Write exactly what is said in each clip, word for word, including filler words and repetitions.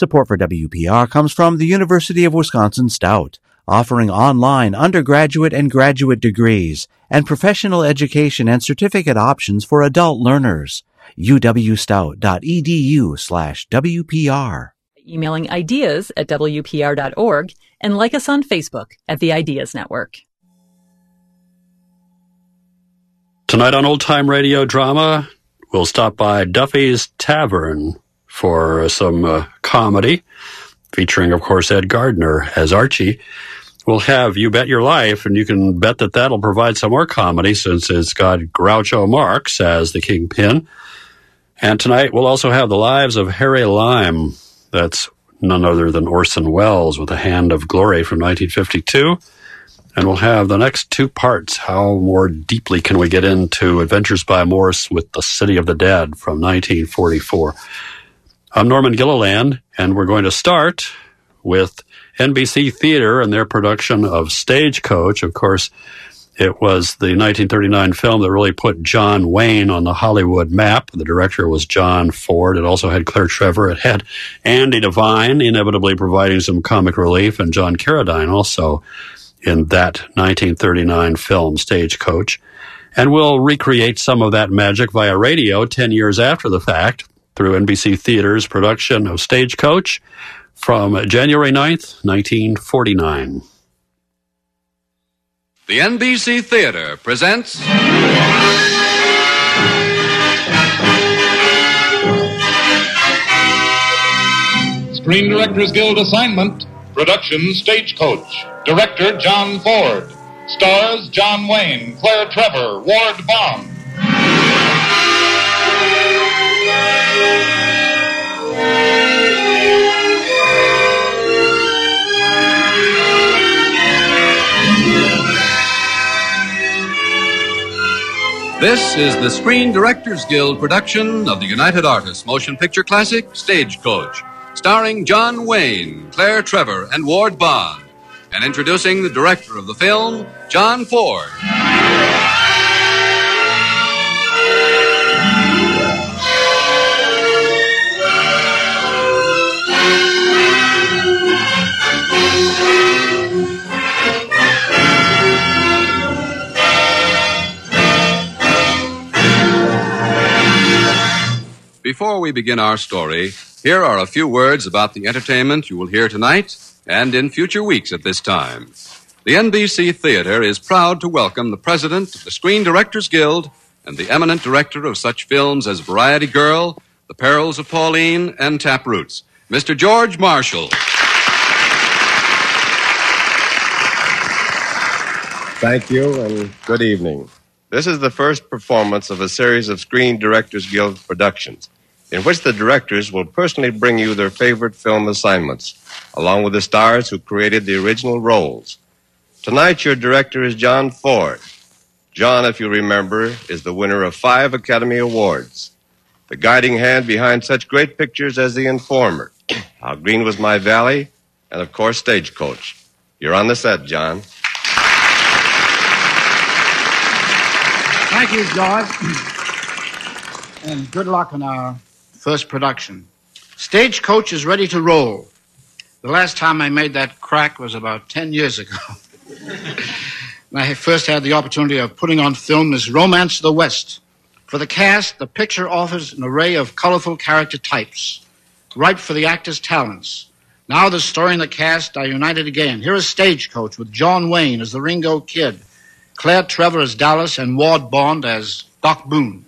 Support for W P R comes from the University of Wisconsin-Stout, offering online undergraduate and graduate degrees and professional education and certificate options for adult learners. uwstout.edu slash WPR. Emailing ideas at W P R dot org and like us on Facebook at the Ideas Network. Tonight on Old Time Radio Drama, we'll stop by Duffy's Tavern for some uh, comedy, featuring, of course, Ed Gardner as Archie. We'll have You Bet Your Life, and you can bet that that'll provide some more comedy since it's got Groucho Marx as the Kingpin. And tonight we'll also have The Lives of Harry Lime. That's none other than Orson Welles with A Hand of Glory from nineteen fifty-two. And we'll have the next two parts. How more deeply can we get into Adventures by Morse with The City of the Dead from nineteen forty-four? I'm Norman Gilliland, and we're going to start with N B C Theater and their production of Stagecoach. Of course, it was the nineteen thirty-nine film that really put John Wayne on the Hollywood map. The director was John Ford. It also had Claire Trevor. It had Andy Devine, inevitably providing some comic relief, and John Carradine also in that nineteen thirty-nine film, Stagecoach. And we'll recreate some of that magic via radio ten years after the fact through N B C Theater's production of Stagecoach from January ninth, nineteen forty-nine. The N B C Theater presents Screen Directors Guild assignment, production Stagecoach. Director John Ford. Stars John Wayne, Claire Trevor, Ward Bond. This is the Screen Directors Guild production of the United Artists motion picture classic Stagecoach, starring John Wayne, Claire Trevor, and Ward Bond, and introducing the director of the film, John Ford. Before we begin our story, here are a few words about the entertainment you will hear tonight and in future weeks at this time. The N B C Theater is proud to welcome the president of the Screen Directors Guild and the eminent director of such films as Variety Girl, The Perils of Pauline, and Taproots, Mister George Marshall. Thank you, and good evening. This is the first performance of a series of Screen Directors Guild productions, in which the directors will personally bring you their favorite film assignments, along with the stars who created the original roles. Tonight, your director is John Ford. John, if you remember, is the winner of five Academy Awards, the guiding hand behind such great pictures as The Informer, How Green Was My Valley, and, of course, Stagecoach. You're on the set, John. Thank you, George. And good luck on our first production. Stagecoach is ready to roll. The last time I made that crack was about ten years ago. I first had the opportunity of putting on film this Romance of the West. For the cast, the picture offers an array of colorful character types, ripe for the actor's talents. Now the story and the cast are united again. Here is Stagecoach with John Wayne as the Ringo Kid, Claire Trevor as Dallas, and Ward Bond as Doc Boone.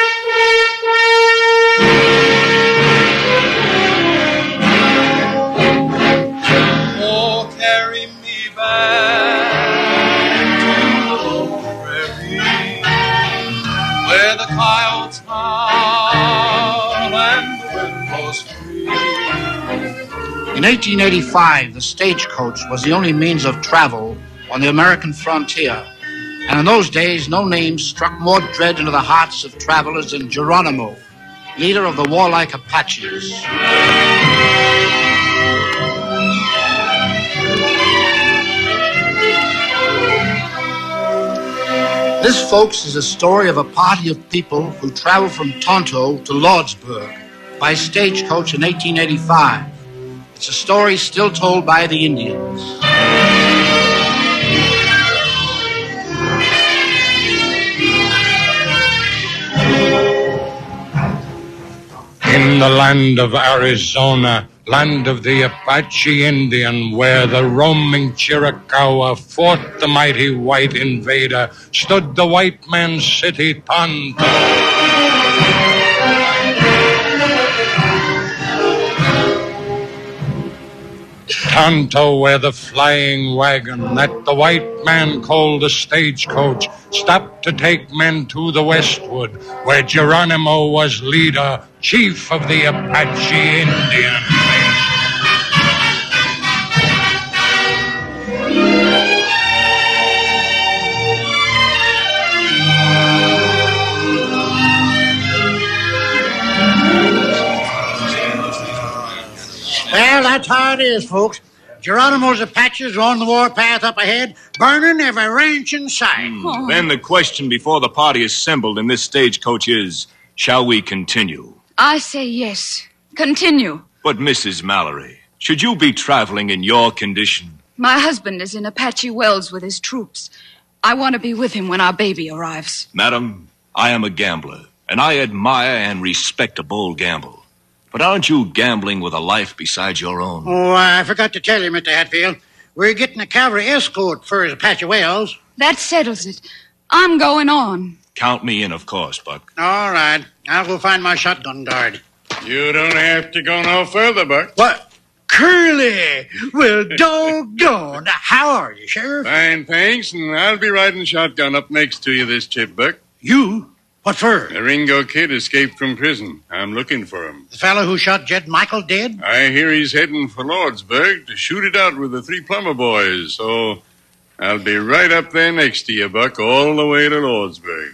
Oh, carry me back to the prairie, where the coyotes howl and the wind blows free. In eighteen eighty-five, the stagecoach was the only means of travel on the American frontier. And in those days, no name struck more dread into the hearts of travelers than Geronimo, leader of the warlike Apaches. This, folks, is a story of a party of people who traveled from Tonto to Lordsburg by stagecoach in eighteen eighty-five. It's a story still told by the Indians. In the land of Arizona, land of the Apache Indian, where the roaming Chiricahua fought the mighty white invader, stood the white man's city, Tonto. Tonto, where the flying wagon that the white man called a stagecoach stopped to take men to the westward, where Geronimo was leader, chief of the Apache Indian. Well, that's how it is, folks. Geronimo's Apaches are on the warpath up ahead, burning every ranch in sight. Mm. Then the question before the party assembled in this stagecoach is, shall we continue? I say yes. Continue. But, Missus Mallory, should you be traveling in your condition? My husband is in Apache Wells with his troops. I want to be with him when our baby arrives. Madam, I am a gambler, and I admire and respect a bold gamble. But aren't you gambling with a life besides your own? Oh, I forgot to tell you, Mister Hatfield. We're getting a cavalry escort for Apache Wells. That settles it. I'm going on. Count me in, of course, Buck. All right. I'll go find my shotgun guard. You don't have to go no further, Buck. What? Curly! Well, doggone. How are you, Sheriff? Fine, thanks, and I'll be riding shotgun up next to you this trip, Buck. You? What for? The Ringo kid escaped from prison. I'm looking for him. The fellow who shot Jed Michael dead? I hear he's heading for Lordsburg to shoot it out with the three Plummer boys, so I'll be right up there next to you, Buck, all the way to Lordsburg.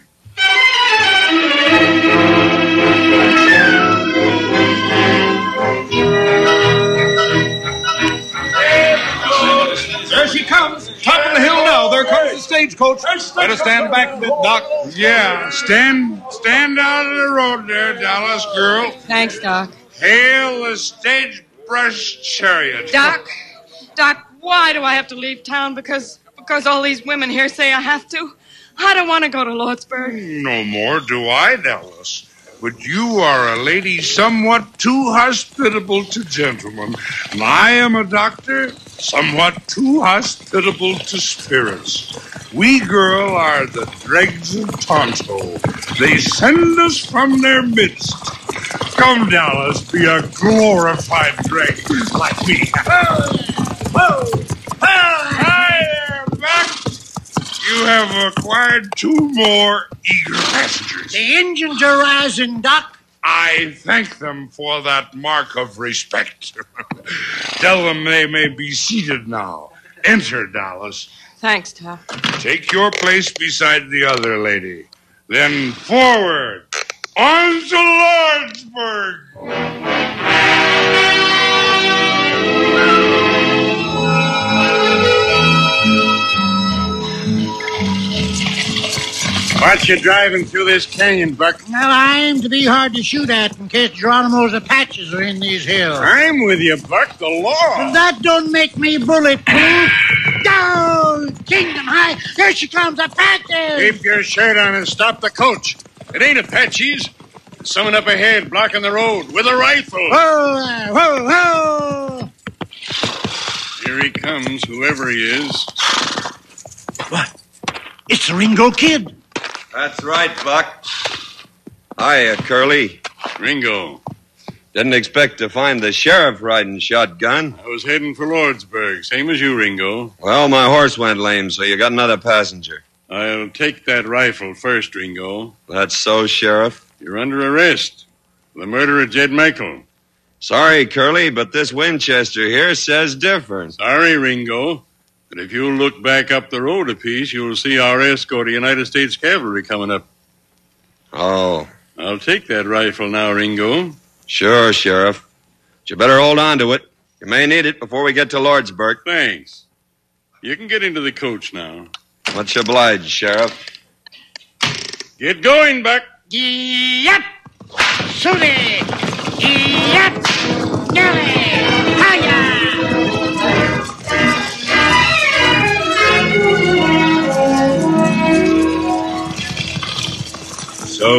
There she comes. Top of the hill now. There comes the stagecoach. Better stand back a bit, Doc. Yeah, stand stand out of the road there, Dallas girl. Thanks, Doc. Hail the stage-brush chariot. Doc, Doc, why do I have to leave town? Because because all these women here say I have to. I don't want to go to Lordsburg. No more do I, Dallas. But you are a lady somewhat too hospitable to gentlemen. And I am a doctor somewhat too hospitable to spirits. We, girl, are the dregs of Tonto. They send us from their midst. Come, Dallas, be a glorified dreg like me. Whoa! Whoa! Hi there, Buck! You have acquired two more eager passengers. The engines are rising, Doc. I thank them for that mark of respect. Tell them they may be seated now. Enter, Dallas. Thanks, Doc. Take your place beside the other lady. Then forward. On to Lordsburg. What you driving through this canyon, Buck? Well, I aim to be hard to shoot at in case Geronimo's Apaches are in these hills. I'm with you, Buck. The law. But that don't make me bulletproof. Down, Kingdom High. There she comes, Apache. Keep your shirt on and stop the coach. It ain't Apaches. There's someone up ahead blocking the road with a rifle. Whoa, whoa, whoa. Here he comes, whoever he is. What? It's the Ringo Kid. That's right, Buck. Hiya, Curly. Ringo. Didn't expect to find the sheriff riding shotgun. I was heading for Lordsburg, same as you, Ringo. Well, my horse went lame, so you got another passenger. I'll take that rifle first, Ringo. That's so, Sheriff. You're under arrest for the murder of Jed Michael. Sorry, Curly, but this Winchester here says different. Sorry, Ringo. But if you'll look back up the road a piece, you'll see our escort of United States Cavalry coming up. Oh. I'll take that rifle now, Ringo. Sure, Sheriff. But you better hold on to it. You may need it before we get to Lordsburg. Thanks. You can get into the coach now. Much obliged, Sheriff. Get going, Buck. Yep. Sooty. Yep. Nelly. Hiya.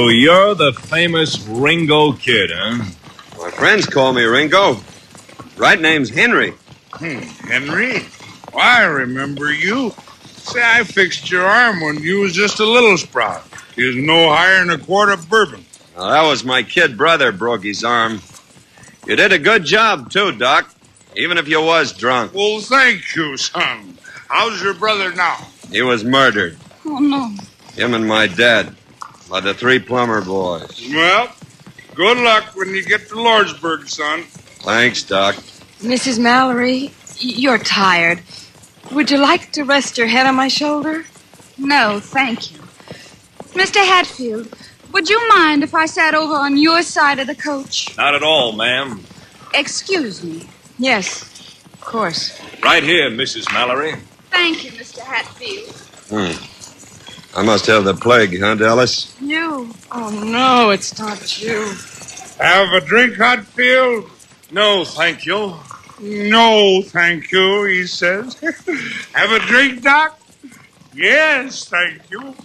So you're the famous Ringo Kid, huh? My friends call me Ringo. Right name's Henry. Hmm, Henry? Well, I remember you. Say, I fixed your arm when you was just a little sprout. You was no higher than a quart of bourbon. Well, that was my kid brother broke his arm. You did a good job, too, Doc. Even if you was drunk. Well, thank you, son. How's your brother now? He was murdered. Oh, no. Him and my dad. By the three plumber boys. Well, good luck when you get to Lordsburg, son. Thanks, Doc. Missus Mallory, you're tired. Would you like to rest your head on my shoulder? No, thank you. Mister Hatfield, would you mind if I sat over on your side of the coach? Not at all, ma'am. Excuse me. Yes, of course. Right here, Missus Mallory. Thank you, Mister Hatfield. Hmm. I must have the plague, huh, Dallas? You? Oh, no, it's not you. Have a drink, Hatfield? No, thank you. No, thank you, he says. Have a drink, Doc? Yes, thank you.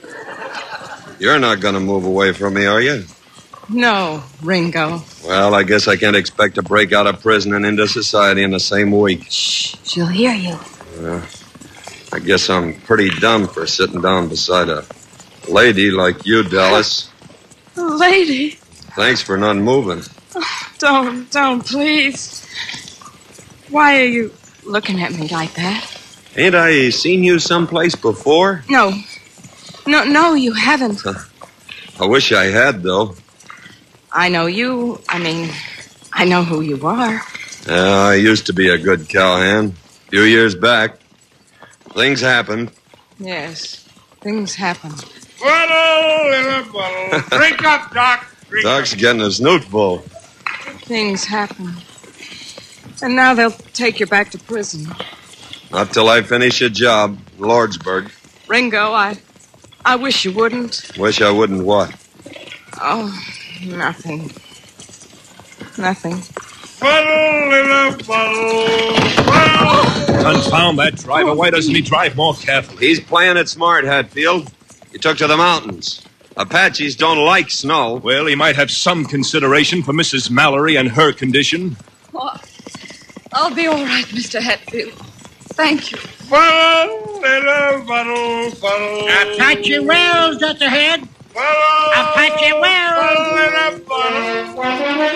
You're not going to move away from me, are you? No, Ringo. Well, I guess I can't expect to break out of prison and into society in the same week. Shh, she'll hear you. Well, I guess I'm pretty dumb for sitting down beside a lady like you, Dallas. Lady. Thanks for not moving. Oh, don't, don't, please. Why are you looking at me like that? Ain't I seen you someplace before? No. No, no, you haven't. I wish I had, though. I know you. I mean, I know who you are. Uh, I used to be a good cowhand. A few years back. Things happened. Yes, things happen. Bottle in a bottle. Drink up, Doc. Drink Doc's up. getting a snoot full. Things happen. And now they'll take you back to prison. Not till I finish a job in Lordsburg. Ringo, I... I wish you wouldn't. Wish I wouldn't what? Oh, nothing. Nothing. Bottle in a bottle. Bottle. Confound that driver. Why doesn't he drive more carefully? He's playing it smart, Hatfield. He took to the mountains. Apaches don't like snow. Well, he might have some consideration for Missus Mallory and her condition. Oh, I'll be all right, Mister Hatfield. Thank you. Bottle in a bottle. Bottle. Apache Wells just ahead. Bottle. Apache Wells. Bottle in a bottle.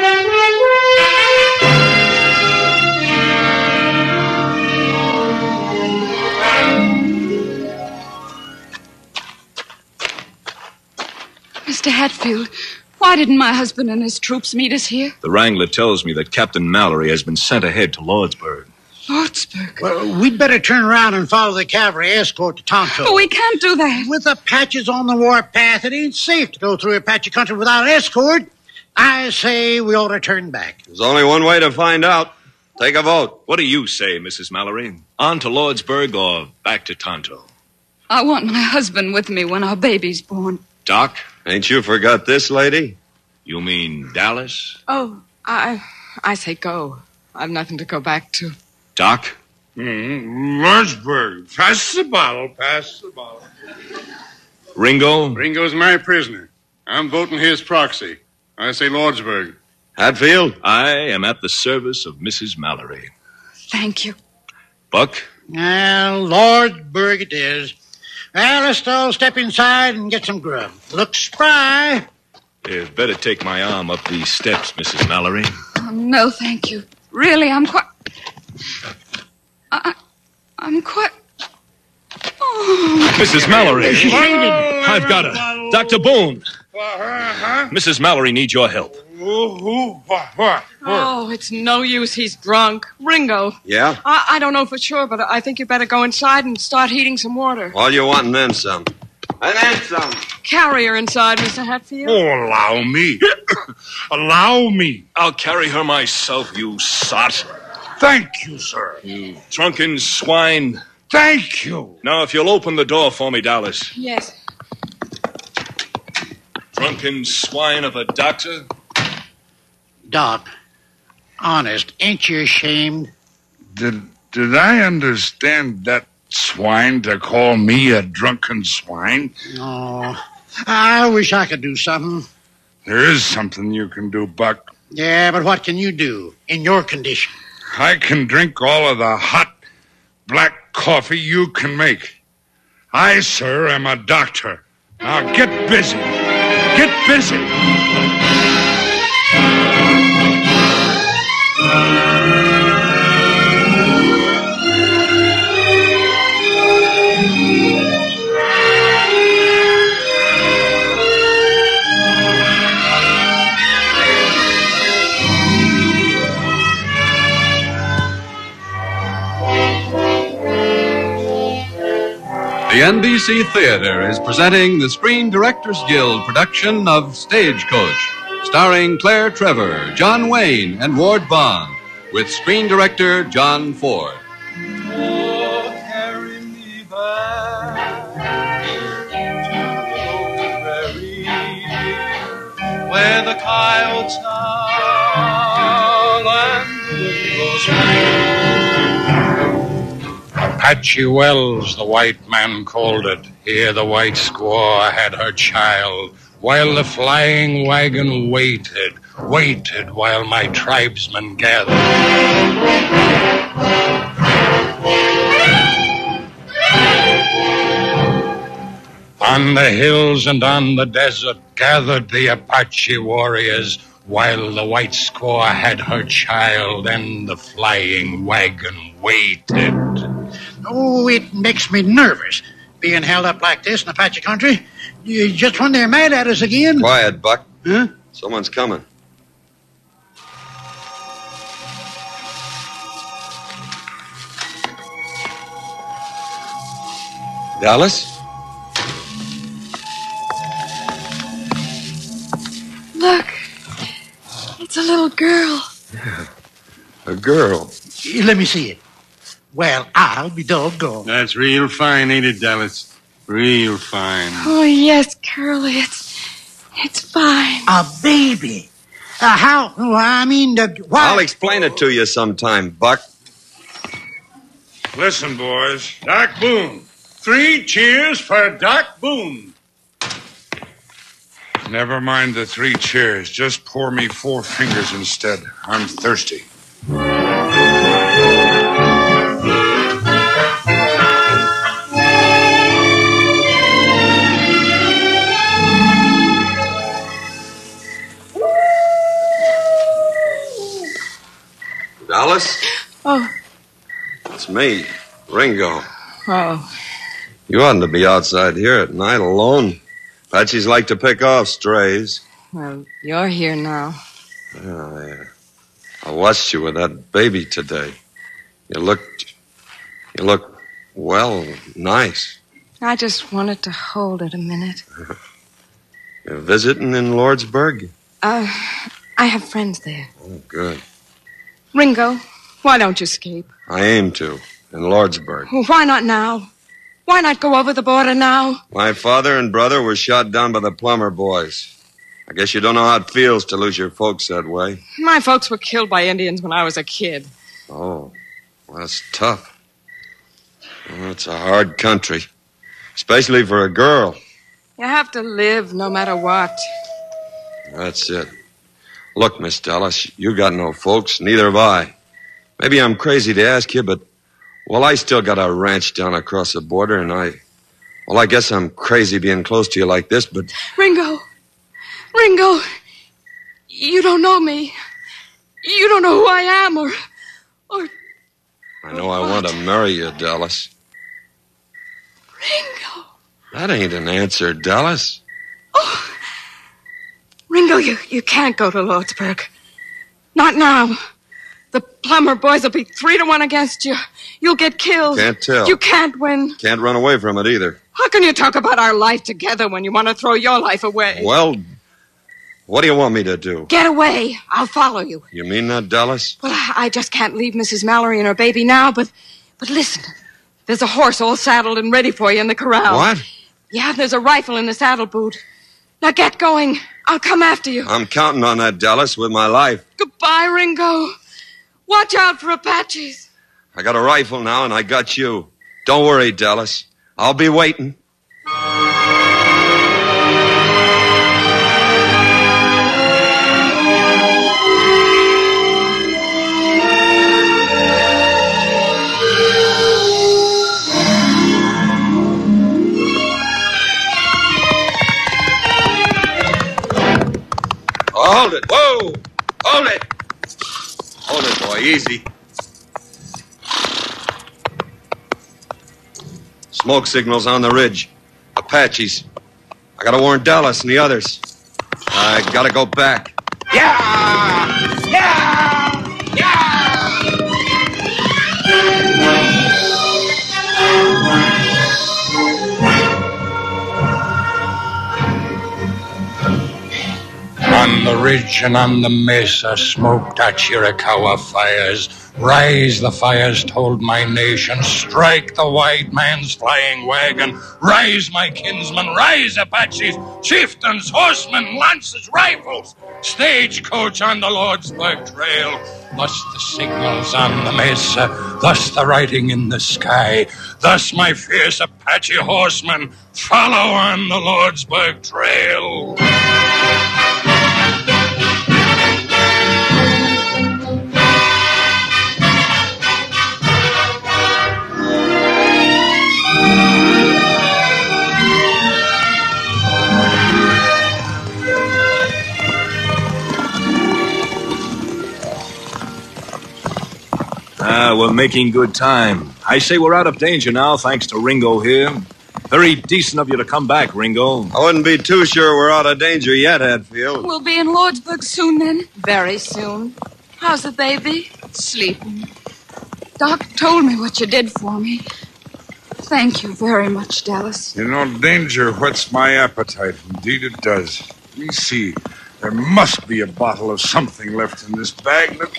Mister Hatfield, why didn't my husband and his troops meet us here? The Wrangler tells me that Captain Mallory has been sent ahead to Lordsburg. Lordsburg? Well, we'd better turn around and follow the cavalry escort to Tonto. Oh, we can't do that. With Apaches on the warpath, it ain't safe to go through Apache country without an escort. I say we ought to turn back. There's only one way to find out. Take a vote. What do you say, Missus Mallory? On to Lordsburg or back to Tonto? I want my husband with me when our baby's born. Doc? Ain't you forgot this, lady? You mean Dallas? Oh, I... I say go. I've nothing to go back to. Doc? Mm, Lordsburg. Pass the bottle. Pass the bottle. Ringo? Ringo's my prisoner. I'm voting his proxy. I say Lordsburg. Hatfield? I am at the service of Missus Mallory. Thank you. Buck? Well, Lordsburg it is. Well, let's all step inside and get some grub. Looks spry. You'd better take my arm up these steps, Missus Mallory. Oh, no, thank you. Really, I'm quite... I, I'm quite... Oh. Missus Mallory! She's fainted. I've got her. Doctor Boone! Uh-huh. Missus Mallory needs your help. Who? Who? What? What? Oh, it's no use. He's drunk. Ringo. Yeah? I, I don't know for sure, but I think you better go inside and start heating some water. All you want and then some. And then some. Carry her inside, Mister Hatfield. Oh, allow me. Allow me. I'll carry her myself, you sot. Thank you, sir. You drunken swine. Thank you. Now, if you'll open the door for me, Dallas. Yes. Drunken swine of a doctor. Doc, honest, ain't you ashamed? Did did I understand that swine to call me a drunken swine? Oh, I wish I could do something. There is something you can do, Buck. Yeah, but what can you do in your condition? I can drink all of the hot black coffee you can make. I, sir, am a doctor. Now get busy. Get busy. The N B C Theater is presenting the Screen Directors Guild production of Stagecoach, starring Claire Trevor, John Wayne, and Ward Bond, with screen director John Ford. Oh, carry me back to the prairie where the coyotes howl and the wind blows free. Apache Wells, the white man called it. Here the white squaw had her child, while the flying wagon waited, waited while my tribesmen gathered. On the hills and on the desert gathered the Apache warriors, while the white squaw had her child and the flying wagon waited. Oh, it makes me nervous, being held up like this in Apache country. You, just when they're mad at us again. Quiet, Buck. Huh? Someone's coming. Dallas? Look, it's a little girl. Yeah, a girl. Let me see it. Well, I'll be doggone. That's real fine, ain't it, Dallas? Real fine. Oh, yes, Curly, it's it's fine. A baby. Uh, how? Oh, I mean, uh, why? I'll explain it to you sometime, Buck. Listen, boys. Doc Boone. Three cheers for Doc Boone. Never mind the three cheers. Just pour me four fingers instead. I'm thirsty. Dallas? Oh. It's me, Ringo. Oh. You oughtn't to be outside here at night alone. Apaches like to pick off strays. Well, you're here now. Oh, yeah. I watched you with that baby today. You looked... You look, well, nice. I just wanted to hold it a minute. You're visiting in Lordsburg? Uh, I have friends there. Oh, good. Ringo, why don't you escape? I aim to, in Lordsburg. Well, why not now? Why not go over the border now? My father and brother were shot down by the Plummer boys. I guess you don't know how it feels to lose your folks that way. My folks were killed by Indians when I was a kid. Oh, well, that's tough. Well, it's a hard country, especially for a girl. You have to live no matter what. That's it. Look, Miss Dallas, you got no folks, neither have I. Maybe I'm crazy to ask you, but, well, I still got a ranch down across the border, and I, well, I guess I'm crazy being close to you like this, but... Ringo! Ringo! You don't know me. You don't know who I am, or... or... I know I want to marry you, Dallas. Ringo! That ain't an answer, Dallas. Oh... Ringo, you, you can't go to Lordsburg. Not now. The Plummer boys will be three to one against you. You'll get killed. Can't tell. You can't win. Can't run away from it either. How can you talk about our life together when you want to throw your life away? Well, what do you want me to do? Get away. I'll follow you. You mean that, Dallas? Well, I just can't leave Missus Mallory and her baby now, but but listen. There's a horse all saddled and ready for you in the corral. What? Yeah, there's a rifle in the saddle boot. Now get going. I'll come after you. I'm counting on that, Dallas, with my life. Goodbye, Ringo. Watch out for Apaches. I got a rifle now, and I got you. Don't worry, Dallas. I'll be waiting. Hold it. Whoa! Hold it! Hold it, boy. Easy. Smoke signals on the ridge. Apaches. I gotta warn Dallas and the others. I gotta go back. Yeah! Yeah! Yeah! On the ridge and on the mesa smoked our Chiricahua fires. Rise, the fires told my nation. Strike the white man's flying wagon. Rise, my kinsmen, rise, Apaches, chieftains, horsemen, lances, rifles. Stagecoach on the Lordsburg Trail. Thus the signals on the mesa. Thus the writing in the sky. Thus my fierce Apache horsemen follow on the Lordsburg Trail. Ah, we're making good time. I say we're out of danger now, thanks to Ringo here. Very decent of you to come back, Ringo. I wouldn't be too sure we're out of danger yet, Hatfield. We'll be in Lordsburg soon, then. Very soon. How's the baby? Sleeping. Doc told me what you did for me. Thank you very much, Dallas. You know, danger whets my appetite. Indeed it does. Let me see. There must be a bottle of something left in this bag. That...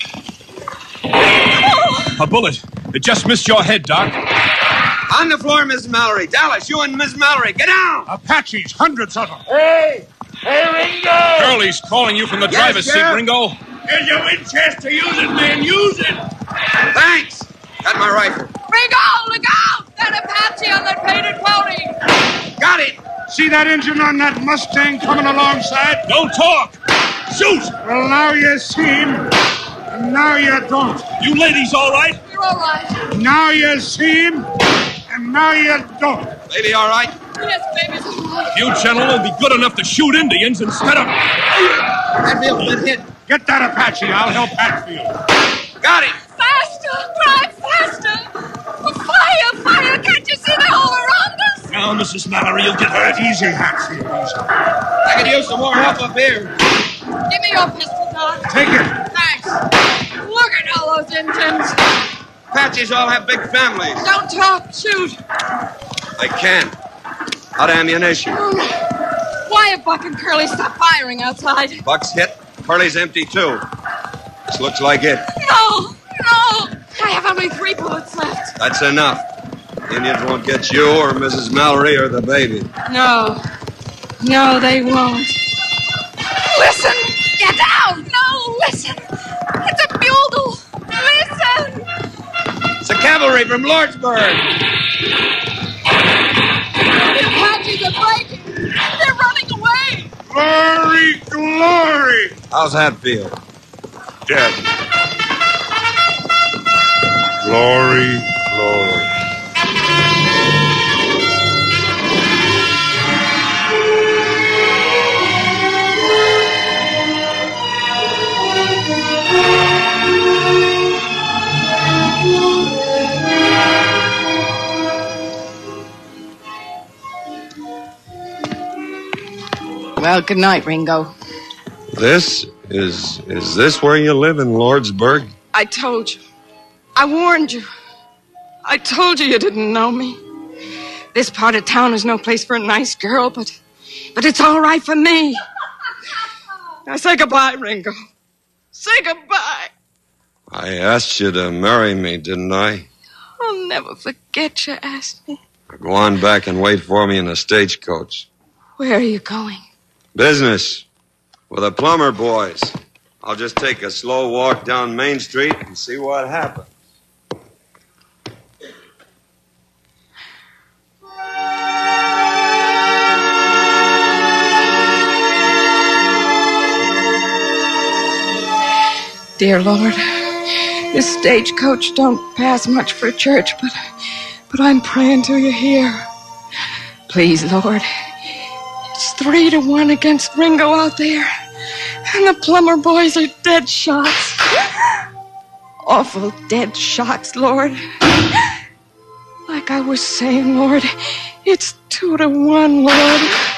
A bullet. It just missed your head, Doc. On the floor, Miss Mallory. Dallas, you and Miss Mallory, get down! Apaches, hundreds of them. Hey! Hey, Ringo! Curly's calling you from the Yes, driver's Sheriff? seat, Ringo. Here's your Winchester. Use it, man. Use it. Thanks! Got my rifle. Ringo, look out! That Apache on that painted pony! Got it! See that engine on that Mustang coming alongside? Don't talk! Shoot! Well, now you see him, and now you don't. You ladies all right? You're all right. Now you see him, and now you don't. Lady, all right? Yes, baby's all right. You gentlemen will be good enough to shoot Indians instead of... Hatfield's been hit. Get that Apache. I'll help Hatfield. Got it! Faster! Drive faster! Fire! Fire! Can't you see they're all around us? Now, Missus Mallory, you'll get hurt. Easy, Hatfield, easy. I could use some more help up here. Give me your pistol, Doc. Take it. Thanks. Look at all those Indians. Apaches all have big families. Don't talk. Shoot. I can't. Out of ammunition. Why have Buck and Curly stopped firing outside? Buck's hit. Curly's empty, too. This looks like it. No! No! I have only three bullets left. That's enough. Indians won't get you or Missus Mallory or the baby. No. No, they won't. Listen! Get down! No, listen! It's a bugle! Listen! It's the cavalry from Lordsburg. The Apaches are breaking! They're running away! Glory, glory. How's Hatfield? Dead. Glory, glory. Well, good night, Ringo. This is is this where you live in Lordsburg? I told you. I warned you. I told you you didn't know me. This part of town is no place for a nice girl, but but it's all right for me. Now say goodbye, Ringo. Say goodbye. I asked you to marry me, didn't I? I'll never forget you asked me. Go on back and wait for me in the stagecoach. Where are you going? Business. With the plumber boys. I'll just take a slow walk down Main Street and see what happens. Dear Lord, this stagecoach don't pass much for a church, but but I'm praying to you here. Please, Lord, it's three to one against Ringo out there. And the plumber boys are dead shots. Awful dead shots, Lord. Like I was saying, Lord, it's two to one, Lord.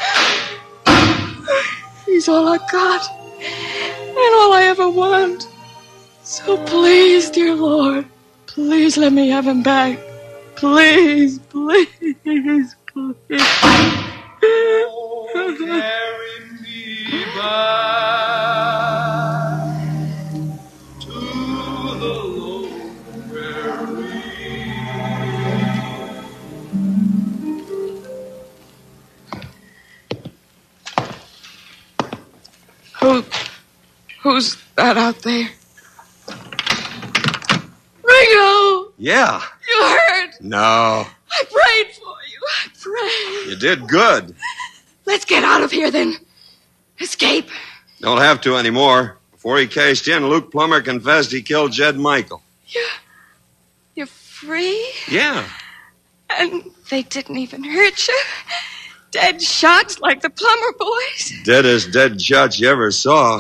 He's all I got and all I ever want. So please, dear Lord, please let me have him back. Please, please, please. Oh, carry me back to the Lone Prairie. Who, who's that out there? Ringo! Yeah. You heard? No. I prayed for you. I prayed. You did good. Let's get out of here, then. Escape. Don't have to anymore. Before he cased in, Luke Plummer confessed he killed Jed Michael. You're, you're free? Yeah. And they didn't even hurt you? Dead shots like the plumber boys? Deadest dead shots you ever saw.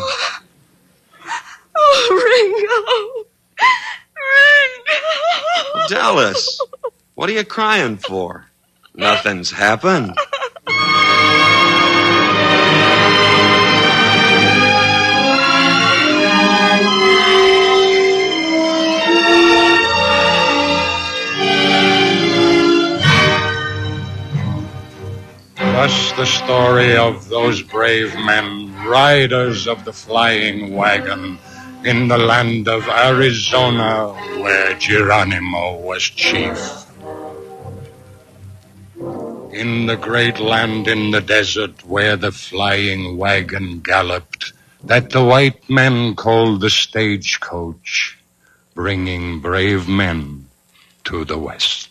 Oh, Ringo. Ringo. Dallas, what are you crying for? Nothing's happened. Thus the story of those brave men, riders of the flying wagon, in the land of Arizona, where Geronimo was chief. In the great land in the desert, where the flying wagon galloped, that the white men called the stagecoach, bringing brave men to the west.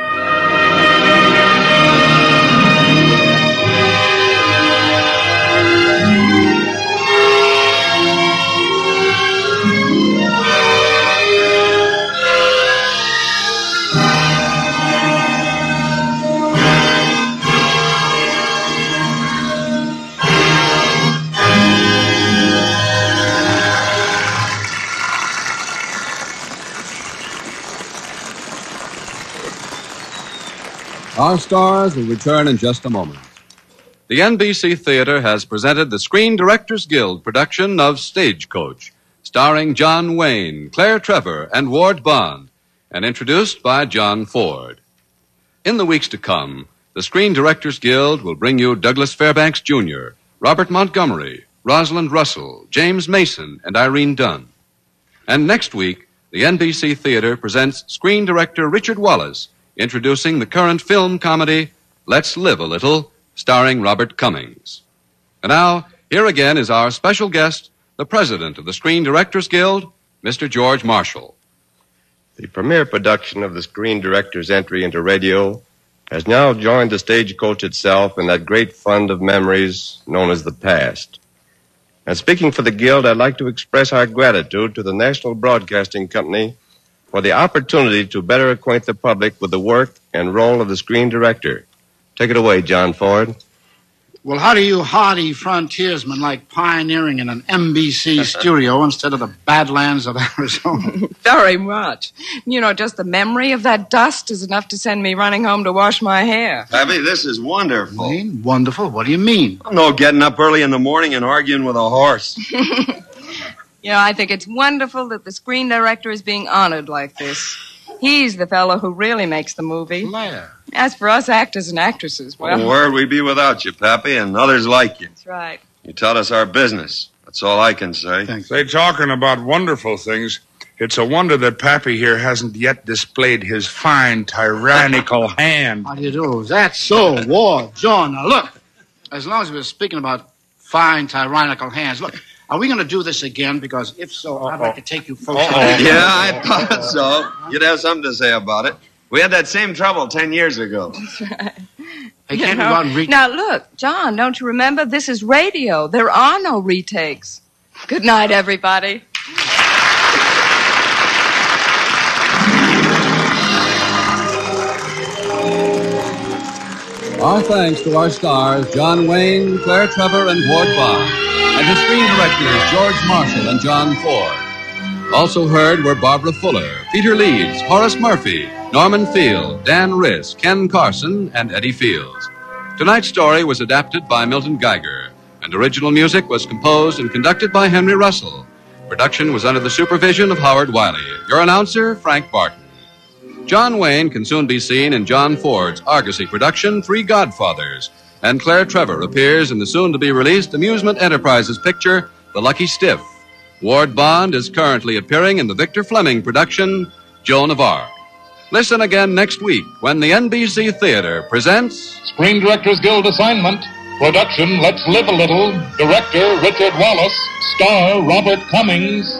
Our stars will return in just a moment. The N B C Theater has presented the Screen Directors Guild production of Stagecoach, starring John Wayne, Claire Trevor, and Ward Bond, and introduced by John Ford. In the weeks to come, the Screen Directors Guild will bring you Douglas Fairbanks Junior, Robert Montgomery, Rosalind Russell, James Mason, and Irene Dunn. And next week, the N B C Theater presents screen director Richard Wallace, introducing the current film comedy, Let's Live a Little, starring Robert Cummings. And now, here again is our special guest, the president of the Screen Directors Guild, Mister George Marshall. The premiere production of the Screen Director's entry into radio has now joined the Stagecoach itself in that great fund of memories known as the past. And speaking for the Guild, I'd like to express our gratitude to the National Broadcasting Company for the opportunity to better acquaint the public with the work and role of the screen director. Take it away, John Ford. Well, how do you hardy frontiersmen like pioneering in an N B C studio instead of the Badlands of Arizona? Very much. You know, just the memory of that dust is enough to send me running home to wash my hair. Abby, this is wonderful. Mean? Wonderful? What do you mean? I'm no getting up early in the morning and arguing with a horse. You know, I think it's wonderful that the screen director is being honored like this. He's the fellow who really makes the movie. Blair. As for us actors and actresses, well... well where'd we be without you, Pappy, and others like you? That's right. You taught us our business. That's all I can say. Thanks. Say, talking about wonderful things, it's a wonder that Pappy here hasn't yet displayed his fine, tyrannical hand. How do you do? That's so, Ward, John. Now, look, as long as we're speaking about fine, tyrannical hands, look, are we going to do this again? Because if so, I'd like to take you folks... Yeah, I thought so. You'd have something to say about it. We had that same trouble ten years ago. That's right. Hey, can't we go out and re- Now, look, John, don't you remember? This is radio. There are no retakes. Good night, everybody. Our thanks to our stars, John Wayne, Claire Trevor, and Ward Bond. and his screen directors George Marshall and John Ford. Also heard were Barbara Fuller, Peter Leeds, Horace Murphy, Norman Field, Dan Riss, Ken Carson, and Eddie Fields. Tonight's story was adapted by Milton Geiger, and original music was composed and conducted by Henry Russell. Production was under the supervision of Howard Wiley. Your announcer, Frank Barton. John Wayne can soon be seen in John Ford's Argosy production, Three Godfathers, and Claire Trevor appears in the soon-to-be-released Amusement Enterprises picture, The Lucky Stiff. Ward Bond is currently appearing in the Victor Fleming production, Joan of Arc. Listen again next week when the N B C Theater presents Screen Directors Guild assignment. Production, Let's Live a Little. Director, Richard Wallace. Star, Robert Cummings.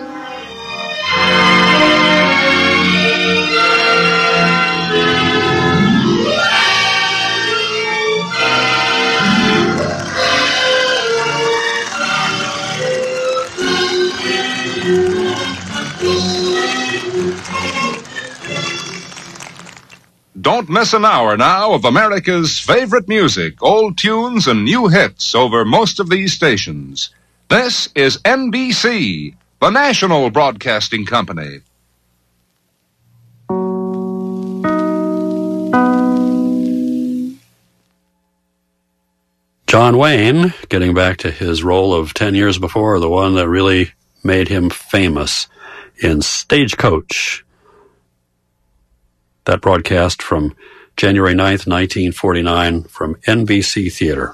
Don't miss an hour now of America's favorite music, old tunes and new hits over most of these stations. This is N B C, the national broadcasting company. John Wayne, getting back to his role of ten years before, the one that really made him famous in Stagecoach. That broadcast from January ninth, nineteen forty-nine from N B C Theater.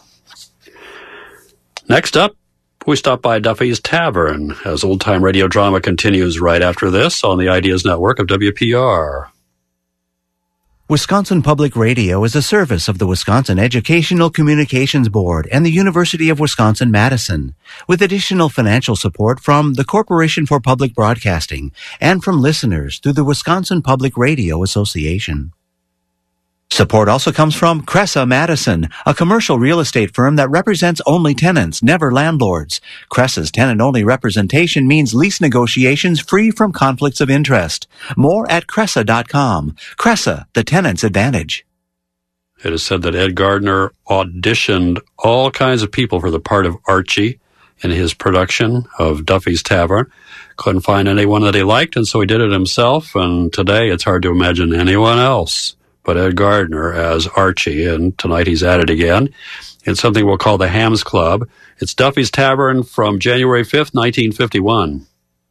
Next up, we stop by Duffy's Tavern as old-time radio drama continues right after this on the Ideas Network of W P R. Wisconsin Public Radio is a service of the Wisconsin Educational Communications Board and the University of Wisconsin-Madison, with additional financial support from the Corporation for Public Broadcasting and from listeners through the Wisconsin Public Radio Association. Support also comes from Cressa Madison, a commercial real estate firm that represents only tenants, never landlords. Cressa's tenant-only representation means lease negotiations free from conflicts of interest. More at Cressa dot com. Cressa, the tenant's advantage. It is said that Ed Gardner auditioned all kinds of people for the part of Archie in his production of Duffy's Tavern. Couldn't find anyone that he liked, and so he did it himself, and today it's hard to imagine anyone else but Ed Gardner as Archie, and tonight he's at it again. It's something we'll call the Hams Club. It's Duffy's Tavern from January fifth, nineteen fifty-one.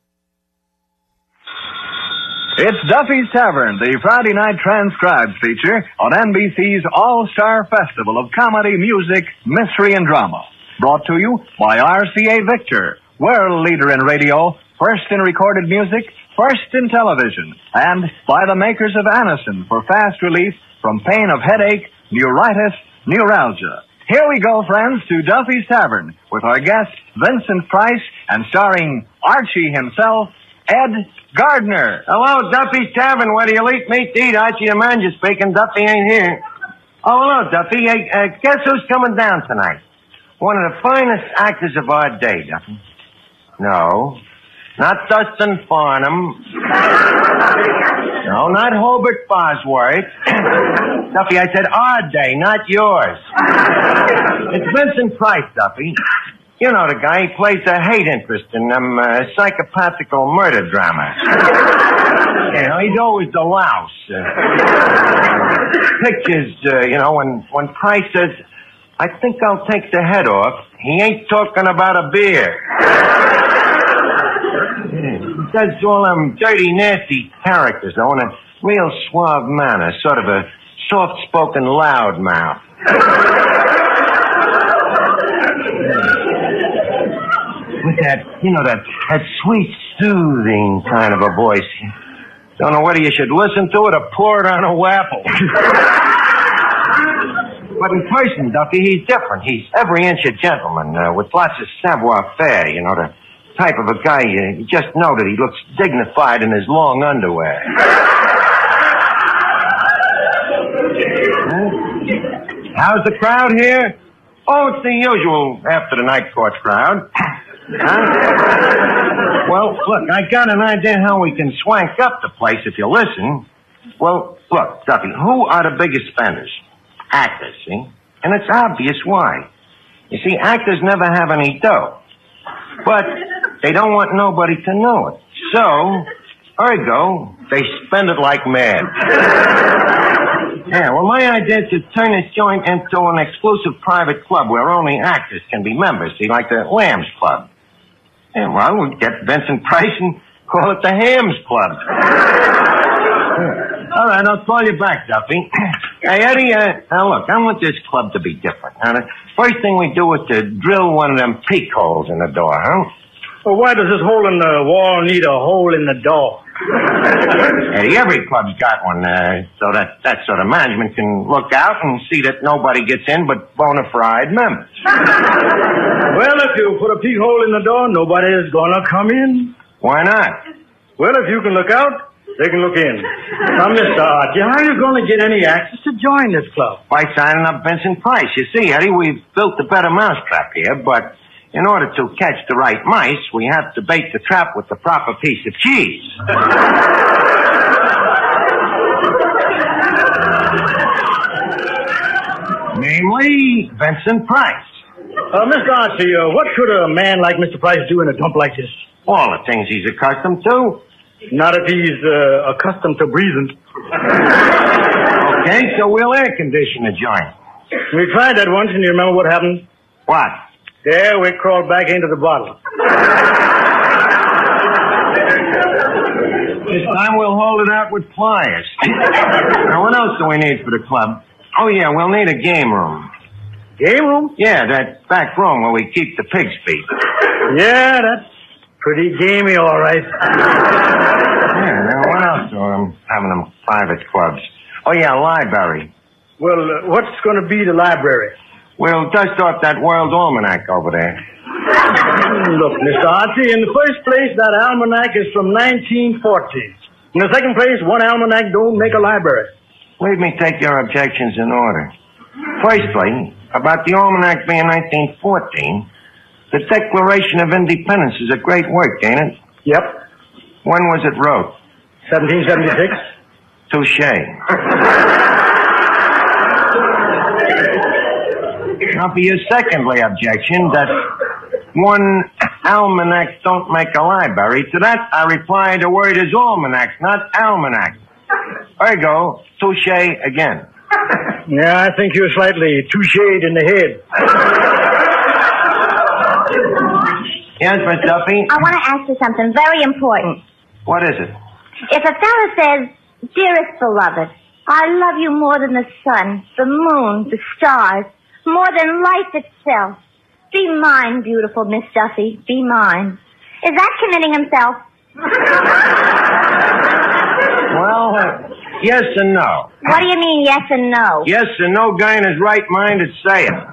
It's Duffy's Tavern, the Friday night transcribed feature on N B C's All-Star Festival of Comedy, Music, Mystery, and Drama. Brought to you by R C A Victor, world leader in radio, first in recorded music, first in television, and by the makers of Anacin for fast relief from pain of headache, neuritis, neuralgia. Here we go, friends, to Duffy's Tavern with our guest, Vincent Price, and starring Archie himself, Ed Gardner. Hello, Duffy's Tavern. Where do you eat meat to eat? Archie the manager speaking. Duffy ain't here. Oh, hello, Duffy. Hey, uh, guess who's coming down tonight? One of the finest actors of our day, Duffy. No. Not Dustin Farnham. No, not Hobart Bosworth. Duffy, I said our day, not yours. It's Vincent Price, Duffy. You know the guy. He plays a hate interest in them uh, psychopathical murder dramas. You know, he's always the louse. Uh, pictures, uh, you know, when, when Price says, I think I'll take the head off, he ain't talking about a beer. He does all them dirty, nasty characters, though, in a real suave manner, sort of a soft-spoken loudmouth. With that, you know, that, that sweet, soothing kind of a voice. Don't know whether you should listen to it or pour it on a wapple. But in person, Duffy, he's different. He's every inch a gentleman, uh, with lots of savoir-faire, you know, the type of a guy, uh, you just know that he looks dignified in his long underwear. Huh? How's the crowd here? Oh, it's the usual after the night court crowd. Huh? Well, look, I got an idea how we can swank up the place if you listen. Well, look, Duffy, who are the biggest spenders? Actors, see? And it's obvious why. You see, actors never have any dough. But they don't want nobody to know it. So, ergo, they spend it like mad. Yeah, well, my idea is to turn this joint into an exclusive private club where only actors can be members, see, like the Lambs Club. Yeah, well, we'll get Vincent Price and call it the Hams Club. All right, I'll call you back, Duffy. Hey, Eddie, uh, now look, I want this club to be different. Now, the first thing we do is to drill one of them peak holes in the door, huh? Well, why does this hole in the wall need a hole in the door? Eddie, every club's got one, uh, so that that sort of management can look out and see that nobody gets in but bona fide members. Well, if you put a peek hole in the door, nobody is gonna come in. Why not? Well, if you can look out, they can look in. Now, Mister Archie, how are you going to get any access to join this club? By signing up Vincent Price. You see, Eddie, we've built a better mousetrap here, but in order to catch the right mice, we have to bait the trap with the proper piece of cheese. Namely, Vincent Price. Uh, Mister Archie, uh, what should a man like Mister Price do in a dump like this? All the things he's accustomed to. Not if he's uh, accustomed to breathing. Okay, so we'll air condition the joint. We tried that once, and you remember what happened? What? There, we crawled back into the bottle. This time we'll hold it out with pliers. Now, what else do we need for the club? Oh, yeah, we'll need a game room. Game room? Yeah, that back room where we keep the pig's feet. Yeah, that's pretty gamey, all right. Yeah, now what else do I'm having them private clubs? Oh, yeah, library. Well, uh, what's going to be the library? We'll dust off that World Almanac over there. Look, Mister Archie, in the first place, that almanac is from nineteen fourteen. In the second place, one almanac don't make a library. Leave me take your objections in order. Firstly, about the almanac being nineteen fourteen, the Declaration of Independence is a great work, ain't it? Yep. When was it wrote? seventeen seventy-six. Touché. Now, for your secondly objection, that one almanac don't make a library, to that I reply the word is almanac, not almanac. Ergo, touché again. Yeah, I think you're slightly touchéed in the head. Yes, Miss Duffy? I want to ask you something very important. What is it? If a fella says, dearest beloved, I love you more than the sun, the moon, the stars, more than life itself. Be mine, beautiful Miss Duffy. Be mine. Is that committing himself? Well, uh, yes and no. What do you mean, yes and no? Yes and no guy in his right mind would say it.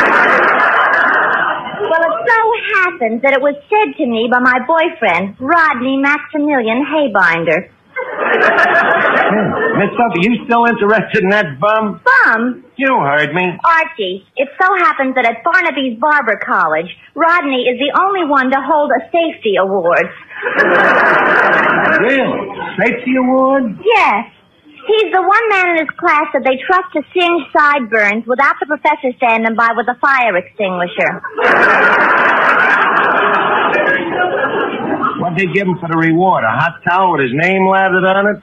Well, it so happens that it was said to me by my boyfriend, Rodney Maximilian Haybinder. Hmm. Miss Duffy, you still interested in that bum? Bum? You heard me. Archie, it so happens that at Barnaby's Barber College, Rodney is the only one to hold a safety award. Really? Safety award? Yes. He's the one man in his class that they trust to singe sideburns without the professor standing by with a fire extinguisher. What'd they give him for the reward? A hot towel with his name lathered on it?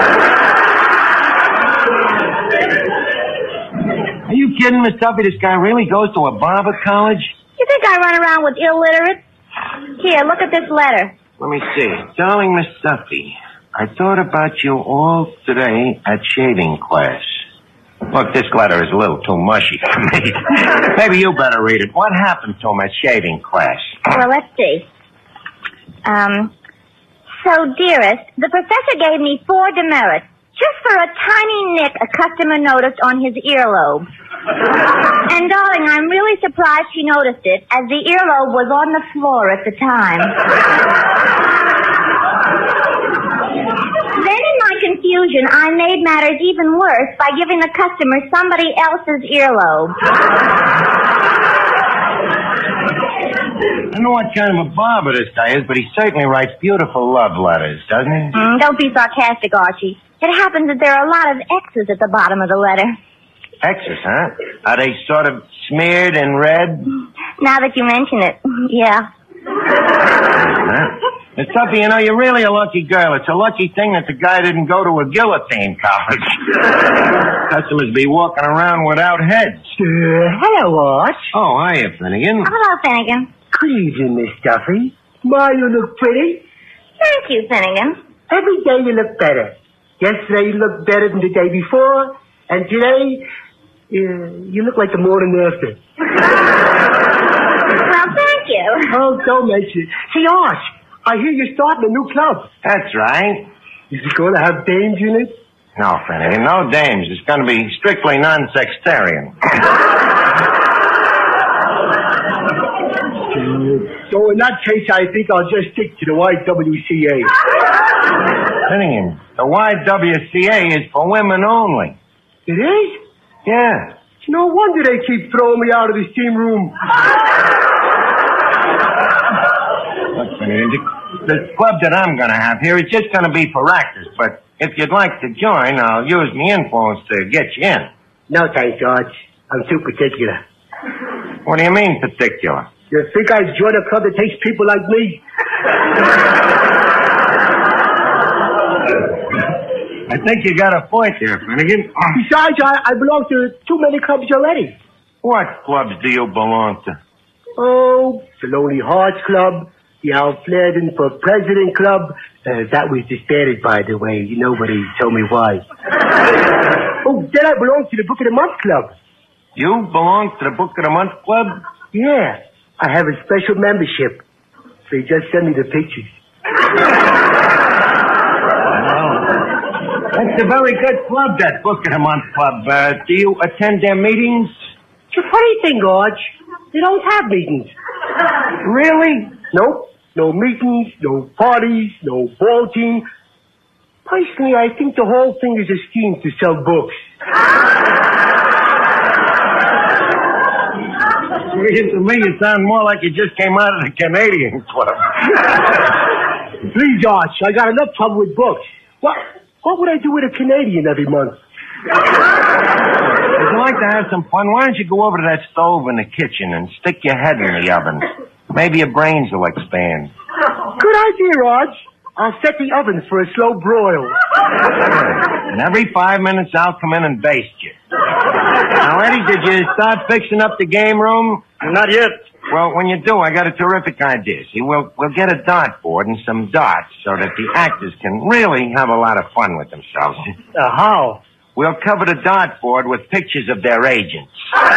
Are you kidding, Miss Duffy? This guy really goes to a barber college? You think I run around with illiterates? Here, look at this letter. Let me see. Darling Miss Duffy, I thought about you all today at shaving class. Look, this letter is a little too mushy for me. Maybe you better read it. What happened to him at shaving class? Well, let's see. Um, so, dearest, the professor gave me four demerits just for a tiny nick a customer noticed on his earlobe. And, darling, I'm really surprised he noticed it, as the earlobe was on the floor at the time. Then, in my confusion, I made matters even worse by giving the customer somebody else's earlobe. I don't know what kind of a barber this guy is, but he certainly writes beautiful love letters, doesn't he? Mm, don't be sarcastic, Archie. It happens that there are a lot of X's at the bottom of the letter. X's, huh? Are they sort of smeared in red? Now that you mention it, yeah. Miss Tuffy, you know, you're really a lucky girl. It's a lucky thing that the guy didn't go to a guillotine college. Customers be walking around without heads. Uh, hello, Arch. Oh, hiya, Finnegan. Hello, Finnegan. Good evening, Miss Duffy. My, you look pretty. Thank you, Finnegan. Every day you look better. Yesterday you looked better than the day before, and today uh, you look like the morning after. Well, thank you. Oh, don't mention it. See, Arch, I hear you're starting a new club. That's right. Is it going to have dames in it? No, Finnegan, no dames. It's going to be strictly non-sextarian. So in that case, I think I'll just stick to the Y W C A. Finnegan, the Y W C A is for women only. It is? Yeah. No wonder they keep throwing me out of the steam room. Look, Finnegan, the, the club that I'm going to have here is just going to be for actors, but if you'd like to join, I'll use my influence to get you in. No, thanks, Arch. I'm too particular. What do you mean, particular? You think I'd join a club that takes people like me? I think you got a point there, Finnegan. Besides, I, I belong to too many clubs already. What clubs do you belong to? Oh, the Lonely Hearts Club, the Al Flairden for President Club. Uh, that was disbanded, by the way. Nobody told me why. Oh, then I belong to the Book of the Month Club. You belong to the Book of the Month Club? Yeah. I have a special membership. They just send me the pictures. That's a very good club, that Book of the Month Club. Uh, do you attend their meetings? It's a funny thing, Arch. They don't have meetings. Really? Nope. No meetings, no parties, no ball team. Personally, I think the whole thing is a scheme to sell books. To me, you sound more like you just came out of the Canadian Club. Please, Arch, I got enough trouble with books. What, what would I do with a Canadian every month? If you like to have some fun, why don't you go over to that stove in the kitchen and stick your head in the oven? Maybe your brains will expand. Good idea, Arch. I'll set the ovens for a slow broil. And every five minutes, I'll come in and baste you. Now, Eddie, did you start fixing up the game room? Not yet. Well, when you do, I got a terrific idea. See, we'll, we'll get a dartboard and some darts so that the actors can really have a lot of fun with themselves. Uh, how? We'll cover the dartboard with pictures of their agents.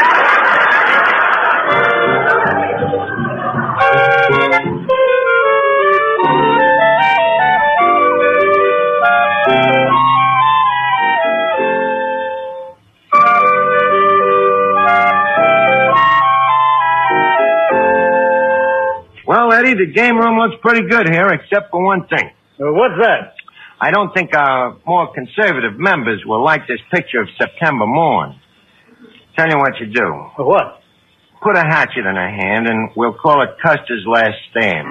Well, Eddie, the game room looks pretty good here, except for one thing. Uh, what's that? I don't think our more conservative members will like this picture of September morn. Tell you what you do. Uh, what? Put a hatchet in her hand, and we'll call it Custer's Last Stand.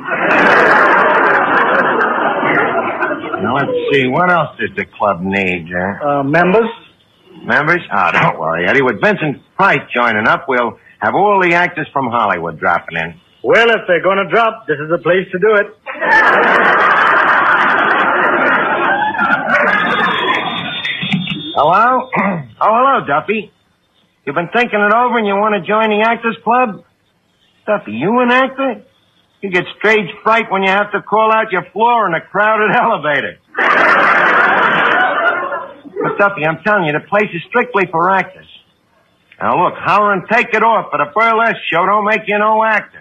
Now, let's see. What else does the club need? Uh, uh, members? Members? Oh, don't worry, Eddie. With Vincent Price joining up, we'll have all the actors from Hollywood dropping in. Well, if they're going to drop, this is the place to do it. Hello? Oh, hello, Duffy. You've been thinking it over and you want to join the Actors Club? Duffy, you an actor? You get stage fright when you have to call out your floor in a crowded elevator. But, Duffy, I'm telling you, the place is strictly for actors. Now, look, holler and take it off, but a burlesque show don't make you no actor.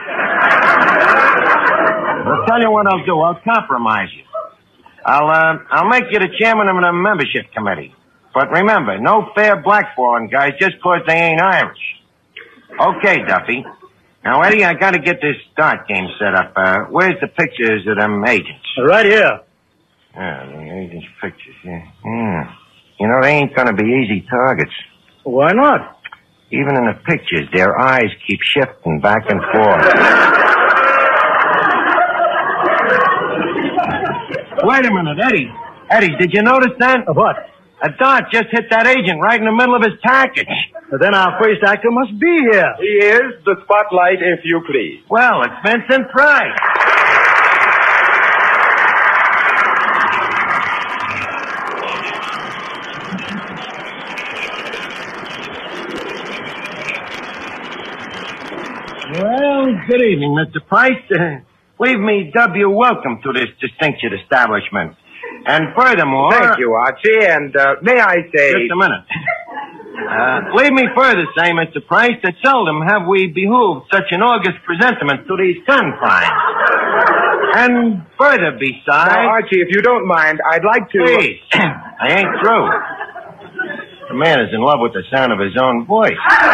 I'll tell you what I'll do. I'll compromise you. I'll, uh, I'll make you the chairman of the membership committee. But remember, no fair blackballing guys just 'cause they ain't Irish. Okay, Duffy. Now, Eddie, I gotta get this dart game set up. Uh, where's the pictures of them agents? Right here. Yeah, the agents' pictures, yeah. Yeah. You know, they ain't gonna be easy targets. Why not? Even in the pictures, their eyes keep shifting back and forth. Wait a minute, Eddie. Eddie, did you notice that? What? A dart just hit that agent right in the middle of his package. Well, then our first actor must be here. He is the spotlight, if you please. Well, it's Vincent Price. Well, good evening, Mister Price. Uh, leave me W welcome to this distinguished establishment. And furthermore... Thank you, Archie, and uh, may I say... Just a minute. Uh, leave me further say, Mister Price, that seldom have we behooved such an august presentiment to these confines. And further besides... Now, Archie, if you don't mind, I'd like to... Please. I ain't through. The man is in love with the sound of his own voice.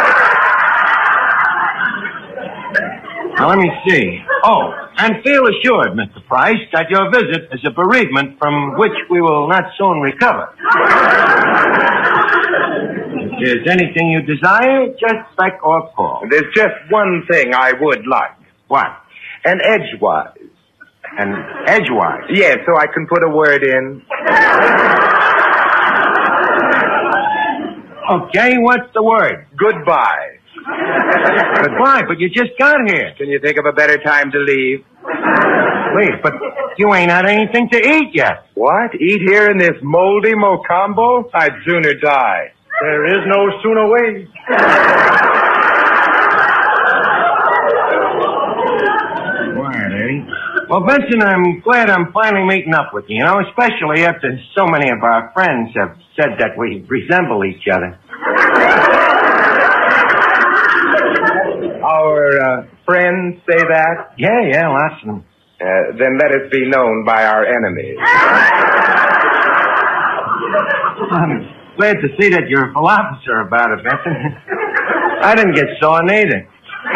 Now, let me see. Oh, and feel assured, Mister Price, that your visit is a bereavement from which we will not soon recover. If there's anything you desire, just spec or call. There's just one thing I would like. What? An edgewise. An edgewise? Yes, so I can put a word in. Okay, what's the word? Goodbye. Goodbye, but you just got here. Can you think of a better time to leave? Please, but you ain't had anything to eat yet. What? Eat here in this moldy Mocambo? I'd sooner die. There is no sooner way. Quiet, Eddie. Well, Vincent, I'm glad I'm finally meeting up with you, you know, especially after so many of our friends have said that we resemble each other. Our uh, friends say that? Yeah, yeah, lots of them. Uh, then let it be known by our enemies. I'm glad to see that you're a philosopher about it, Vincent. I didn't get sore neither.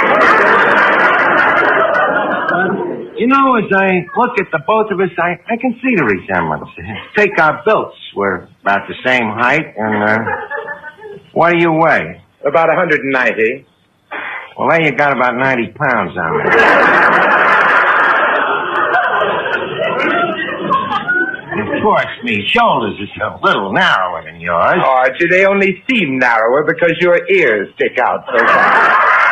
But, you know, as I look at the both of us, I, I can see the resemblance. Take our builds. We're about the same height, and uh, what do you weigh? About one hundred ninety. Well, there you got about ninety pounds on me. Of course, me shoulders are a little narrower than yours. Oh, Archie, they only seem narrower because your ears stick out so far.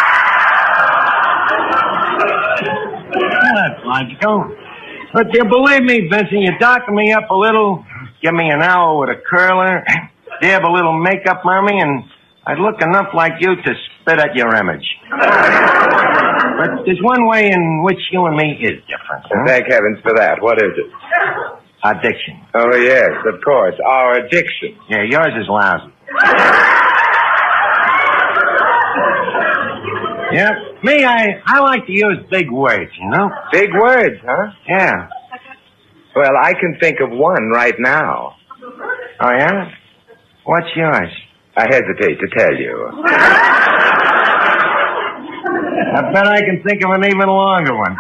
Well, that's logical. But you believe me, Vincent, you darken me up a little, give me an hour with a curler, dab a little makeup on me, and I'd look enough like you to spit at your image. But there's one way in which you and me is different. Huh? Thank heavens for that. What is it? Our diction. Oh, yes, of course. Our addiction. Yeah, yours is lousy. Yep. Me, I, I like to use big words, you know? Big words, huh? Yeah. Well, I can think of one right now. Oh, yeah? What's yours? I hesitate to tell you. I bet I can think of an even longer one.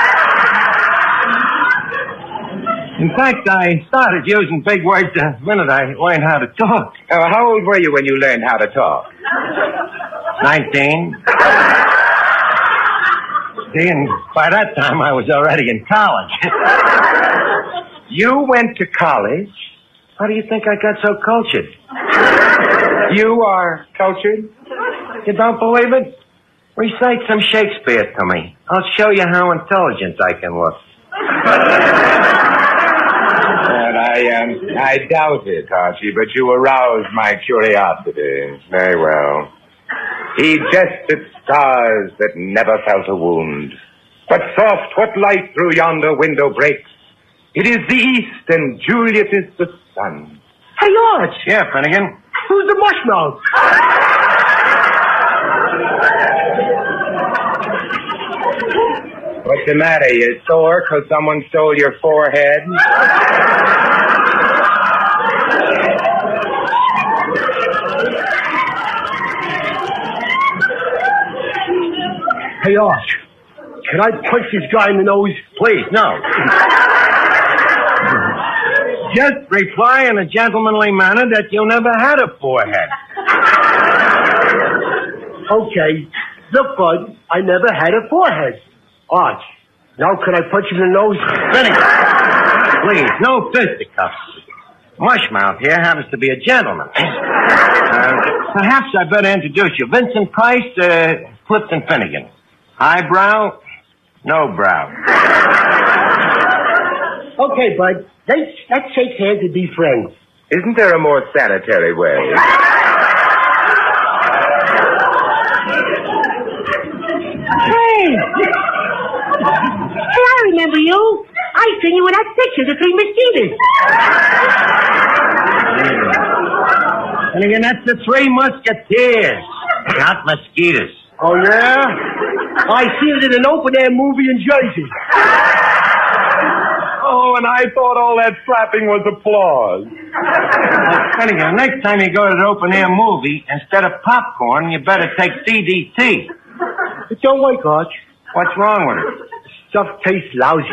In fact, I started using big words the minute I learned how to talk. Oh, how old were you when you learned how to talk? Nineteen. See, and by that time I was already in college. You went to college? How do you think I got so cultured? You are cultured? You don't believe it? Recite some Shakespeare to me. I'll show you how intelligent I can look. And I, um, I doubt it, Archie, but you aroused my curiosity. Very well. He jested stars that never felt a wound. But soft, what light through yonder window breaks? It is the east, and Juliet is the sun. Hey, Arch. Yeah, Finnegan. Who's the mushmouth? What's the matter? You sore because someone stole your forehead? Hey, Arch. Can I punch this guy in the nose? Please, no. Just reply in a gentlemanly manner that you never had a forehead. Okay. Look, bud, I never had a forehead. Arch, now can I punch him in the nose? Finnegan, please, no fisticuffs. Mushmouth here happens to be a gentleman. Uh, perhaps I better introduce you. Vincent Price, uh, Clifton Finnegan. Eyebrow, no brow. Okay, Bud. Let's, let's shake hands and be friends. Isn't there a more sanitary way? Hey! Hey, I remember you. I seen you in that picture, The Three Mosquitoes. And again, that's the Three Musketeers, not mosquitoes. Oh, yeah? I seen it in an open-air movie in Jersey. Oh, and I thought all that flapping was applause. Finnegan, next time you go to an open-air movie, instead of popcorn, you better take D D T. It don't work, Arch. What's wrong with it? Stuff tastes lousy.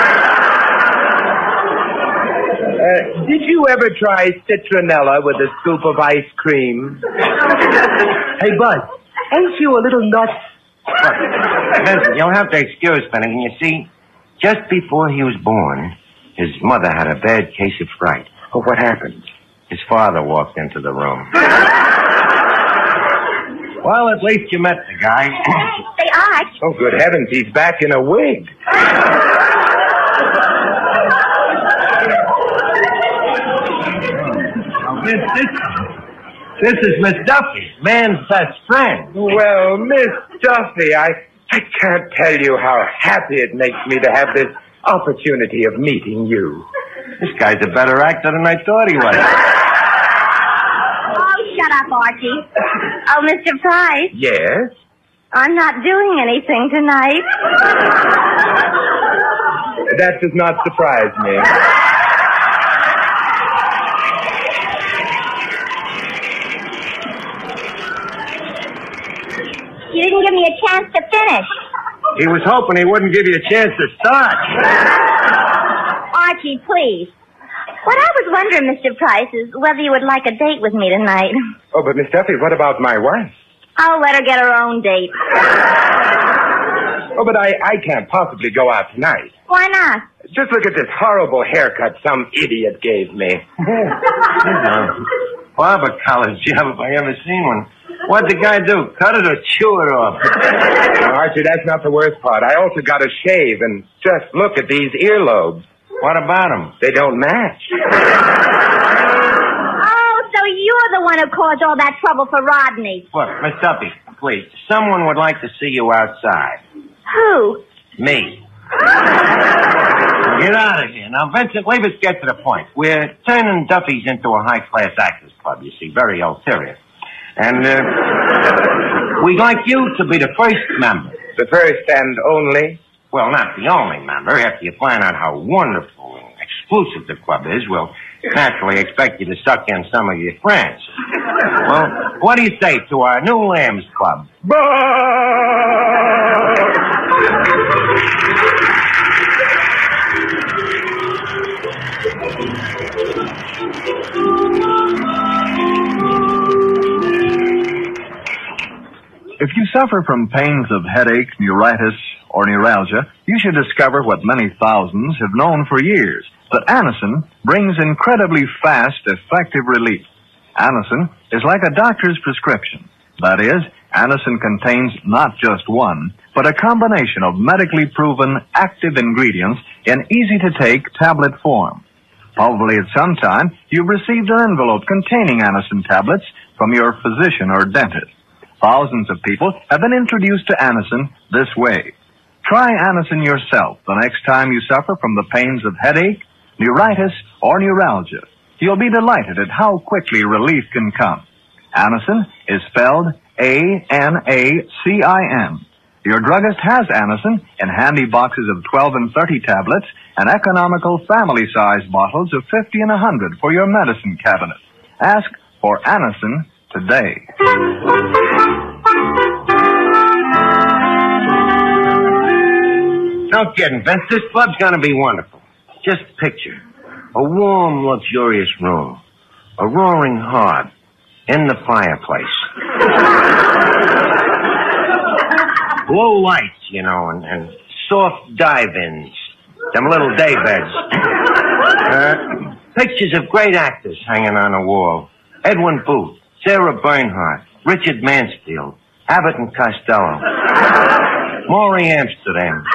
Uh, did you ever try citronella with a scoop of ice cream? Hey, Bud, ain't you a little nuts? Look, listen, you'll have to excuse Finnegan. You see, just before he was born, his mother had a bad case of fright. Oh, what happened? His father walked into the room. Well, at least you met the guy. Say, Arch. Oh, good heavens, he's back in a wig. Oh, this, this, this is Miss Duffy, man's best friend. Well, Miss Duffy, I, I can't tell you how happy it makes me to have this opportunity of meeting you. This guy's a better actor than I thought he was. Oh, shut up, Archie. Oh, Mister Price. Yes? I'm not doing anything tonight. That does not surprise me. You didn't give me a chance to finish. He was hoping he wouldn't give you a chance to start. Archie, please. What I was wondering, Mister Price, is whether you would like a date with me tonight. Oh, but Miss Duffy, what about my wife? I'll let her get her own date. Oh, but I, I can't possibly go out tonight. Why not? Just look at this horrible haircut some idiot gave me. Barber college job if I ever seen one. What'd the guy do? Cut it or chew it off? No, Archie, that's not the worst part. I also got a shave, and just look at these earlobes. What about them? They don't match. Oh, so you're the one who caused all that trouble for Rodney. Look, Miss Duffy, please. Someone would like to see you outside. Who? Me. Get out of here. Now, Vincent, leave us get to the point. We're turning Duffy's into a high-class actors club, you see. Very ulterior. And, uh, we'd like you to be the first member. The first and only? Well, not the only member. After you find out how wonderful and exclusive the club is, we'll naturally expect you to suck in some of your friends. Well, what do you say to our new Lambs Club? If you suffer from pains of headache, neuritis, or neuralgia, you should discover what many thousands have known for years, that Anacin brings incredibly fast, effective relief. Anacin is like a doctor's prescription. That is, Anacin contains not just one, but a combination of medically proven active ingredients in easy-to-take tablet form. Probably at some time, you've received an envelope containing Anacin tablets from your physician or dentist. Thousands of people have been introduced to Anacin this way. Try Anacin yourself the next time you suffer from the pains of headache, neuritis, or neuralgia. You'll be delighted at how quickly relief can come. Anacin is spelled A N A C I N. Your druggist has Anacin in handy boxes of twelve and thirty tablets and economical family-size bottles of fifty and one hundred for your medicine cabinet. Ask for Anacin today. No kidding, Vince. This club's going to be wonderful. Just picture a warm, luxurious room, a roaring hearth in the fireplace, low lights, you know, and, and soft dive-ins, them little day beds. Uh, pictures of great actors hanging on the wall. Edwin Booth, Sarah Bernhardt, Richard Mansfield, Abbott and Costello, Maury Amsterdam.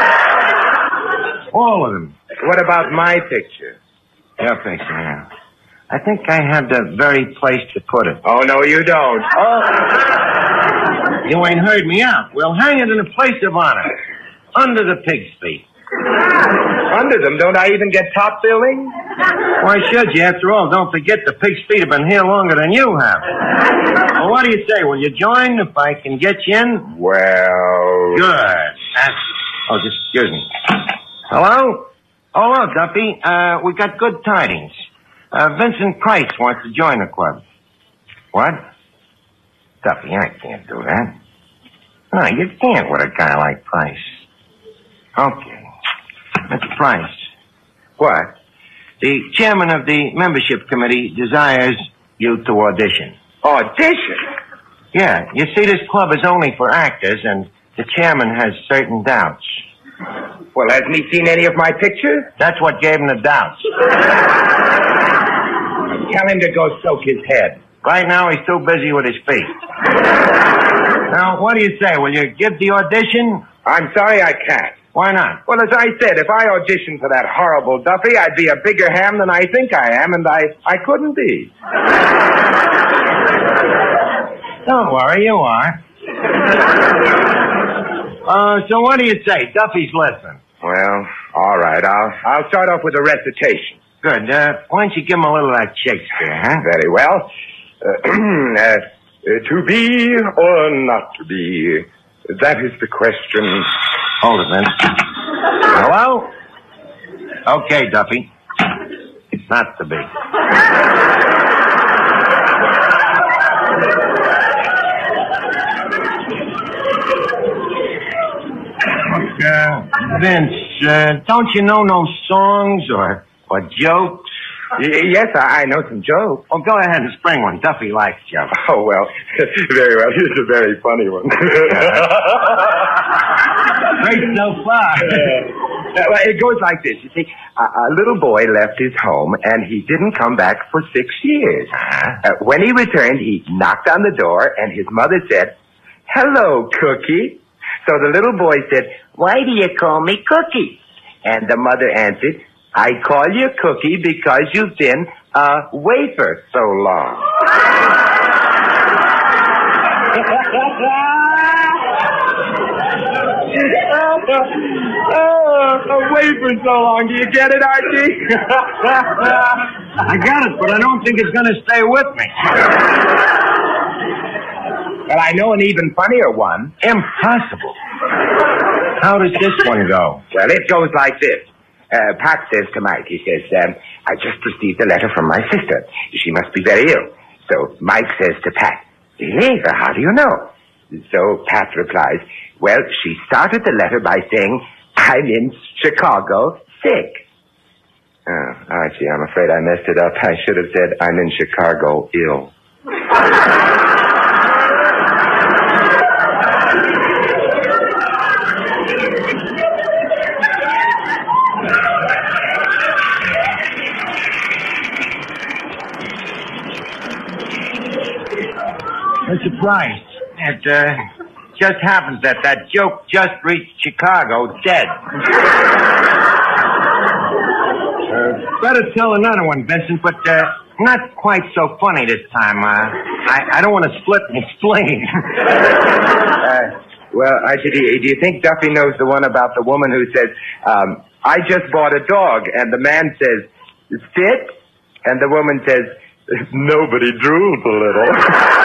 All of them. What about my picture? Your picture, yeah. I think I have the very place to put it. Oh, no, you don't. Oh. You ain't heard me out. We'll hang it in a place of honor. Under the pig's feet. Under them? Don't I even get top billing? Why should you? After all, don't forget the pig's feet have been here longer than you have. Well, what do you say? Will you join if I can get you in? Well... Good. That's... Oh, just excuse me. Hello? Oh, hello, Duffy. Uh, we got good tidings. Uh, Vincent Price wants to join the club. What? Duffy, I can't do that. No, you can't with a guy like Price. Okay. Mister Price. What? The chairman of the membership committee desires you to audition. Audition? Yeah. You see, this club is only for actors, and the chairman has certain doubts. Well, hasn't he seen any of my pictures? That's what gave him the doubts. Tell him to go soak his head. Right now, he's too busy with his feet. Now, what do you say? Will you give the audition? I'm sorry I can't. Why not? Well, as I said, if I auditioned for that horrible Duffy, I'd be a bigger ham than I think I am, and I, I couldn't be. Don't worry, you are. Uh, so what do you say? Duffy's listening. Well, all right. I'll, I'll start off with a recitation. Good. Uh, why don't you give him a little of that Shakespeare, huh? Very well. Uh, uh, to be or not to be, that is the question. Hold it, man. Hello? Okay, Duffy. It's not to be. Look, uh, Vince, uh, don't you know no songs or, or jokes? Y- yes, I, I know some jokes. Oh, go ahead and spring one. Duffy likes jokes. Oh, well, very well. Here's a very funny one. Great so far. Uh, well, it goes like this. You see, a, a little boy left his home, and he didn't come back for six years. Uh-huh. Uh, when he returned, he knocked on the door, and his mother said, "Hello, Cookie." So the little boy said, "Why do you call me Cookie?" And the mother answered, "I call you Cookie because you've been a wafer so long." Oh, a wafer so long. Do you get it, Archie? I got it, but I don't think it's going to stay with me. Well, I know an even funnier one. Impossible. How does this one go? Well, it goes like this. Uh, Pat says to Mike, he says, um, "I just received a letter from my sister. She must be very ill." So Mike says to Pat, "Hey, how do you know?" So Pat replies, "Well, she started the letter by saying, 'I'm in Chicago sick.'" Oh, Archie, I'm afraid I messed it up. I should have said, "I'm in Chicago ill." I'm surprised. It uh, just happens that that joke just reached Chicago dead. uh, better tell another one, Vincent, but uh, not quite so funny this time. Uh, I, I don't want to split my spleen. uh, well, Archie, do you, do you think Duffy knows the one about the woman who says, um, "I just bought a dog," and the man says, "Sit," and the woman says, "Nobody drools a little."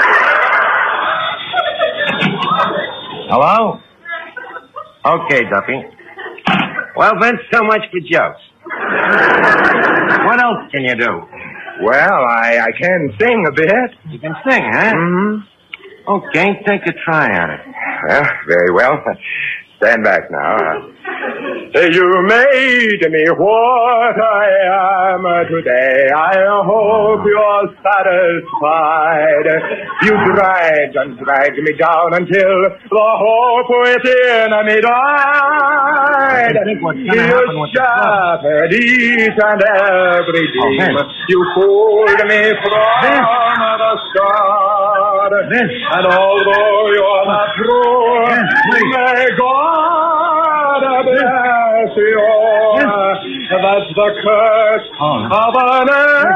Hello? Okay, Duffy. Well, Vince, so much for jokes. What else can you do? Well, I, I can sing a bit. You can sing, huh? Mm-hmm. Okay, take a try at it. Well, very well. Stand back now. Uh, You made me what I am today. I hope you're satisfied. You dragged and dragged me down until the hope within me died. You shattered each and every dream. Oh, you fooled me from this. the start. This. And although you're not true, yes, may God bless you. Yes. That's the curse oh. of an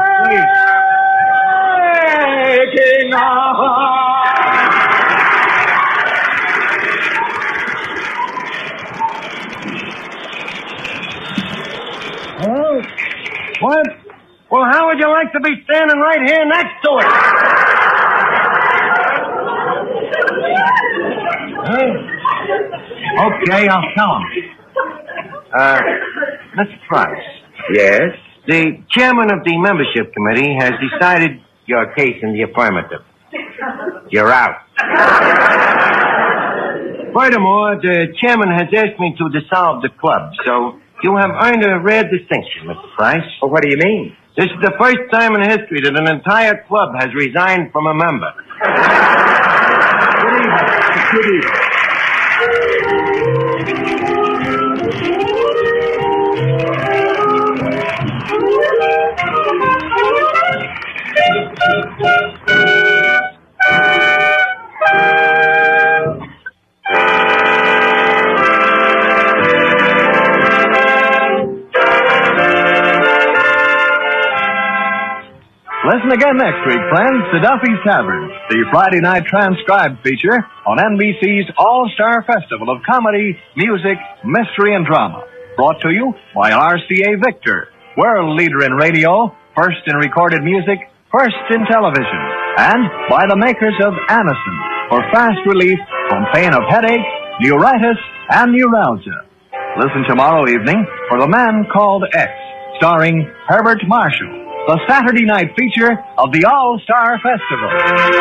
aching heart. Well, what? Well, how would you like to be standing right here next to it? Huh? Okay, I'll tell him. Uh, Mister Price. Yes? The chairman of the membership committee has decided your case in the affirmative. You're out. Furthermore, the chairman has asked me to dissolve the club, so you have earned a rare distinction, Mister Price. Well, what do you mean? This is the first time in history that an entire club has resigned from a member. Good evening. Good evening. Listen again next week, friends, to Duffy's Tavern, the Friday night transcribed feature on N B C's All-Star Festival of Comedy, Music, Mystery, and Drama. Brought to you by R C A Victor, world leader in radio, first in recorded music, first in television, and by the makers of Anacin for fast relief from pain of headache, neuritis, and neuralgia. Listen tomorrow evening for The Man Called X, starring Herbert Marshall, the Saturday night feature of the All-Star Festival.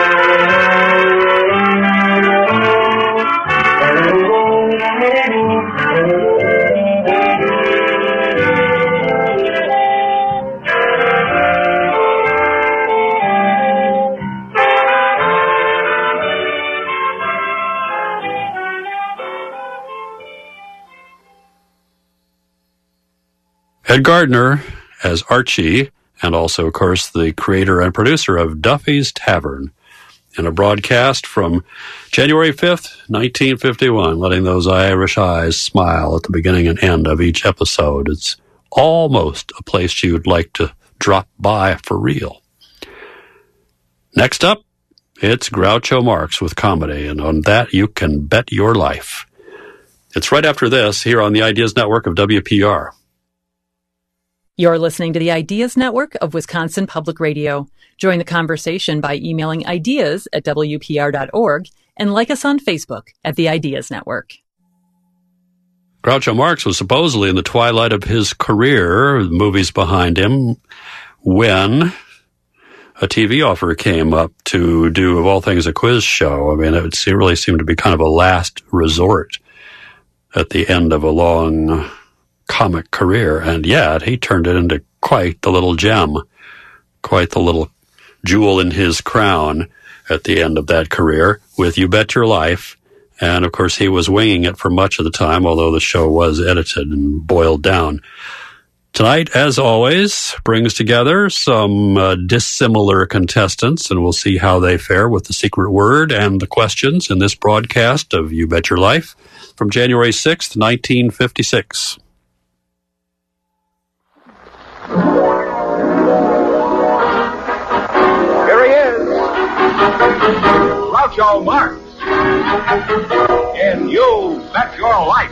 Ed Gardner as Archie, and also, of course, the creator and producer of Duffy's Tavern, in a broadcast from January fifth, nineteen fifty-one, letting those Irish eyes smile at the beginning and end of each episode. It's almost a place you'd like to drop by for real. Next up, it's Groucho Marx with comedy, and on that you can bet your life. It's right after this here on the Ideas Network of W P R. You're listening to the Ideas Network of Wisconsin Public Radio. Join the conversation by emailing ideas at W P R dot org and like us on Facebook at the Ideas Network. Groucho Marx was supposedly in the twilight of his career, the movies behind him, when a T V offer came up to do, of all things, a quiz show. I mean, it really seemed to be kind of a last resort at the end of a long comic career, and yet he turned it into quite the little gem, quite the little jewel in his crown at the end of that career with You Bet Your Life. And of course he was winging it for much of the time, although the show was edited and boiled down. Tonight, as always, brings together some uh, dissimilar contestants, and we'll see how they fare with the secret word and the questions in this broadcast of You Bet Your Life from January sixth, nineteen fifty-six. Here he is, Groucho Marx, in You Bet Your Life.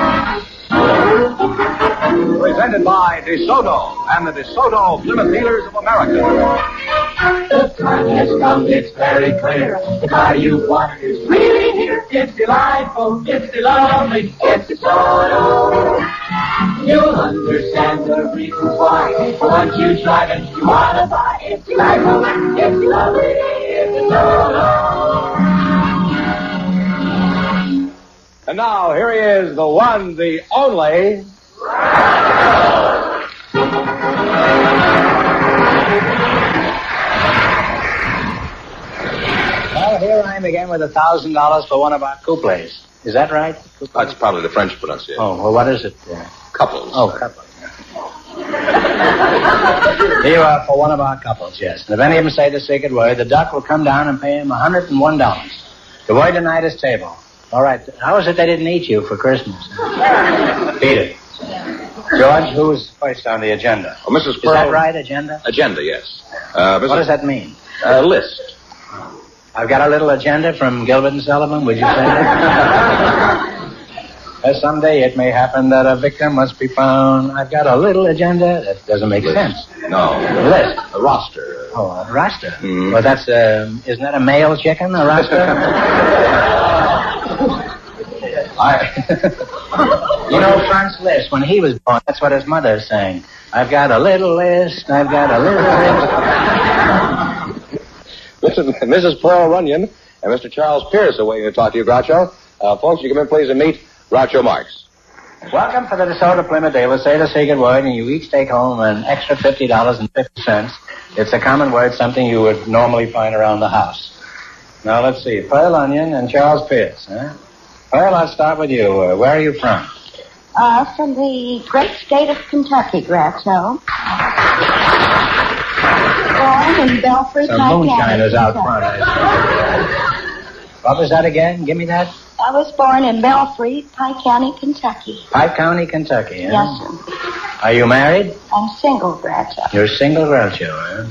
Presented by DeSoto and the DeSoto Plymouth Dealers of America. The time has come, it's very clear. The car you want is really here. It's delightful, it's lovely, it's DeSoto. You'll understand the reasons why. Once you drive it, you want to buy. It's delightful, it's lovely, it's DeSoto. And now, here he is, the one, the only Well, here I am again with a thousand dollars for one of our couplets. Is that right? That's probably the French pronunciation. Oh, well, what is it? Uh, Couples. Oh, couples. Here you are for one of our couples, yes. And if any of them say the sacred word, the duck will come down and pay him one hundred and one dollars. The word tonight is table. All right. How is it they didn't eat you for Christmas? Eat it. George, who's first on the agenda? Oh, Missus Is Pearl. that right, agenda? Agenda, yes. Uh, What does that mean? Uh, list. I've got a little agenda from Gilbert and Sullivan. Would you say that? Uh, someday it may happen that a victim must be found. I've got a little agenda. That doesn't make List. sense. No. List. A roster. Oh, a roster. Mhm. Well, that's, uh, isn't that a male chicken, a roster? I, you know, Franz Liszt, when he was born, that's what his mother sang. I've got a little list, I've got a little list. Missus Pearl Runyon and Mister Charles Pierce are waiting to talk to you, Groucho. Uh, folks, you come in, please, and meet Groucho Marx. Welcome to the DeSoto Plymouth dealer. Say the sacred word, and you each take home an extra fifty dollars and fifty cents. It's a common word, something you would normally find around the house. Now, let's see. Pearl Onion and Charles Pierce, huh? Pearl, I'll start with you. Uh, where are you from? Uh, from the great state of Kentucky, Groucho. Born in Belfry, Some Pike moonshiners County, out Kentucky. front. I see. What was that again? Give me that. I was born in Belfry, Pike County, Kentucky. Pike County, Kentucky, huh? Yes, sir. Are you married? I'm single, Groucho. You're single, Groucho, huh?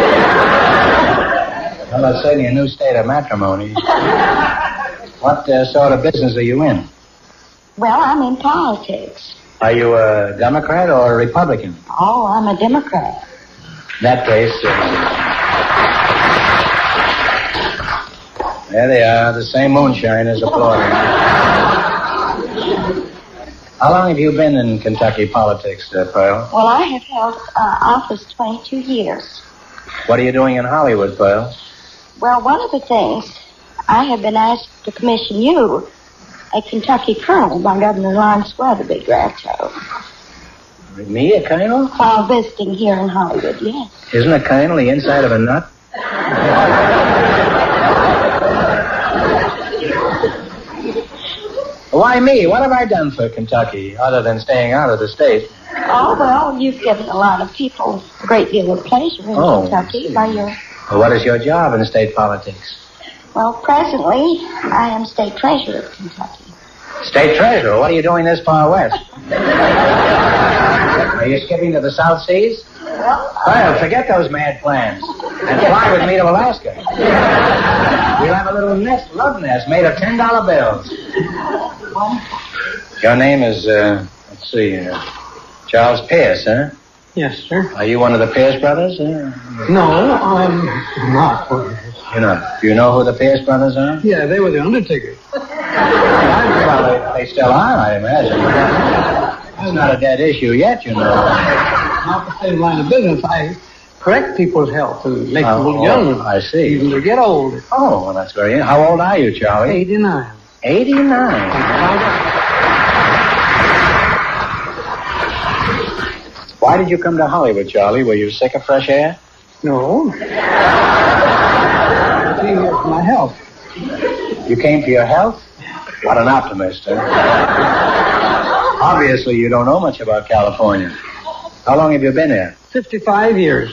Well, that's certainly a new state of matrimony. What uh, sort of business are you in? Well, I'm in politics. Are you a Democrat or a Republican? Oh, I'm a Democrat. In that case, uh, there they are, the same moonshiners applauding. How long have you been in Kentucky politics, uh, Pearl? Well, I have held uh, office twenty-two years. What are you doing in Hollywood, Pearl? Well, one of the things, I have been asked to commission you, a Kentucky colonel, by Governor Lawrence Weatherby, Groucho. Me, a colonel? While visiting here in Hollywood, yes. Isn't a colonel the inside of a nut? Why me? What have I done for Kentucky other than staying out of the state? Oh, well, you've given a lot of people a great deal of pleasure in Oh, Kentucky by your... Well, what is your job in state politics? Well, presently, I am state treasurer of Kentucky. State treasurer? What are you doing this far west? Are you skipping to the South Seas? Well, forget those mad plans and fly with me to Alaska. We'll have a little nest, love nest made of ten dollar bills. Your name is, uh, let's see, uh, Charles Pierce, huh? Yes, sir. Are you one of the Pierce brothers? Uh, No, I'm not. you know, do you know who the Pierce brothers are? Yeah, they were the Undertaker. Well, they, they still are, I imagine. It's not a dead issue yet, you know. Not the same line of business. I correct people's health to make them look Oh, young. I see. Even to get old. Oh, well, that's very... How old are you, Charlie? eighty-nine. eighty-nine. Why did you come to Hollywood, Charlie? Were you sick of fresh air? No. I came here for my health. You came for your health? What an optimist, huh? Obviously, you don't know much about California. How long have you been here? fifty-five years.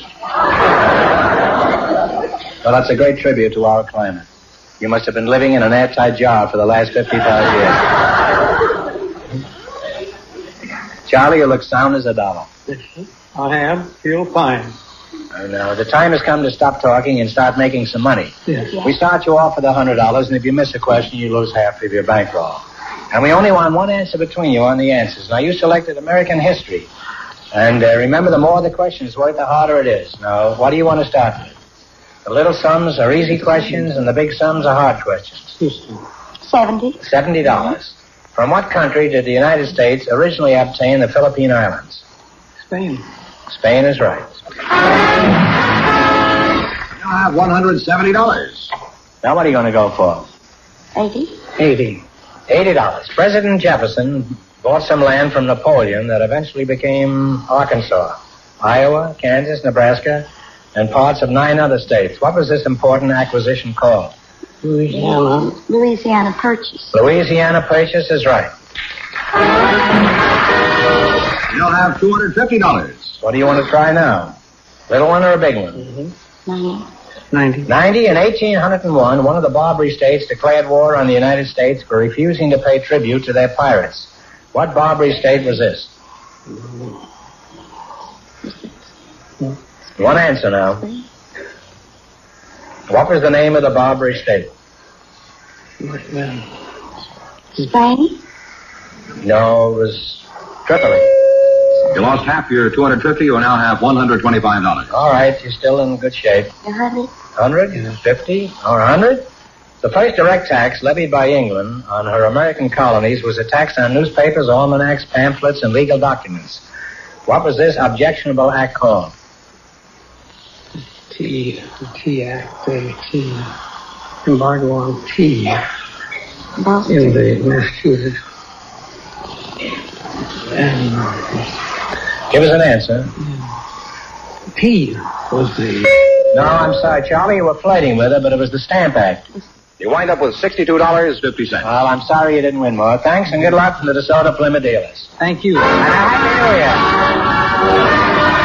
Well, that's a great tribute to our climate. You must have been living in an airtight jar for the last fifty-five years. Charlie, you look sound as a dollar. I am. Feel fine. I know. The time has come to stop talking and start making some money. Yes. We start you off with a hundred dollars, and if you miss a question, you lose half of your bankroll. And we only want one answer between you on the answers. Now, you selected American history. And uh, remember, the more the question is worth, the harder it is. Now, what do you want to start with? The little sums are easy questions, and the big sums are hard questions. Seventy. Seventy dollars. From what country did the United States originally obtain the Philippine Islands? Spain. Spain is right. You have one hundred seventy dollars. Now, what are you going to go for? Eighty. Eighty. Eighty dollars. President Jefferson bought some land from Napoleon that eventually became Arkansas, Iowa, Kansas, Nebraska, and parts of nine other states. What was this important acquisition called? Louisiana. Louisiana Purchase. Louisiana Purchase is right. You'll have two hundred fifty dollars. What do you want to try now? Little one or a big one? Mm-hmm. Ninety. Ninety. Ninety. In eighteen oh one, one of the Barbary states declared war on the United States for refusing to pay tribute to their pirates. What Barbary state was this? One answer now. What was the name of the Barbary state? Spain? No, it was Tripoli. You lost half your two hundred fifty. You will now have one hundred twenty-five dollars. All right, you're still in good shape. A hundred? Hundred? Fifty? Or a hundred? The first direct tax levied by England on her American colonies was a tax on newspapers, almanacs, pamphlets, and legal documents. What was this objectionable act called? Tea, Tea Act, the tea, embargo on tea in the Massachusetts. And, Give us an answer. Tea was the... No, I'm sorry, Charlie, you were flirting with her, but it was the Stamp Act. You wind up with sixty-two dollars and fifty cents. Well, I'm sorry you didn't win more. Thanks and good luck from the DeSoto Plymouth dealers. Thank you. And a Happy New Year.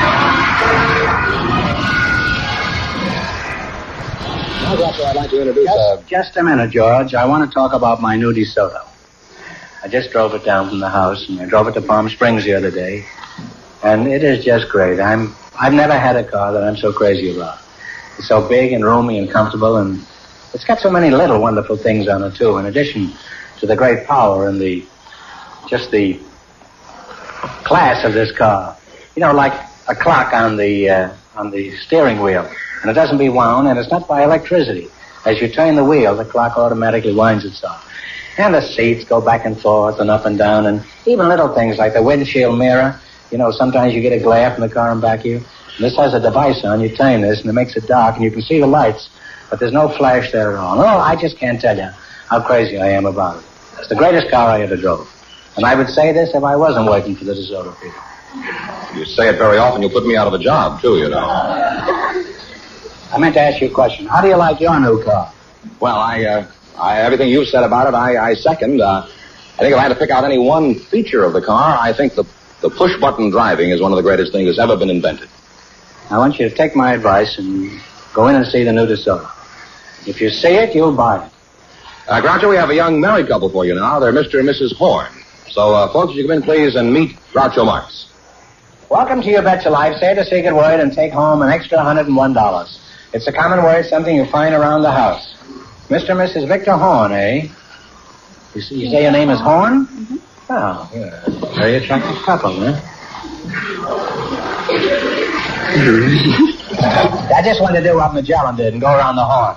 I'd like to introduce Just, uh, just a minute, George. I want to talk about my new DeSoto. I just drove it down from the house, and I drove it to Palm Springs the other day. And it is just great. I'm, I've never had a car that I'm so crazy about. It's so big and roomy and comfortable, and it's got so many little wonderful things on it, too, in addition to the great power and the, just the class of this car. You know, like a clock on the, uh, on the steering wheel. And it doesn't be wound, and it's not by electricity. As you turn the wheel, the clock automatically winds itself. And the seats go back and forth and up and down, and even little things like the windshield mirror. You know, sometimes you get a glare from the car in back of you. And this has a device on. You turn this, and it makes it dark, and you can see the lights, but there's no flash there at all. Oh, I just can't tell you how crazy I am about it. It's the greatest car I ever drove. And I would say this if I wasn't working for the DeSoto people. You say it very often. You'll put me out of a job, too, you know. I meant to ask you a question. How do you like your new car? Well, I, uh, I everything you've said about it, I, I second. Uh, I think if I had to pick out any one feature of the car, I think the, the push-button driving is one of the greatest things that's ever been invented. I want you to take my advice and go in and see the new DeSoto. If you see it, you'll buy it. Uh, Groucho, we have a young married couple for you now. They're Mister and Missus Horn. So, uh, folks, you come in, please, and meet Groucho Marx. Welcome to You Bet Your Life. Say the secret word and take home an extra one hundred one dollars. It's a common word, something you find around the house. Mister and Missus Victor Horn, eh? You, see, you say your name is Horn? Mm-hmm. Oh, you're a very attractive couple, huh? I just wanted to do what Magellan did and go around the horn.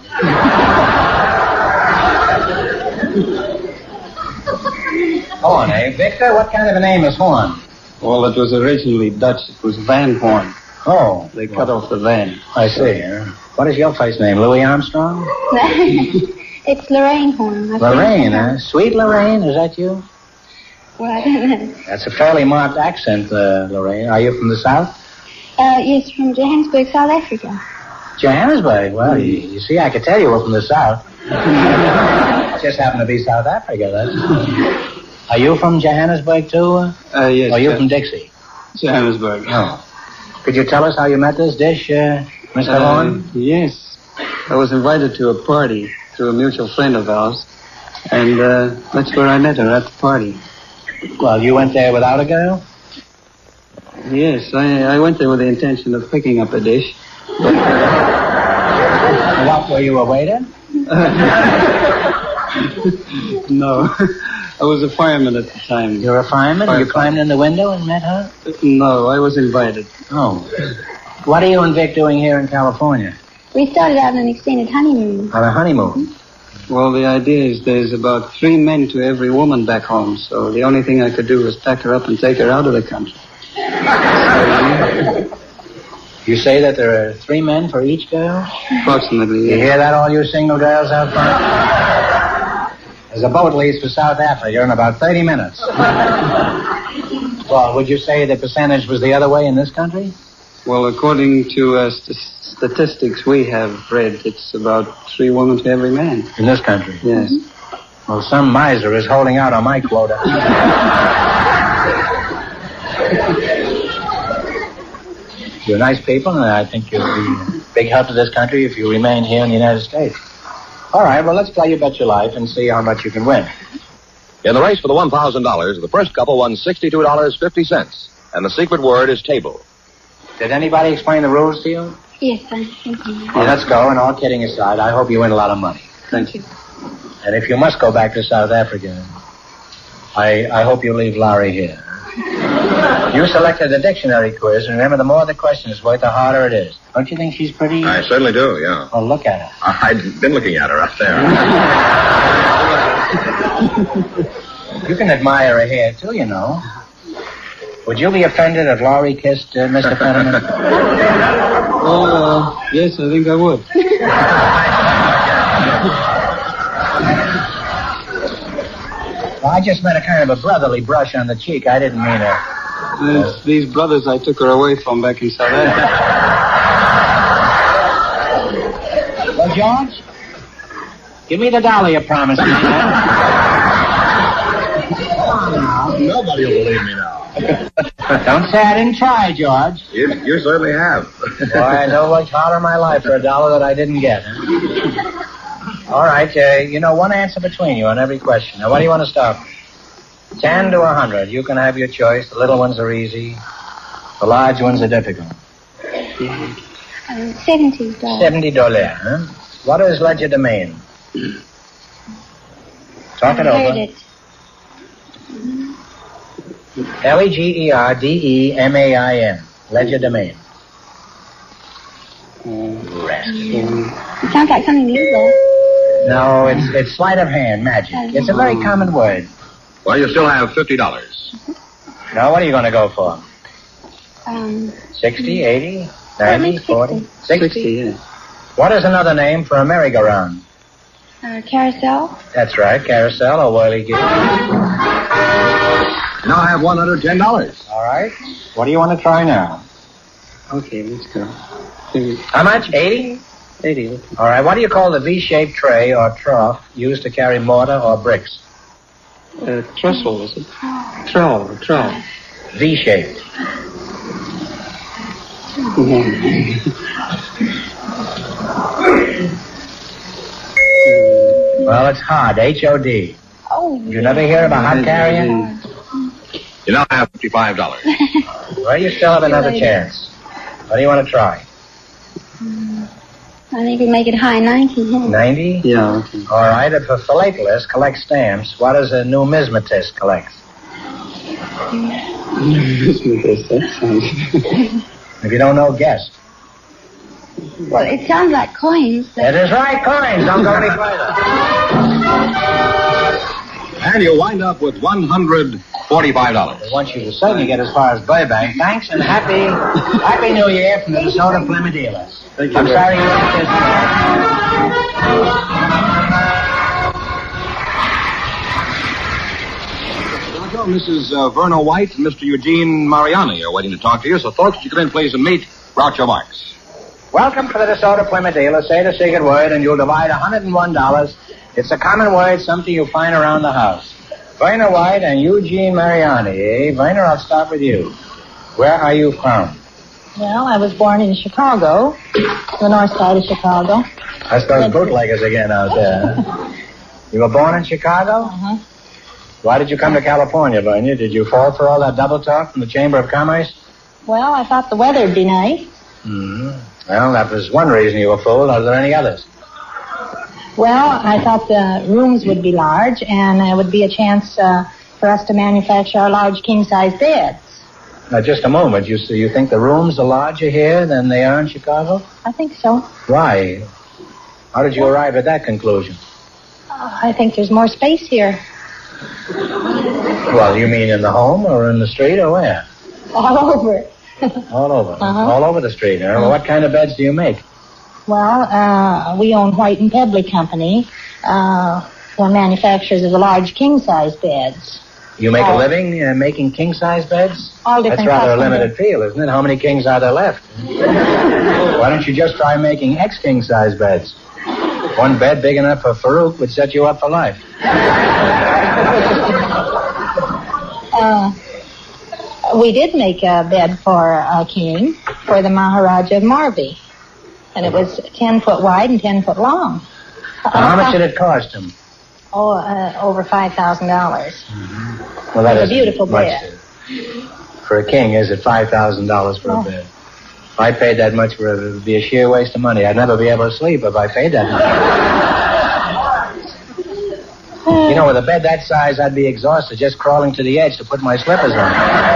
Horn, eh? Victor, what kind of a name is Horn? Well, it was originally Dutch. It was Van Horn. Oh. They cut off the van. I see. Huh? What is your first name? Louis Armstrong? It's Lorraine Horn. Lorraine, huh? Sweet Lorraine, is that you? Well, I don't know. That's a fairly marked accent, uh, Lorraine. Are you from the South? Uh, yes, from Johannesburg, South Africa. Johannesburg? Well, you, you see, I could tell you were from the South. It just happened to be South Africa, that's... Are you from Johannesburg, too? Uh, uh yes. Or are you from Dixie? Johannesburg. Oh. Could you tell us how you met this dish, uh, Mister Uh, Horn? Yes. I was invited to a party through a mutual friend of ours, and uh, that's where I met her, at the party. Well, you went there without a girl? Yes, I, I went there with the intention of picking up a dish. But, uh... What, were you a waiter? No. I was a fireman at the time. You're a fireman? Fire You climbed in the window and met her? No, I was invited. Oh. What are you and Vic doing here in California? We started out on an extended honeymoon. On a honeymoon? Well, the idea is there's about three men to every woman back home, so the only thing I could do was pack her up and take her out of the country. You say that there are three men for each girl? Approximately, You yes. hear that, all you single girls out there? There's a boat leaves for South Africa in about thirty minutes. Well, would you say the percentage was the other way in this country? Well, according to uh, st- statistics we have read, it's about three women to every man. In this country? Yes. Well, some miser is holding out on my quota. You're nice people, and I think you'll be a big help to this country if you remain here in the United States. All right, well, let's play You Bet Your Life and see how much you can win. In the race for the one thousand dollars, the first couple won sixty-two dollars and fifty cents, and the secret word is table. Did anybody explain the rules to you? Yes, I think you Well, let's go, and all kidding aside, I hope you win a lot of money. Thank you. And if you must go back to South Africa, I, I hope you leave Larry here. You selected the dictionary quiz, and remember, the more the question is worth, the harder it is. Don't you think she's pretty? I certainly do, yeah. Oh, look at her. I- I've been looking at her up there. You can admire her hair, too, you know. Would you be offended if Laurie kissed uh, Mister Fenneman? Well, uh, yes, I think I would. Well, I just meant a kind of a brotherly brush on the cheek. I didn't mean a... It's these brothers I took her away from back in South Africa. Well, George, give me the dollar you promised me. Nobody will believe me now. Don't say I didn't try, George. You, you certainly have. Boy, I know what's harder in my life for a dollar that I didn't get. Huh? All right, uh, you know, one answer between you on every question. Now, what do you want to start with? Ten to a hundred. You can have your choice. The little ones are easy. The large ones are difficult. Um, seventy dollars. Seventy dollars, huh? What is legerdemain? Talk it I heard over. it. L E G E R D E M A I N. Legerdemain. It sounds like something legal. No, it's it's sleight of hand, magic. It's a very common word. Well, you still have fifty dollars. Now, what are you going to go for? Um, Sixty, eighty, Let me ninety, forty? sixty. Sixty, yeah. What is another name for a merry-go-round? uh, carousel. That's right, carousel or whirly-gig. Now I have one hundred ten dollars. All right. What do you want to try now? Okay, let's go. How much? Eighty? Eighty. All right. What do you call the V-shaped tray or trough used to carry mortar or bricks? Uh, trestle, is it? Trowel, trowel. V-shaped. Well, it's hod. H O D. Oh, Did you never hear of a hod carrier? You now have fifty-five dollars. Well, you still have another chance. What do you want to try? I think we make it high ninety. huh? Ninety? Yeah, okay. All right. If a philatelist collects stamps, what does a numismatist collect? If you don't know, guess. Well, it sounds like coins. That is right, coins. Don't go any further. And you wind up with one hundred forty-five dollars. I want you to certainly get as far as Burbank. Thanks, and happy Happy New Year from the DeSoto Plymouth dealers. Thank you. I'm sorry you left this. There we go. Missus Uh, Verna White and Mister Eugene Mariani are waiting to talk to you. So, folks, you come in, please, and meet Groucho Marx. Welcome to the DeSoto Plymouth dealer. Say the secret word, and you'll divide one hundred one dollars. It's a common word, something you find around the house. Verna White and Eugene Mariani, eh? Verna, I'll start with you. Where are you from? Well, I was born in Chicago, the north side of Chicago. That's those bootleggers again out there. Huh? You were born in Chicago? Uh-huh. Why did you come to California, Verna? Did you fall for all that double talk from the Chamber of Commerce? Well, I thought the weather'd be nice. Mm-hmm. Well, that was one reason you were fooled. Are there any others? Well, I thought the rooms would be large, and there would be a chance uh, for us to manufacture our large king-size beds. Now, just a moment. You you think the rooms are larger here than they are in Chicago? I think so. Why? How did you arrive at that conclusion? Uh, I think there's more space here. Well, you mean in the home or in the street or where? All over. All over. Uh-huh. All over the street. Huh? Well, what kind of beds do you make? Well, uh, we own White and Pebley Company. Uh, we're manufacturers of the large king-size beds. You make Oh. a living uh, making king-size beds? All different That's rather a custom limited field, isn't it? How many kings are there left? Why don't you just try making ex-king size beds? One bed big enough for Farouk would set you up for life. Uh, we did make a bed for a king, for the Maharaja of Marvi. And it was ten foot wide and ten foot long. Now, how much did it cost him? Oh, uh, over five thousand dollars. Well, that It's a isn't beautiful much bed. For a king, is it five thousand dollars for Oh. a bed? If I paid that much for it, it would be a sheer waste of money. I'd never be able to sleep if I paid that much. You know, with a bed that size, I'd be exhausted just crawling to the edge to put my slippers on.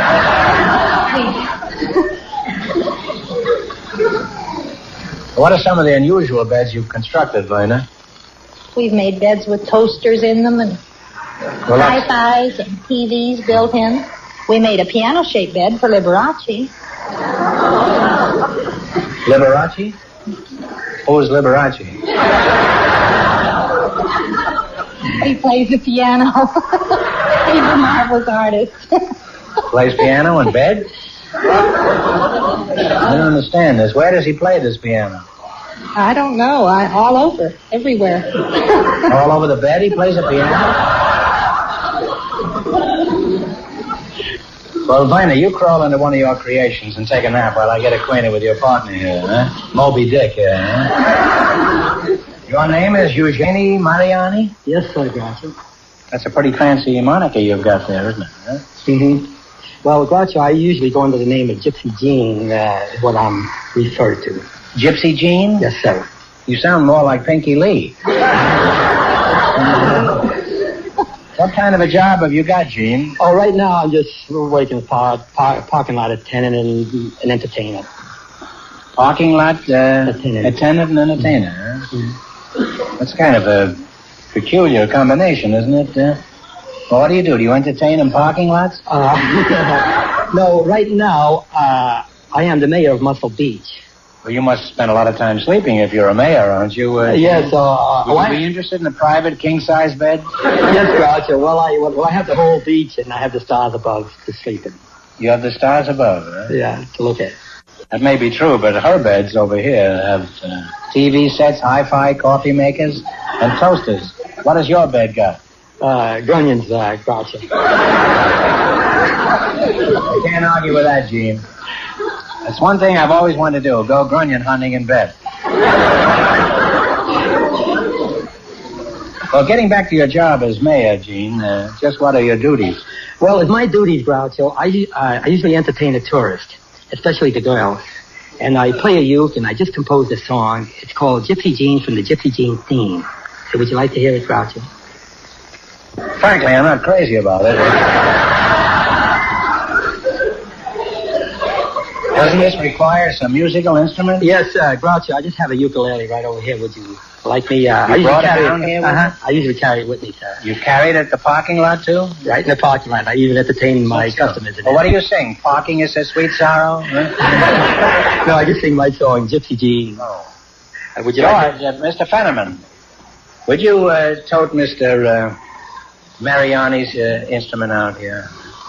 What are some of the unusual beds you've constructed, Verna? We've made beds with toasters in them and Well, that's- hi-fis and T Vs built in. We made a piano-shaped bed for Liberace. Liberace? Who's Liberace? He plays the piano. He's a marvelous artist. Plays piano in bed? I don't understand this. Where does he play this piano? I don't know. I, all over, everywhere. All over the bed he plays a piano? Well, Vina, you crawl into one of your creations and take a nap while I get acquainted with your partner here, huh? Moby Dick here, huh? Your name is Eugenie Mariani? Yes, sir, Groucho. That's a pretty fancy moniker you've got there, isn't it? Huh? Mm-hmm. Well, Groucho, I usually go under the name of Gypsy Jean, uh, is what I'm referred to. Gypsy Jean? Yes, sir. You sound more like Pinky Lee. What kind of a job have you got, Gene? Oh, right now I'm just working at par, par, parking lot attendant and an entertainer. Parking lot uh, Attendant. attendant and entertainer, huh? That's kind of a peculiar combination, isn't it? Uh, well, what do you do? Do you entertain in parking lots? Uh, no, right now uh, I am the mayor of Muscle Beach. Well, you must spend a lot of time sleeping if you're a mayor, aren't you? Uh, yes, uh, Would well, you be interested in a private king-size bed? Yes, Groucho. Well, I well, I have the whole beach and I have the stars above to sleep in. You have the stars above, huh? Yeah, to look at. That may be true, but her beds over here have uh, T V sets, hi-fi, coffee makers, and toasters. What has your bed got? Uh, Grunion's, uh, Groucho. I can't argue with that, Gene. That's one thing I've always wanted to do, go grunion hunting in bed. Well, getting back to your job as mayor, Gene, uh, just what are your duties? Well, as my duties, Groucho, I, uh, I usually entertain the tourists, especially the girls. And I play a uke, and I just composed a song. It's called Gypsy Jean from the Gypsy Jean theme. So would you like to hear it, Groucho? Frankly, I'm not crazy about it. Doesn't this require some musical instrument? Yes, uh, Groucho, I just have a ukulele right over here. Would you like me? Uh, You I usually brought it carry down here with Uh-huh. you? I usually carry it with me, sir. You carry it at the parking lot, too? Right in the parking lot. I even entertain my customers. in Well, it. what do you sing? Parking is a sweet sorrow? Huh? No, I just sing my song, Gypsy Jean. Oh. Uh, would you George, like uh, Mister Fenneman, would you uh, tote Mister Uh, Mariani's uh, instrument out here?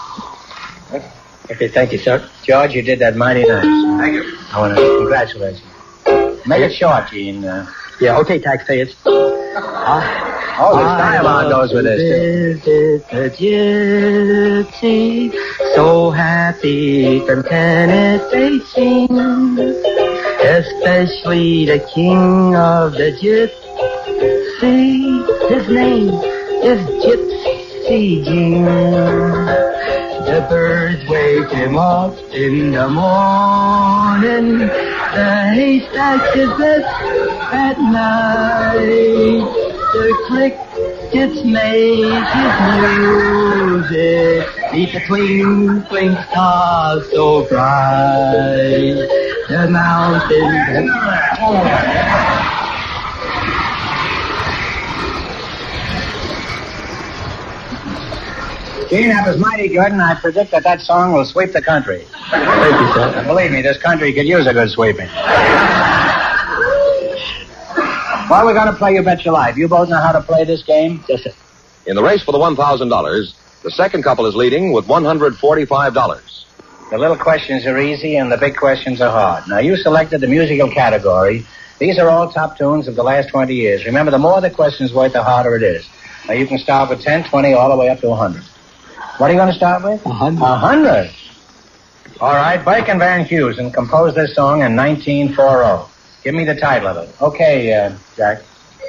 Okay, thank you, sir. George, you did that mighty nice. Thank you. I want to congratulate you. Make it short, Gene. Uh, Yeah, okay, taxpayers. oh, this dialogue goes with this, too. Visit the gypsy, so happy, contented they seem, especially the king of the gypsy. His name is Gypsy Jean. The birds wake him up in the morning. The haystack is best at night. The crickets make his music beneath the twinkling stars so bright. The mountains. Gene, that was mighty good, and I predict that that song will sweep the country. Thank you, sir. And believe me, this country could use a good sweeping. Well, we're going to play You Bet Your Life. You both know how to play this game? Yes, sir. In the race for the one thousand dollars, the second couple is leading with one hundred forty-five dollars. The little questions are easy and the big questions are hard. Now, you selected the musical category. These are all top tunes of the last twenty years. Remember, the more the question's worth, the harder it is. Now, you can start with ten, twenty, all the way up to one hundred. What are you going to start with? one hundred. one hundred. All right, Blake and Van Heusen composed this song in nineteen forty. Give me the title of it. Okay, uh, Jack.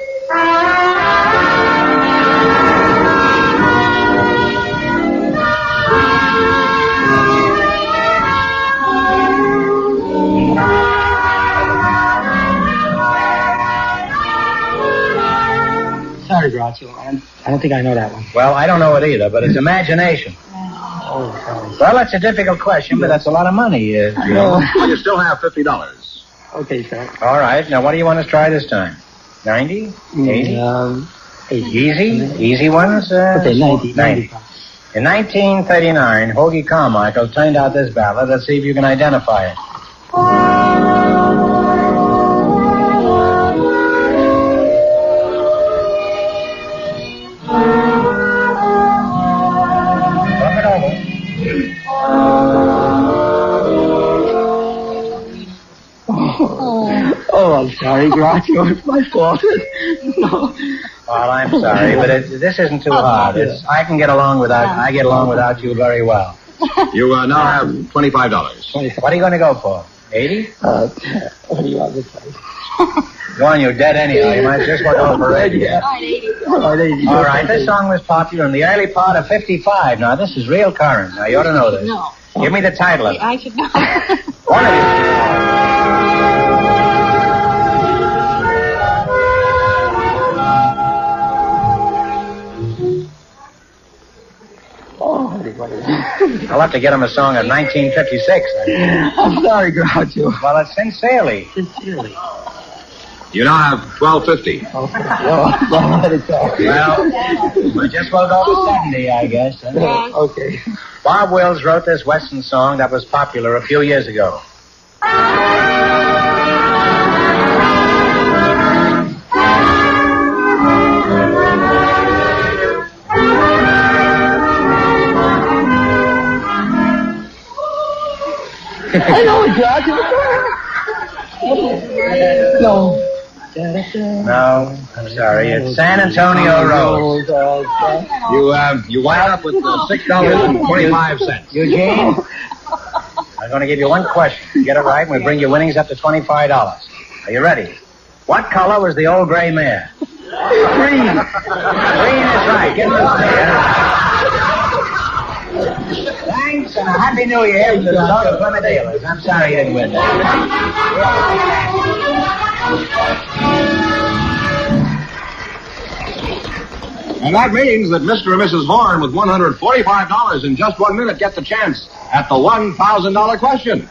Sorry, Groucho. I I don't think I know that one. Well, I don't know it either, but it's imagination. Oh, sorry. Well, that's a difficult question, but that's a lot of money. Uh, you know. Well, you still have fifty dollars. Okay, sir. All right. Now, what do you want to try this time? ninety? eighty? Mm, um, eighty. Easy? Easy ones? Uh, Okay, ninety. ninety. In nineteen thirty-nine, Hoagie Carmichael turned out this ballad. Let's see if you can identify it. Oh, I'm sorry, Groucho. It's my fault. No. Well, I'm sorry, but it, this isn't too hard. It's, I can get along without. I get along without you very well. You uh, now have twenty-five dollars. What are you going to go for? eighty? Uh, what do you want to say? One, you're dead anyhow. You might just want to go for eighty. All right, eighty. All right, this song was popular in the early part of fifty-five. Now, this is real current. Now, you ought to know this. No. Give me the title of it. I should know. One of you. I'll have to get him a song of nineteen fifty-six. Then. I'm sorry, Groucho. Well, it's Sincerely. Sincerely. You now have twelve fifty. Oh, well, let it go. Well, we just will go to seventy, I guess. Huh? Okay. Bob Wills wrote this Western song that was popular a few years ago. I know it, Groucho. No. No, I'm sorry. It's San Antonio Rose. You uh, you wind up with uh, six dollars and twenty-five cents. Eugene, I'm going to give you one question. Get it right, and we bring your winnings up to twenty-five dollars. Are you ready? What color was the old gray mare? Green. Green is right. Get this. Thanks, and a happy New Year to the dog of Plymouth Dealers. I'm sorry you didn't win that. And that means that Mister and Missus Horn with one hundred forty-five dollars in just one minute get the chance at the one thousand dollars question.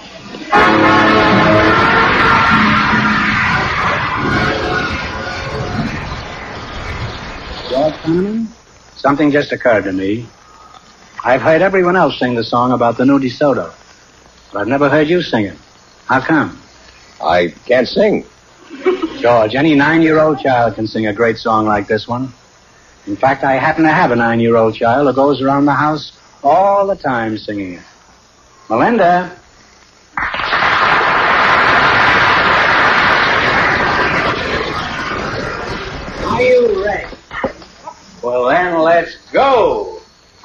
George Penniman? Something just occurred to me. I've heard everyone else sing the song about the new DeSoto, but I've never heard you sing it. How come? I can't sing. George, any nine-year-old child can sing a great song like this one. In fact, I happen to have a nine-year-old child who goes around the house all the time singing it. Melinda. Are you ready? Well, then, let's go.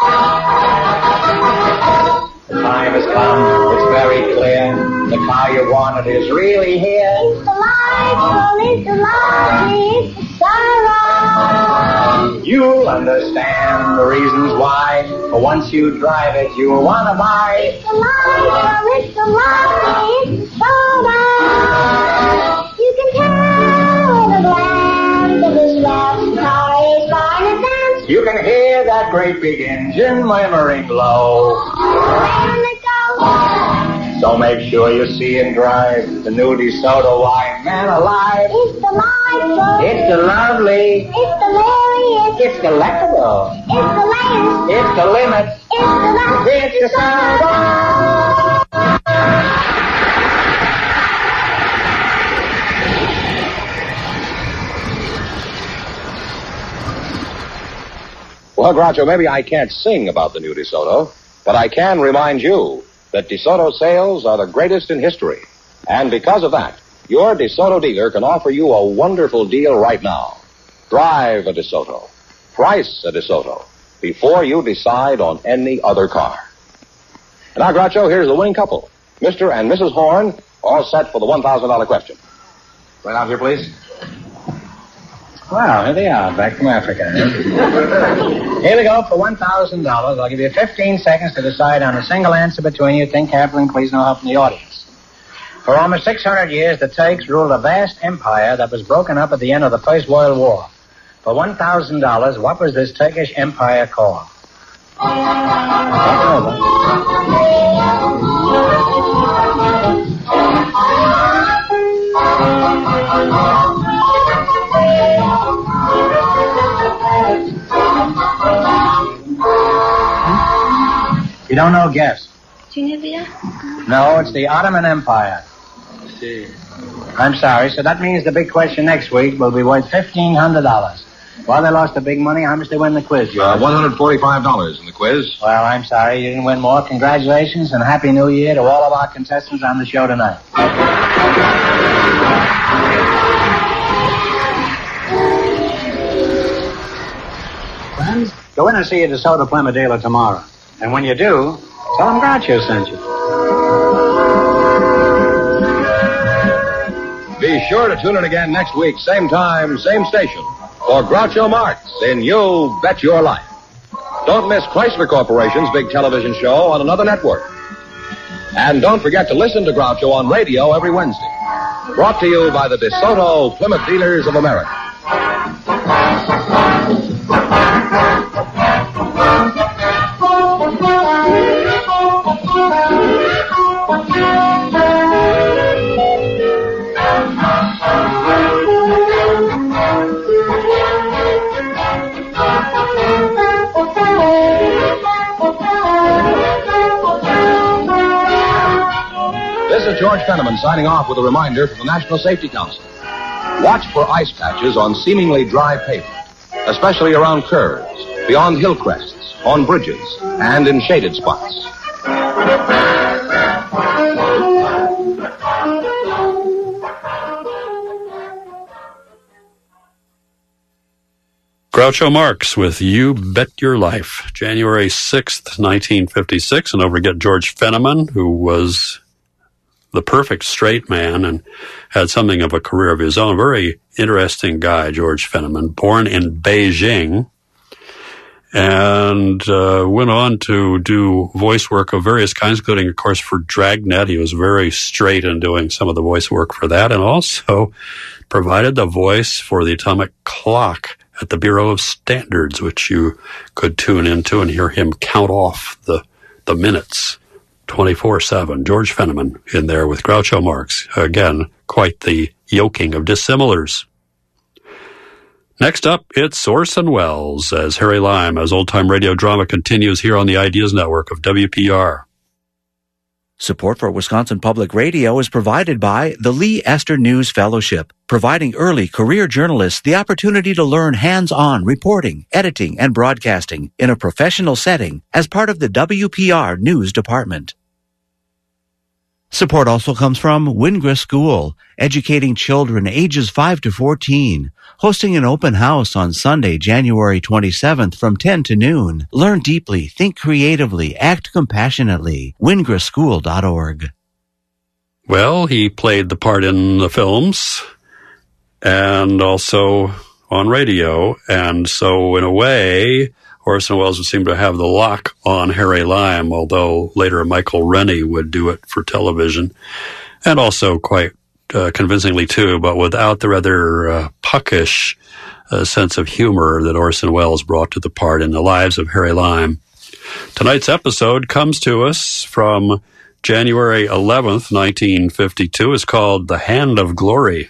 The time has come. It's very clear. The car you wanted is really here. It's delightful, it's delightful, it's alright. You'll understand the reasons why. For once you drive it, you'll want to buy. It's delightful, it's delightful, it's alright. You can tell at a glance that this last car is fine as dance. You can hear that great big engine murmuring low. When it goes. So make sure you see and drive the new DeSoto wine, man alive. It's delightful. It's the lovely. It's delirious. It's delectable. It's the latest. It's the limit. It's the last. It's DeSoto. Well, Groucho, maybe I can't sing about the new DeSoto, but I can remind you that DeSoto sales are the greatest in history. And because of that, your DeSoto dealer can offer you a wonderful deal right now. Drive a DeSoto. Price a DeSoto before you decide on any other car. And now, Groucho, here's the winning couple. Mister and Missus Horn, all set for the one thousand dollars question. Right out here, please. Well, here they are, back from Africa. Here we go for one thousand dollars. I'll give you fifteen seconds to decide on a single answer between you. Think carefully and please no help from the audience. For almost six hundred years, the Turks ruled a vast empire that was broken up at the end of the First World War. For one thousand dollars, what was this Turkish empire called? You don't know, guess. Tunisia? No, it's the Ottoman Empire. See. I'm sorry, so that means the big question next week will be worth fifteen hundred dollars. Well, they lost the big money. How much they win the quiz, George? Uh, one hundred forty-five dollars in the quiz. Well, I'm sorry you didn't win more. Congratulations and Happy New Year to all of our contestants on the show tonight. Friends, go in and see a DeSoto Plymouth dealer tomorrow. And when you do, tell them Groucho sent you. Be sure to tune in again next week, same time, same station, for Groucho Marx in You Bet Your Life. Don't miss Chrysler Corporation's big television show on another network. And don't forget to listen to Groucho on radio every Wednesday. Brought to you by the DeSoto Plymouth Dealers of America. This is George Fenneman signing off with a reminder from the National Safety Council. Watch for ice patches on seemingly dry pavement, especially around curves, beyond hill crests, on bridges, and in shaded spots. Groucho Marx with You Bet Your Life, January sixth, nineteen fifty-six. And don't forget George Fenneman, who was the perfect straight man and had something of a career of his own. Very interesting guy, George Fenneman, born in Beijing, and uh, went on to do voice work of various kinds, including, of course, for Dragnet. He was very straight in doing some of the voice work for that, and also provided the voice for the atomic clock at the Bureau of Standards, which you could tune into and hear him count off the, the minutes twenty-four seven. George Fenneman in there with Groucho Marx. Again, quite the yoking of dissimilars. Next up, it's Orson Welles as Harry Lime, as old-time radio drama continues here on the Ideas Network of W P R. Support for Wisconsin Public Radio is provided by the Lee Esther News Fellowship, providing early career journalists the opportunity to learn hands-on reporting, editing, and broadcasting in a professional setting as part of the W P R News Department. Support also comes from Wingra School, educating children ages five to fourteen, hosting an open house on Sunday, January twenty-seventh from ten to noon. Learn deeply, think creatively, act compassionately. wingra school dot org. Well, he played the part in the films and also on radio, and so in a way, Orson Welles would seem to have the lock on Harry Lime, although later Michael Rennie would do it for television, and also quite uh, convincingly too, but without the rather uh, puckish uh, sense of humor that Orson Welles brought to the part in the lives of Harry Lime. Tonight's episode comes to us from January eleventh, nineteen fifty-two. It's called The Hand of Glory.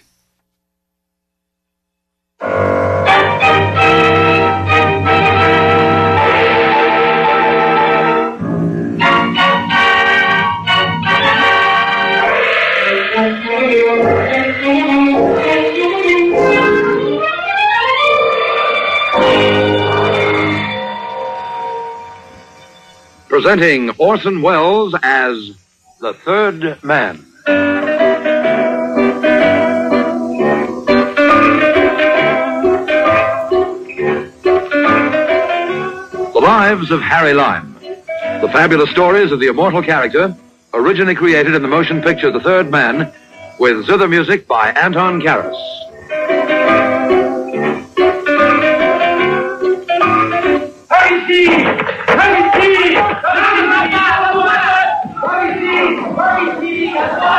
Presenting Orson Welles as the Third Man. The Lives of Harry Lime. The fabulous stories of the immortal character, originally created in the motion picture The Third Man, with zither music by Anton Karas. Hurry, Steve! Hurry, Steve! Hurry, Steve!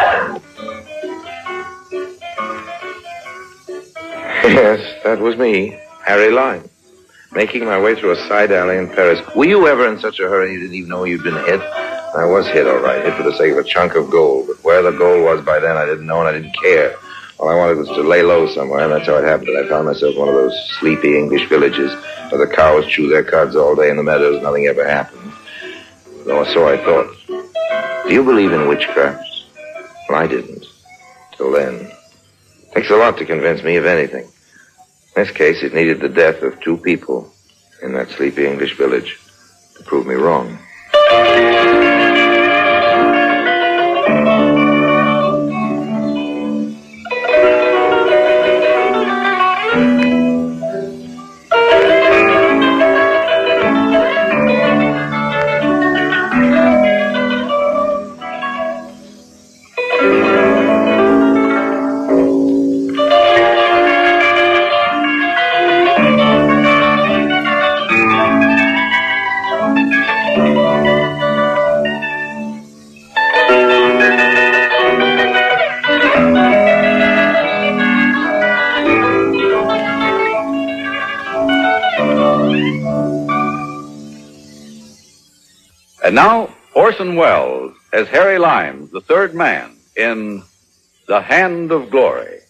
Yes, that was me, Harry Lime, making my way through a side alley in Paris. Were you ever in such a hurry you didn't even know you'd been hit? I was hit, all right, hit for the sake of a chunk of gold. But where the gold was by then, I didn't know and I didn't care. All I wanted was to lay low somewhere, and that's how it happened. I found myself in one of those sleepy English villages where the cows chew their cuds all day in the meadows and nothing ever happened. Or so I thought. Do you believe in witchcraft? Well, I didn't. Till then. Takes a lot to convince me of anything. In this case, it needed the death of two people in that sleepy English village to prove me wrong. And now, Orson Welles as Harry Lime, the Third Man, in The Hand of Glory.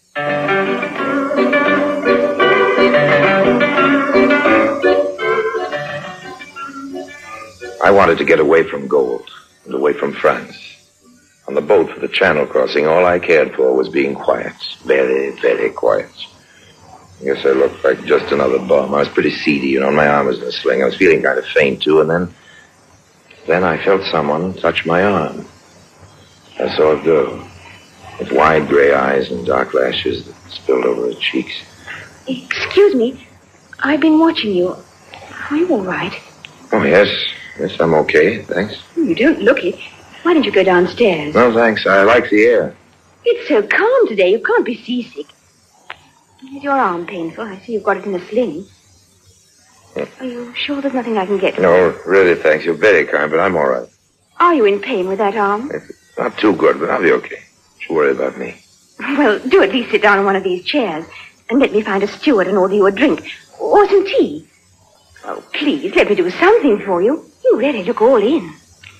I wanted to get away from gold and away from France. On the boat for the Channel crossing, all I cared for was being quiet. Very, very quiet. I guess I looked like just another bum. I was pretty seedy, you know, my arm was in a sling. I was feeling kind of faint, too, and then... Then I felt someone touch my arm. I saw a girl with wide gray eyes and dark lashes that spilled over her cheeks. Excuse me. I've been watching you. Are you all right? Oh, yes. Yes, I'm okay. Thanks. You don't look it. Why don't you go downstairs? No, thanks. I like the air. It's so calm today. You can't be seasick. Is your arm painful? I see you've got it in a sling. Are you sure there's nothing I can get? No, really, thanks. You're very kind, but I'm all right. Are you in pain with that arm? It's not too good, but I'll be okay. Don't worry about me. Well, do at least sit down on one of these chairs and let me find a steward and order you a drink. Or some tea. Oh, please, let me do something for you. You really look all in.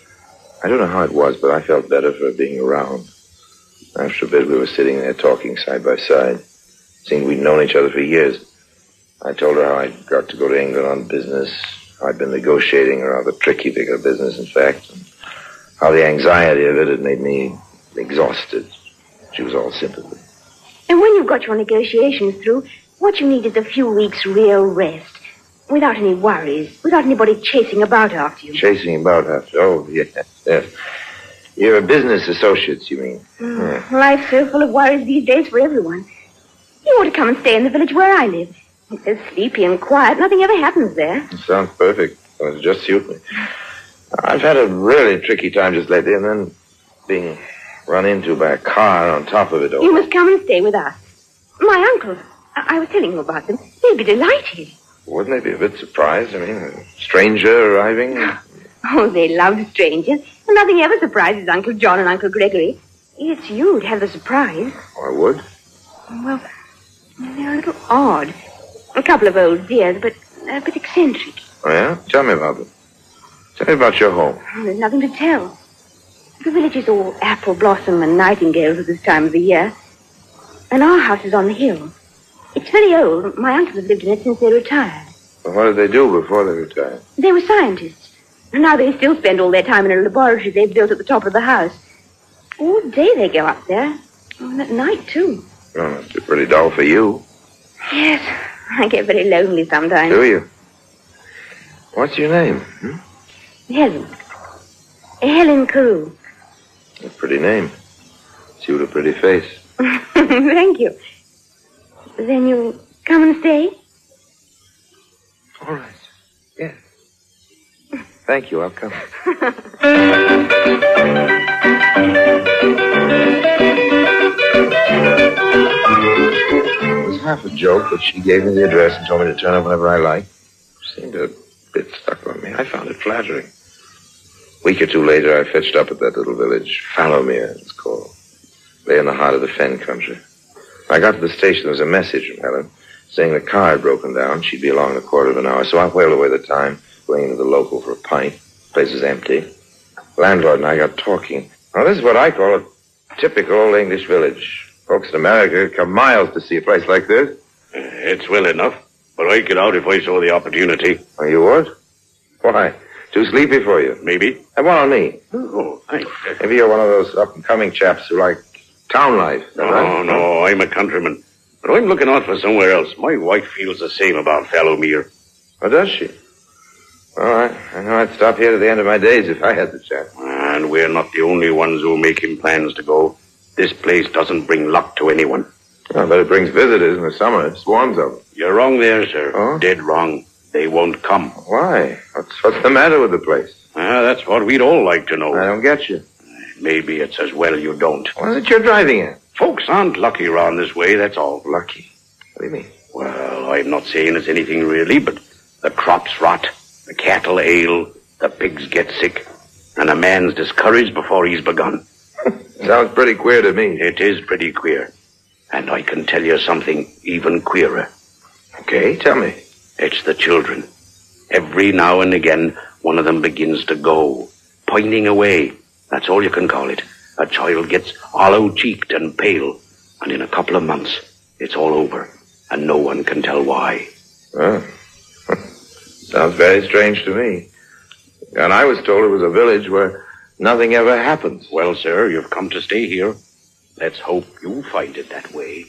I don't know how it was, but I felt better for being around. After a bit, we were sitting there talking side by side. Seemed we'd known each other for years. I told her how I'd got to go to England on business, how I'd been negotiating a rather tricky bit of business, in fact, and how the anxiety of it had made me exhausted. She was all sympathy. And when you've got your negotiations through, what you need is a few weeks' real rest, without any worries, without anybody chasing about after you. Chasing about after, oh, yes, yes. You're business associates, you mean? Mm, yeah. Life's so full of worries these days for everyone. You ought to come and stay in the village where I live. It's so sleepy and quiet. Nothing ever happens there. It sounds perfect. It'll just suit me. I've had a really tricky time just lately, and then being run into by a car on top of it all. You must come and stay with us. My uncles, I, I was telling you about them. They'd be delighted. Wouldn't they be a bit surprised? I mean, a stranger arriving? Oh, they love strangers. And nothing ever surprises Uncle John and Uncle Gregory. It's you'd have the surprise. Oh, I would? Well, they're a little odd. A couple of old dears, but a bit eccentric. Oh, yeah? Tell me about them. Tell me about your home. Oh, there's nothing to tell. The village is all apple blossom and nightingales at this time of the year. And our house is on the hill. It's very old. My uncles have lived in it since they retired. Well, what did they do before they retired? They were scientists. And now they still spend all their time in a laboratory they've built at the top of the house. All day they go up there. And at night, too. Oh, it's pretty dull for you. Yes. I get very lonely sometimes. Do you? What's your name? Hmm? Helen. Helen Carew. A pretty name. She with a pretty face. Thank you. Then you come and stay? All right. Yeah. Thank you. I'll come. It was half a joke, but she gave me the address and told me to turn up whenever I liked. Seemed a bit stuck on me. I found it flattering. A week or two later, I fetched up at that little village, Fallowmere, it's called. Lay in the heart of the fen country. When I got to the station, there was a message from Helen saying the car had broken down. She'd be along in a quarter of an hour, so I whaled away the time, going into the local for a pint. The place was empty. The landlord and I got talking. Now, this is what I call a typical old English village. Folks in America come miles to see a place like this. It's well enough, but I'd get out if I saw the opportunity. Oh, you would? Why? Too sleepy for you? Maybe. Have one on me. Oh, thanks. Maybe you're one of those up-and-coming chaps who like town life. No, right? no, I'm a countryman. But I'm looking out for somewhere else. My wife feels the same about Fallowmere. Oh, does she? All right. I know I'd stop here to the end of my days if I had the chance. And we're not the only ones who are making plans to go. This place doesn't bring luck to anyone. Oh, but it brings visitors in the summer. It swarms of them. You're wrong there, sir. Oh? Dead wrong. They won't come. Why? What's, what's the matter with the place? Ah, that's what we'd all like to know. I don't get you. Maybe it's as well you don't. What is it you're driving at? Folks aren't lucky around this way, that's all. Lucky? What do you mean? Well, I'm not saying it's anything really, but the crops rot, the cattle ail, the pigs get sick, and a man's discouraged before he's begun. Sounds pretty queer to me. It is pretty queer. And I can tell you something even queerer. Okay, tell me. It's the children. Every now and again, one of them begins to go, pointing away. That's all you can call it. A child gets hollow-cheeked and pale, and in a couple of months, it's all over, and no one can tell why. Oh. Sounds very strange to me. And I was told it was a village where nothing ever happens. Well, sir, you've come to stay here. Let's hope you find it that way.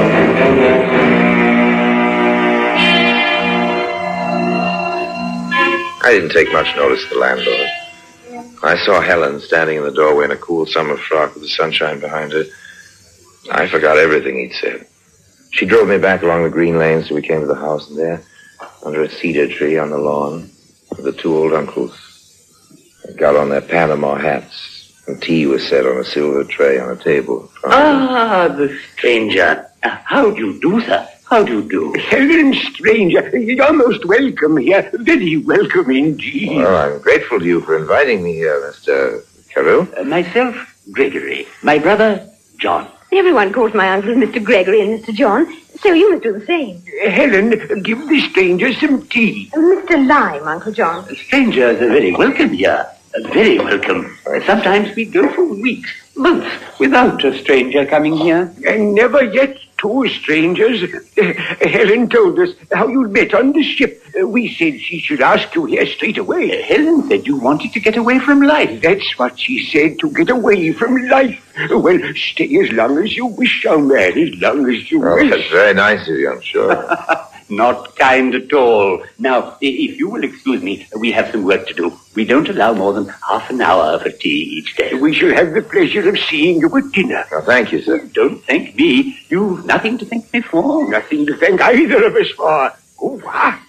I didn't take much notice of the landlord. I saw Helen standing in the doorway in a cool summer frock with the sunshine behind her. I forgot everything he'd said. She drove me back along the green lane so we came to the house, and there, under a cedar tree on the lawn, were the two old uncles. They got on their Panama hats, and tea was set on a silver tray on a table. Ah, the stranger. Uh, how do you do, sir? How do you do? Helen Stranger, you're most welcome here. Very welcome indeed. Well, I'm grateful to you for inviting me here, Mister Carew. Uh, myself, Gregory. My brother, John. Everyone calls my uncle Mister Gregory and Mister John, so you must do the same. Uh, Helen, give the stranger some tea. Uh, Mister Lime, Uncle John. Strangers are very welcome here. Uh, very welcome. Uh, sometimes we go for weeks, months, without a stranger coming here. And never yet two strangers. Uh, Helen told us how you met on the ship. Uh, we said she should ask you here straight away. Uh, Helen said you wanted to get away from life. That's what she said, to get away from life. Uh, well, stay as long as you wish, young man, as long as you Oh, wish. that's very nice of you, I'm sure. Not kind at all. Now, if you will excuse me, we have some work to do. We don't allow more than half an hour for tea each day. We shall have the pleasure of seeing you at dinner. Oh, thank you, sir. Don't thank me. You've nothing to thank me for. Nothing to thank either of us for. Oh, what?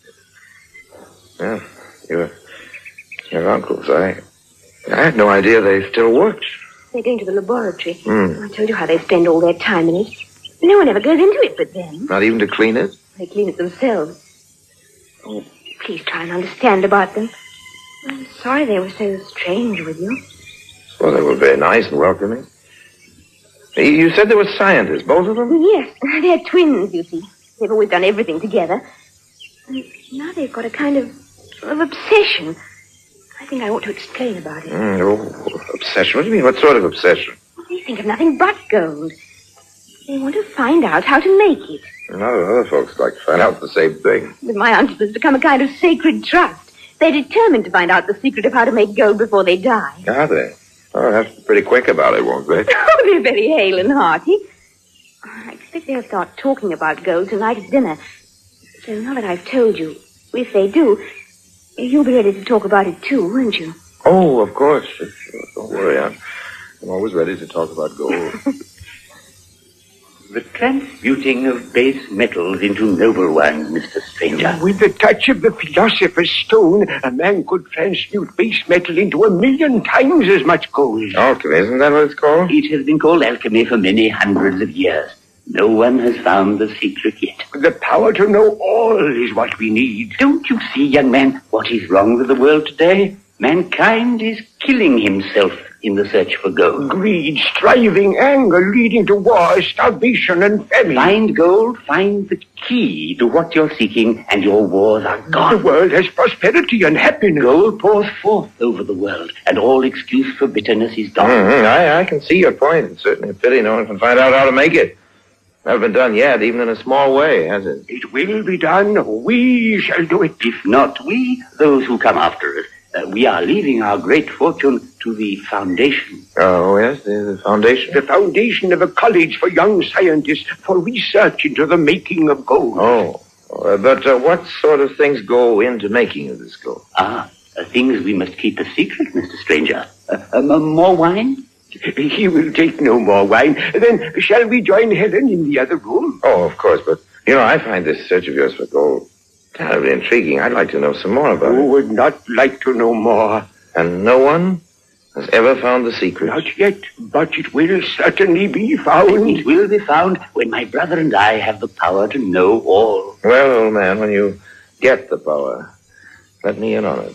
Yeah, your, your uncles, I, I had no idea they still worked. They're going to the laboratory. Hmm. I told you how they spend all their time in it. No one ever goes into it but them. Not even to clean it? They clean it themselves. Oh, please try and understand about them. I'm sorry they were so strange with you. Well, they were very nice and welcoming. You- You said they were scientists, both of them? Yes, they're twins, you see. They've always done everything together. And now they've got a kind of, of obsession. I think I ought to explain about it. Mm, oh, obsession. What do you mean? What sort of obsession? They think of nothing but gold. They want to find out how to make it. A lot of other folks like to find out the same thing. With my uncle, it's become a kind of sacred trust. They're determined to find out the secret of how to make gold before they die. Are they? Oh, they'll have to be pretty quick about it, won't they? Oh, they're very hale and hearty. I expect they'll start talking about gold tonight at dinner. So now that I've told you, if they do, you'll be ready to talk about it too, won't you? Oh, of course. Sure. Don't worry. I'm, I'm always ready to talk about gold. The transmuting of base metals into noble ones, Mister Stranger. With the touch of the philosopher's stone, a man could transmute base metal into a million times as much gold. Alchemy, isn't that what it's called? It has been called alchemy for many hundreds of years. No one has found the secret yet. The power to know all is what we need. Don't you see, young man, what is wrong with the world today? Mankind is killing himself in the search for gold. Greed, striving, anger, leading to war, starvation, and famine. Find gold, find the key to what you're seeking, and your wars are gone. The world has prosperity and happiness. Gold pours forth over the world, and all excuse for bitterness is gone. Mm-hmm. I, I can see your point. It's certainly a pity no one can find out how to make it. Never been done yet, even in a small way, has it? It will be done. We shall do it. If not we, those who come after us. Uh, we are leaving our great fortune to the foundation. Oh, yes, the, the foundation? The foundation of a college for young scientists for research into the making of gold. Oh, uh, but uh, what sort of things go into making of this gold? Ah, uh, things we must keep a secret, Mister Stranger. Uh, um, more wine? He will take no more wine. Then shall we join Helen in the other room? Oh, of course, but, you know, I find this search of yours for gold terribly intriguing. I'd like to know some more about Who it. Who would not like to know more? And no one has ever found the secret? Not yet, but it will certainly be found. It will be found when my brother and I have the power to know all. Well, old man, when you get the power, let me in on it.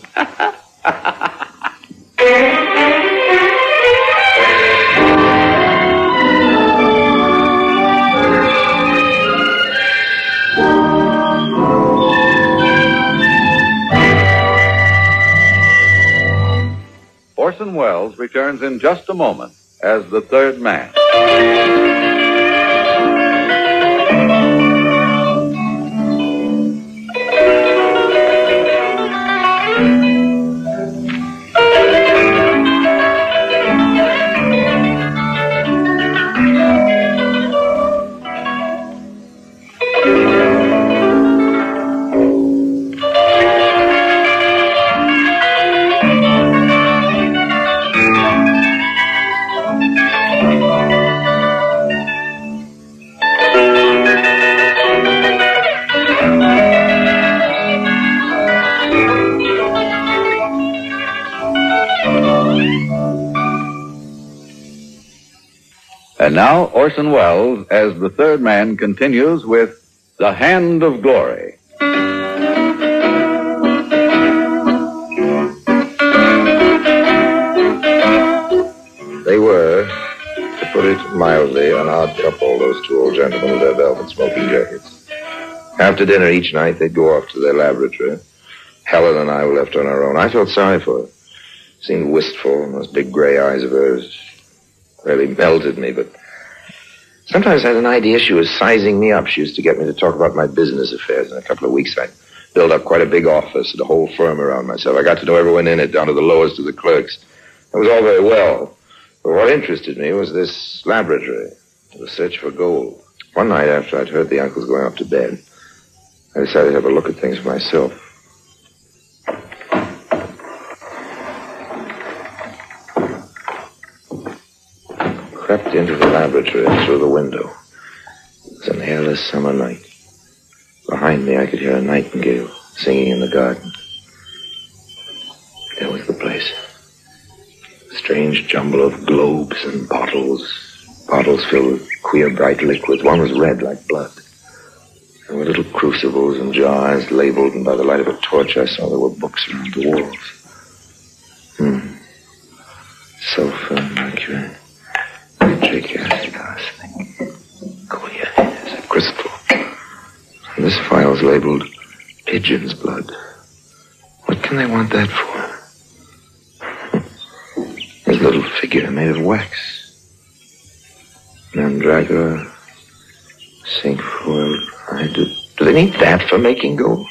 Orson Welles returns in just a moment as the third man. And now Orson Welles as the third man continues with The Hand of Glory. They were, to put it mildly, an odd couple, those two old gentlemen with their velvet smoking jackets. After dinner each night, they'd go off to their laboratory. Helen and I were left on our own. I felt sorry for her. Seemed wistful, and those big gray eyes of hers really melted me, but sometimes I had an idea she was sizing me up. She used to get me to talk about my business affairs. In a couple of weeks, I'd build up quite a big office and a whole firm around myself. I got to know everyone in it, down to the lowest of the clerks. It was all very well, but what interested me was this laboratory, the search for gold. One night after I'd heard the uncles going up to bed, I decided to have a look at things for myself. Crept into the laboratory and through the window. It was an airless summer night. Behind me, I could hear a nightingale singing in the garden. There was the place. A strange jumble of globes and bottles. Bottles filled with queer, bright liquids. One was red like blood. There were little crucibles and jars labeled, and by the light of a torch, I saw there were books around the walls. Hmm. Sulfur, mercury, nitric acid, arsenic, queer, there's a crystal. And this file's labeled pigeon's blood. What can they want that for? There's a little figure made of wax. Mandragora, cinquefoil. I do. Do they need that for making gold?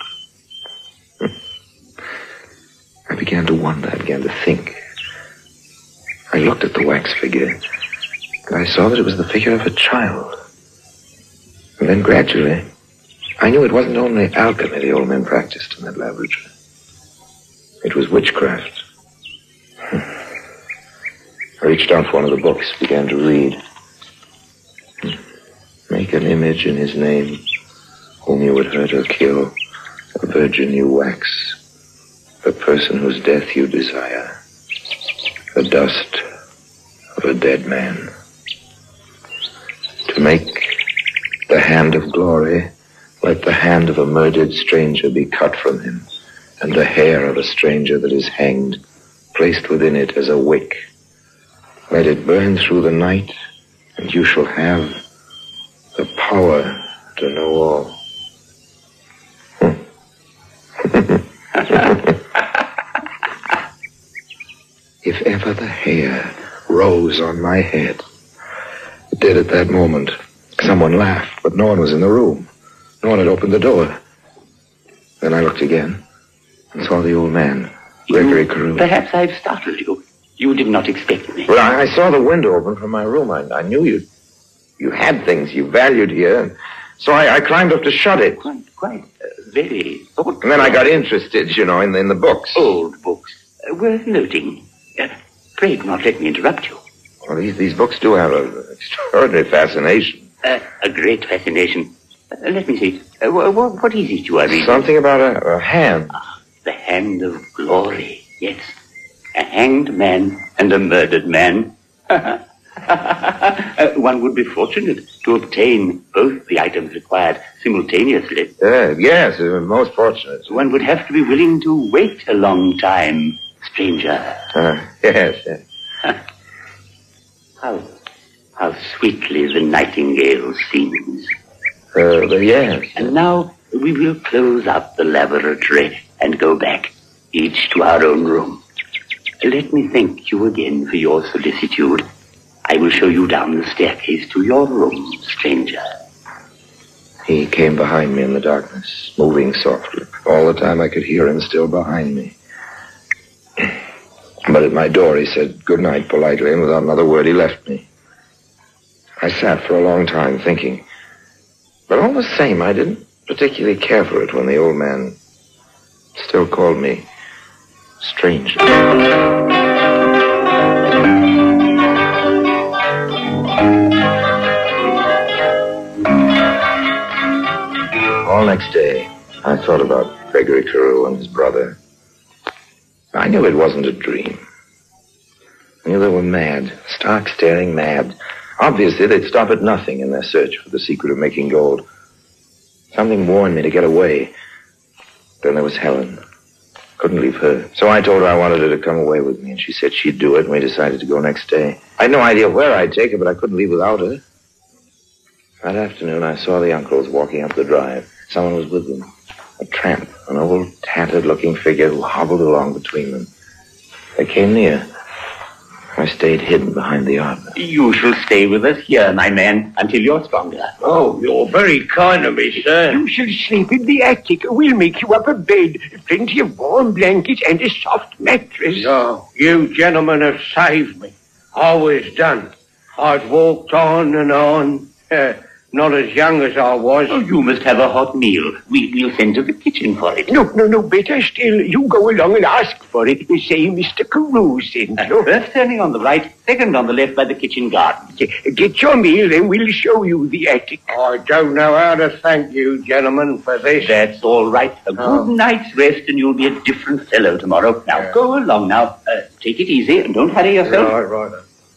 I began to wonder. I began to think. I looked at the wax figure, and I saw that it was the figure of a child. And then gradually, I knew it wasn't only alchemy the old men practiced in that laboratory. It was witchcraft. I reached out for one of the books, began to read. Make an image in his name, whom you would hurt or kill, a virgin you wax, a person whose death you desire, the dust of a dead man. To make the hand of glory, let the hand of a murdered stranger be cut from him, and the hair of a stranger that is hanged, placed within it as a wick. Let it burn through the night, and you shall have the power to know all. If ever the hair rose on my head, it did at that moment. Someone laughed, but no one was in the room. No one had opened the door. Then I looked again and saw the old man, Gregory Carew. Perhaps I've startled you. You did not expect me. Well, I, I saw the window open from my room. I, I knew you you had things you valued here, and so I, I climbed up to shut it. Quite, quite, uh, very thoughtful. And then I got interested, you know, in, in the books. Old books. Uh, worth noting. Uh, pray do not let me interrupt you. Well, these, these books do have an extraordinary fascination. Uh, a great fascination. Uh, let me see. Uh, what, what is it you are reading? Something about a, a hand. Ah, the hand of glory, yes. A hanged man and a murdered man. uh, one would be fortunate to obtain both the items required simultaneously. Uh, yes, uh, most fortunate. One would have to be willing to wait a long time, stranger. Uh, yes, yes. How, how sweetly the nightingale sings. Uh, yes. And now we will close up the laboratory and go back, each to our own room. Let me thank you again for your solicitude. I will show you down the staircase to your room, stranger. He came behind me in the darkness, moving softly. All the time I could hear him still behind me. But at my door he said good night politely, and without another word he left me. I sat for a long time thinking. But all the same, I didn't particularly care for it when the old man still called me stranger. All next day, I thought about Gregory Carew and his brother. I knew it wasn't a dream. I knew they were mad, stark staring mad. Obviously, they'd stop at nothing in their search for the secret of making gold. Something warned me to get away. Then there was Helen. Couldn't leave her. So I told her I wanted her to come away with me, and she said she'd do it, and we decided to go next day. I had no idea where I'd take her, but I couldn't leave without her. That afternoon, I saw the uncles walking up the drive. Someone was with them. A tramp, an old, tattered-looking figure who hobbled along between them. They came near. I stayed hidden behind the arbor. You shall stay with us here, my man, until you're stronger. Oh, you're very kind of me, sir. You shall sleep in the attic. We'll make you up a bed, plenty of warm blankets, and a soft mattress. No, you gentlemen have saved me. Always done. I'd walked on and on. Uh, not as young as I was. Oh, you must have a hot meal. We, we'll send to the kitchen for it. No, no, no, better still. You go along and ask for it. Say Mister Carew sent Uh, you. first turning on the right, second on the left by the kitchen garden. Get your meal, then we'll show you the attic. I don't know how to thank you, gentlemen, for this. That's all right. A good Oh. night's rest and you'll be a different fellow tomorrow. Now, Yeah. go along now. Uh, take it easy and don't hurry yourself. Right, right.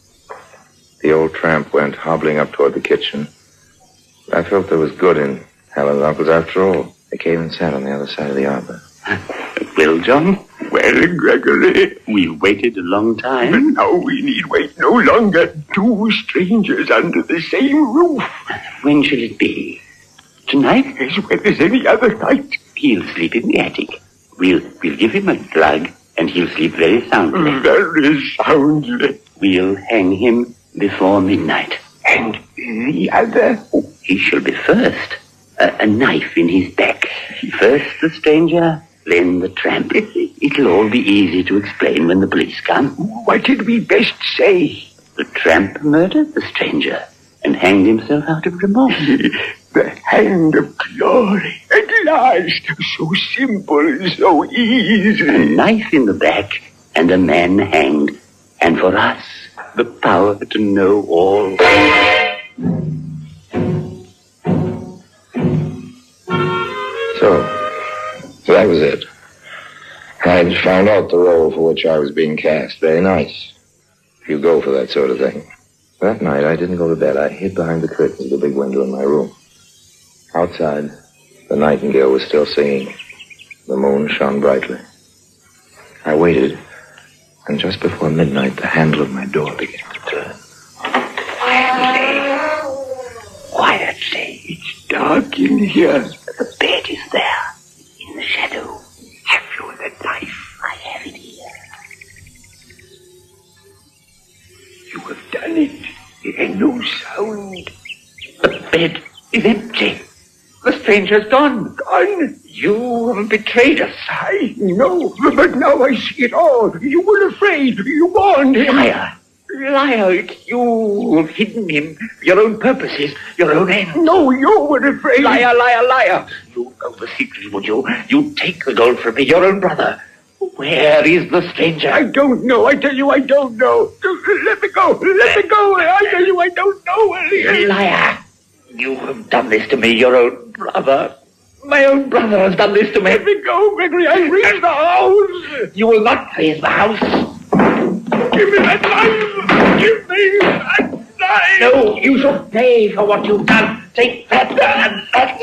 The old tramp went hobbling up toward the kitchen. I felt there was good in Helen's uncles after all. They came and sat on the other side of the arbor. Well, John? Well, Gregory, We've waited a long but time. now we need wait no longer. Two strangers under the same roof. When shall it be? Tonight? As well as any other night. He'll sleep in the attic. We'll, we'll give him a drug and he'll sleep very soundly. Very soundly. We'll hang him before midnight. And the other? Oh, he shall be first. A, a knife in his back. First the stranger, then the tramp. It'll all be easy to explain when the police come. What did we best say? The tramp murdered the stranger and hanged himself out of remorse. The hand of glory. At last. So simple, so easy. A knife in the back and a man hanged. And for us, the power to know all. So, that was it. I'd found out the role for which I was being cast. Very nice. If you go for that sort of thing. That night, I didn't go to bed. I hid behind the curtains of the big window in my room. Outside, the nightingale was still singing. The moon shone brightly. I waited, and just before midnight, the handle of my door began to turn. Quietly. Quietly. It's dark in here. The bed is there, in the shadow. Have you the knife? I have it here. You have done it. And no sound. The bed is empty. The stranger's gone. Gone? You have betrayed us. I know, but now I see it all. You were afraid. You warned him. Liar. Liar. It's you who've hidden him for your own purposes, your own ends. No, you were afraid. Liar, liar, liar. You know the secret, would you? You take the gold from me, your own brother. Where is the stranger? I don't know. I tell you, I don't know. Let me go. Let me go. I tell you, I don't know where he is. Liar. You have done this to me, your own brother. My own brother has done this to me. Let me go, Gregory. I raise the house. You will not raise the house. Give me that knife. Give me that knife. No, you shall pay for what you've done. Take that and that.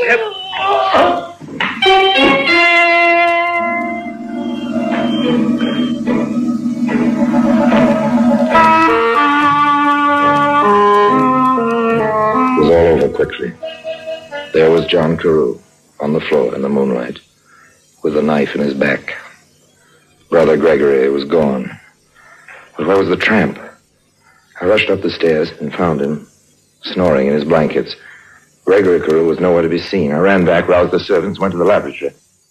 It was all over quickly. There was John Carew on the floor in the moonlight with a knife in his back. Brother Gregory was gone. But where was the tramp? I rushed up the stairs and found him snoring in his blankets. Gregory Carew was nowhere to be seen. I ran back, roused the servants, went to the laboratory.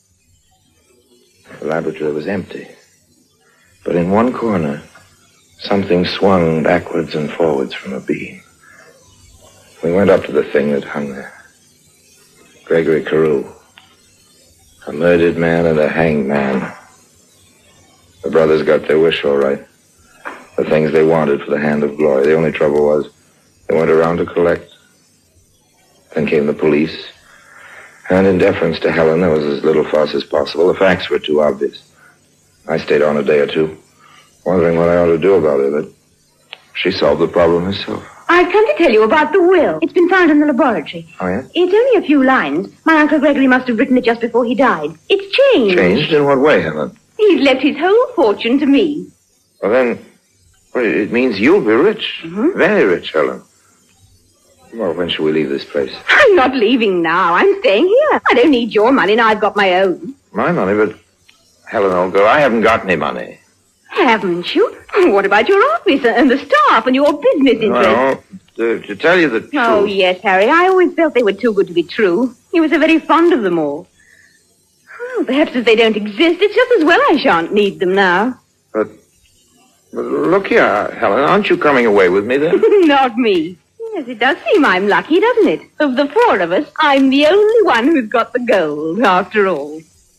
The laboratory was empty. But in one corner, something swung backwards and forwards from a beam. We went up to the thing that hung there. Gregory Carew. A murdered man and a hanged man. The brothers got their wish all right. The things they wanted for the hand of glory. The only trouble was they went around to collect. Then came the police. And in deference to Helen, there was as little fuss as possible. The facts were too obvious. I stayed on a day or two, wondering what I ought to do about it, but she solved the problem herself. I've come to tell you about the will. It's been found in the laboratory. Oh, yeah? It's only a few lines. My Uncle Gregory must have written it just before he died. It's changed. Changed? In what way, Helen? He's left his whole fortune to me. Well, then, well, it means you'll be rich. Mm-hmm. Very rich, Helen. Well, when shall we leave this place? I'm not leaving now. I'm staying here. I don't need your money now I've got my own. My money, but... Helen, old girl, I haven't got any money. Haven't you? What about your office and the staff and your business interests? Well, to, to tell you the truth... Oh, yes, Harry. I always felt they were too good to be true. You were so very fond of them all. Well, perhaps if they don't exist, it's just as well I shan't need them now. But, but look here, Helen, aren't you coming away with me then? Not me. Yes, it does seem I'm lucky, doesn't it? Of the four of us, I'm the only one who's got the gold, after all.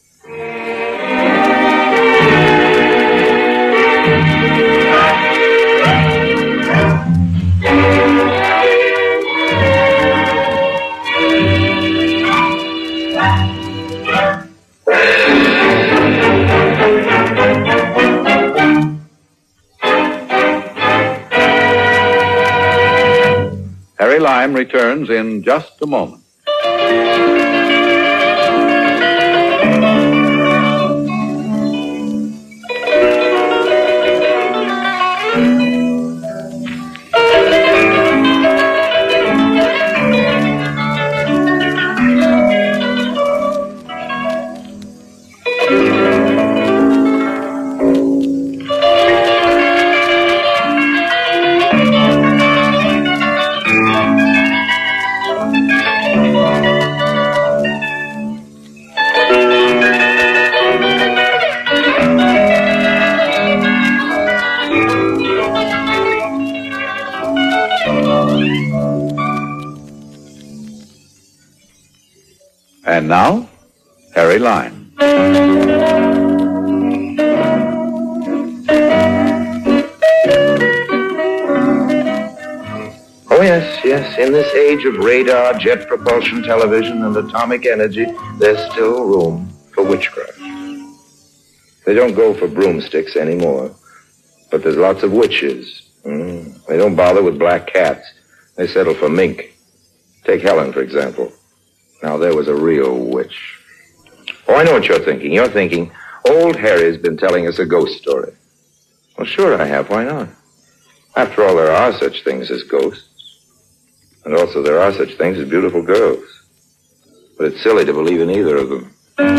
Harry Lime returns in just a moment. And now, Harry Lime. yes, yes. In this age of radar, jet propulsion, television, and atomic energy, there's still room for witchcraft. They don't go for broomsticks anymore, but there's lots of witches. Mm. They don't bother with black cats. They settle for mink. Take Helen, for example. Now, there was a real witch. Oh, I know what you're thinking. You're thinking, old Harry's been telling us a ghost story. Well, sure I have. Why not? After all, there are such things as ghosts. And also there are such things as beautiful girls. But it's silly to believe in either of them.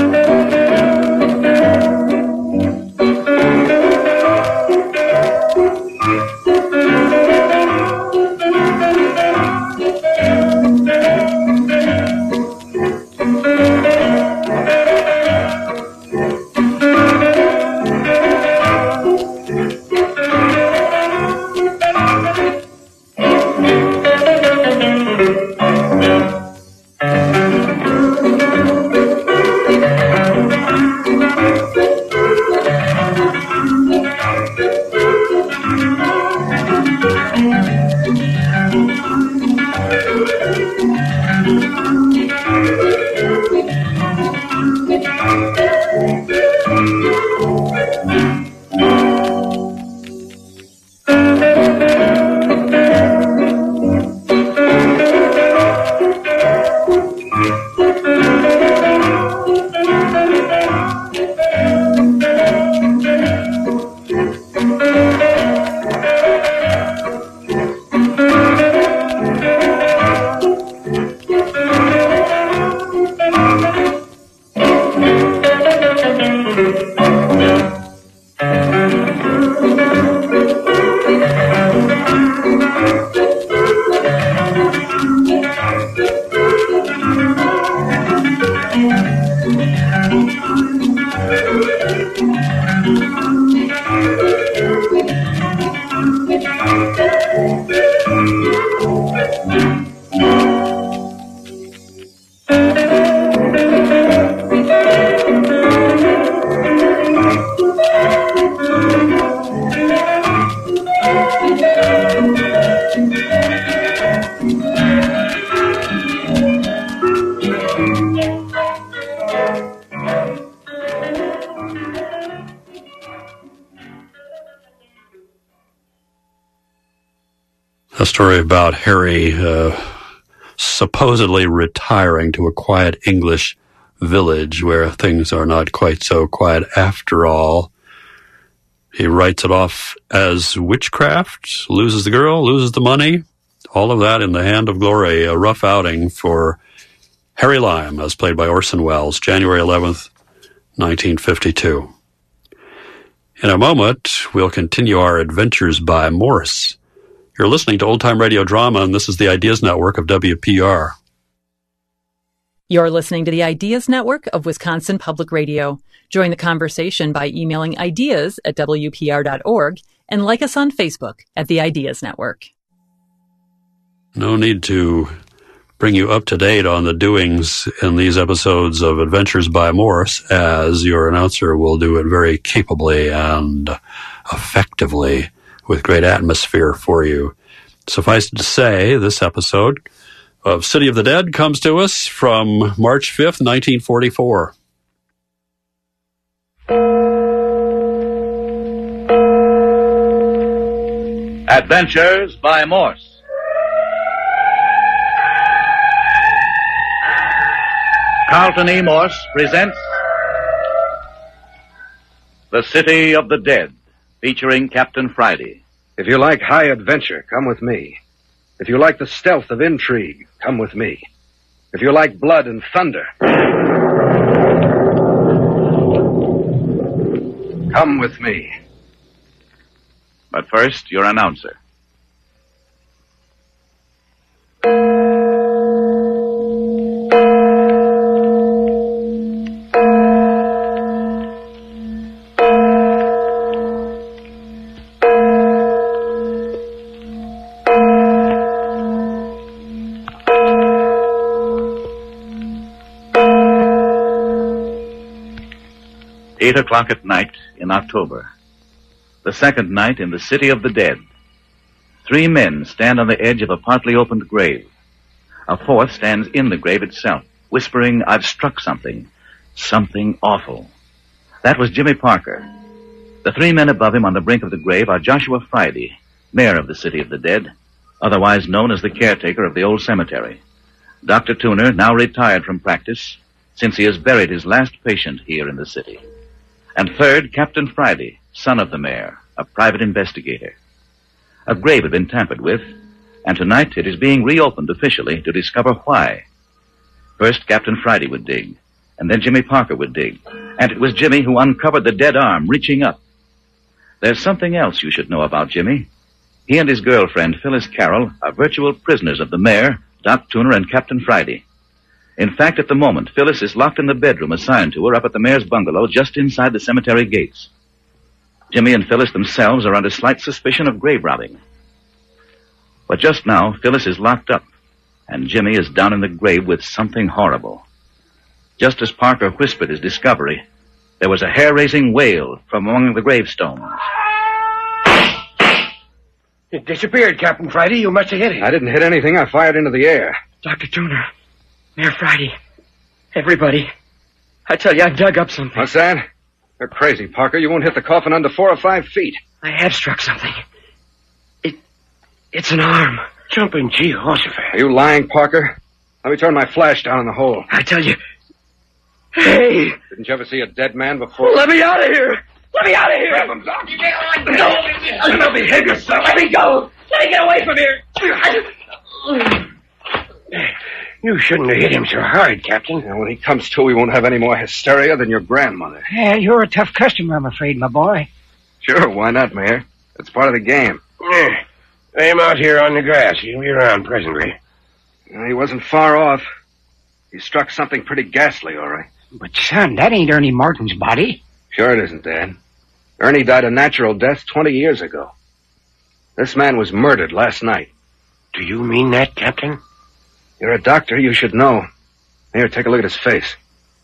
Story about Harry uh, supposedly retiring to a quiet English village where things are not quite so quiet after all. He writes it off as witchcraft, loses the girl, loses the money, all of that in the hand of glory. A rough outing for Harry Lime, as played by Orson Welles, January eleventh, nineteen fifty-two. In a moment, we'll continue our adventures by Morse. You're listening to Old Time Radio Drama, and this is the Ideas Network of W P R. You're listening to the Ideas Network of Wisconsin Public Radio. Join the conversation by emailing ideas at W P R dot org and like us on Facebook at the Ideas Network. No need to bring you up to date on the doings in these episodes of Adventures by Morse, as your announcer will do it very capably and effectively, with great atmosphere for you. Suffice it to say, this episode of City of the Dead comes to us from March fifth, nineteen forty-four. Adventures by Morse. Carlton E. Morse presents The City of the Dead, featuring Captain Friday. If you like high adventure, come with me. If you like the stealth of intrigue, come with me. If you like blood and thunder, come with me. But first, your announcer. Eight o'clock at night in October. The second night in the City of the Dead. Three men stand on the edge of a partly opened grave. A fourth stands in the grave itself, whispering, "I've struck something. Something awful." That was Jimmy Parker. The three men above him on the brink of the grave are Joshua Friday, mayor of the City of the Dead, otherwise known as the caretaker of the old cemetery. Doctor Tuner, now retired from practice, since he has buried his last patient here in the city. And third, Captain Friday, son of the mayor, a private investigator. A grave had been tampered with, and tonight it is being reopened officially to discover why. First, Captain Friday would dig, and then Jimmy Parker would dig, and it was Jimmy who uncovered the dead arm reaching up. There's something else you should know about Jimmy. He and his girlfriend, Phyllis Carroll, are virtual prisoners of the mayor, Doc Tuner, and Captain Friday. In fact, at the moment, Phyllis is locked in the bedroom assigned to her up at the mayor's bungalow just inside the cemetery gates. Jimmy and Phyllis themselves are under slight suspicion of grave robbing. But just now, Phyllis is locked up, and Jimmy is down in the grave with something horrible. Just as Parker whispered his discovery, there was a hair-raising wail from among the gravestones. It disappeared, Captain Friday. You must have hit it. I didn't hit anything. I fired into the air. Doctor Tuner, Mayor Friday, everybody. I tell you, I've dug up something. What's that? You're crazy, Parker. You won't hit the coffin under four or five feet. I have struck something. It, it's an arm. Jumping Jehoshaphat. Are you lying, Parker? Let me turn my flash down in the hole. I tell you. Hey! Didn't you ever see a dead man before? Let me out of here! Let me out of here! Grab him, Doc. You can't let me go! No, behave yourself. Let me go! Let me get away from here! You shouldn't have hit him so hard, Captain. Yeah, when he comes to, we won't have any more hysteria than your grandmother. Yeah, you're a tough customer, I'm afraid, my boy. Sure, why not, Mayor? It's part of the game. Yeah. Lay him out here on the grass. He'll be around presently. Uh, he wasn't far off. He struck something pretty ghastly, all right. But, son, that ain't Ernie Martin's body. Sure it isn't, Dad. Ernie died a natural death twenty years ago. This man was murdered last night. Do you mean that, Captain? You're a doctor. You should know. Here, take a look at his face.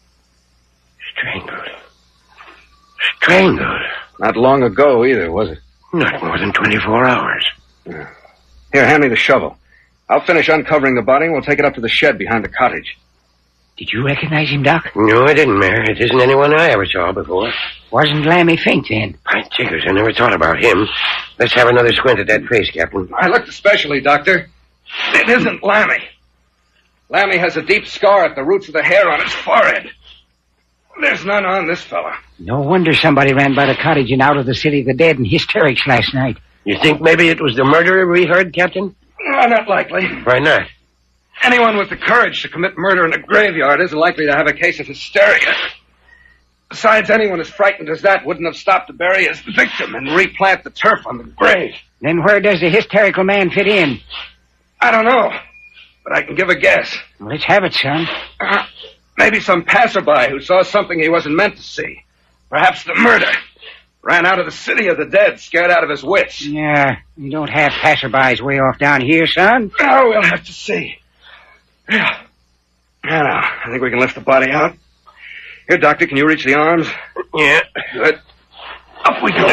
Strangled. Strangled. Not long ago, either, was it? Not more than twenty-four hours. Yeah. Here, hand me the shovel. I'll finish uncovering the body and we'll take it up to the shed behind the cottage. Did you recognize him, Doc? No, I didn't, Mayor. It isn't anyone I ever saw before. Wasn't Lammy Fink, then? By jiggers, I never thought about him. Let's have another squint at that face, Captain. I looked especially, Doctor. It isn't Lammy. Lammy has a deep scar at the roots of the hair on his forehead. There's none on this fella. No wonder somebody ran by the cottage and out of the City of the Dead in hysterics last night. You think maybe it was the murderer we heard, Captain? No, not likely. Why not? Anyone with the courage to commit murder in a graveyard isn't likely to have a case of hysteria. Besides, anyone as frightened as that wouldn't have stopped to bury his victim and replant the turf on the grave. Then where does the hysterical man fit in? I don't know, but I can give a guess. Let's have it, son. Uh, maybe some passerby who saw something he wasn't meant to see. Perhaps the murder. Ran out of the City of the Dead, scared out of his wits. Yeah, you don't have passerbys way off down here, son. Oh, we'll have to see. Yeah. Now, now, I think we can lift the body out. Here, Doctor, can you reach the arms? Yeah. Good. Up we go.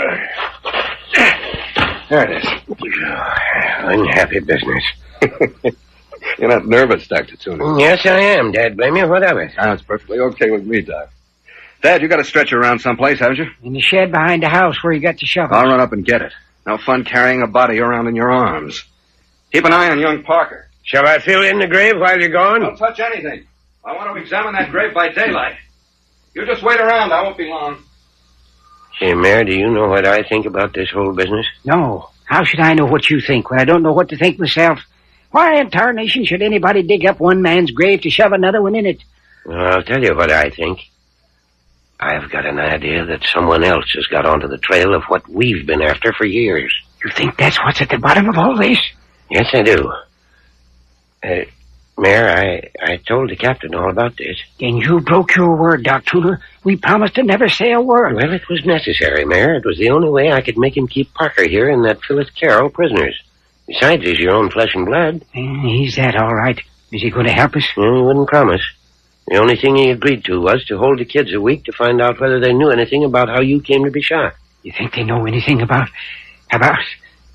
There it is. Oh, unhappy business. You're not nervous, Doctor Tuner. Yes, I am, Dad. Blame you. What of it? Oh, it's perfectly okay with me, Doc. Dad, you got a stretcher around someplace, haven't you? In the shed behind the house where you got the shovel. I'll run up and get it. No fun carrying a body around in your arms. Keep an eye on young Parker. Shall I fill in the grave while you're gone? Don't touch anything. I want to examine that grave by daylight. You just wait around. I won't be long. Say, Mayor, do you know what I think about this whole business? No. How should I know what you think when I don't know what to think myself? Why in tarnation should anybody dig up one man's grave to shove another one in it? Well, I'll tell you what I think. I've got an idea that someone else has got onto the trail of what we've been after for years. You think that's what's at the bottom of all this? Yes, I do. Uh, Mayor, I, I told the captain all about this. Then you broke your word, Doc Tuner. We promised to never say a word. Well, it was necessary, Mayor. It was the only way I could make him keep Parker here and that Phyllis Carroll prisoners. Besides, he's your own flesh and blood. Mm, he's that, all right. Is he going to help us? Well, he wouldn't promise. The only thing he agreed to was to hold the kids a week to find out whether they knew anything about how you came to be shot. You think they know anything about... about...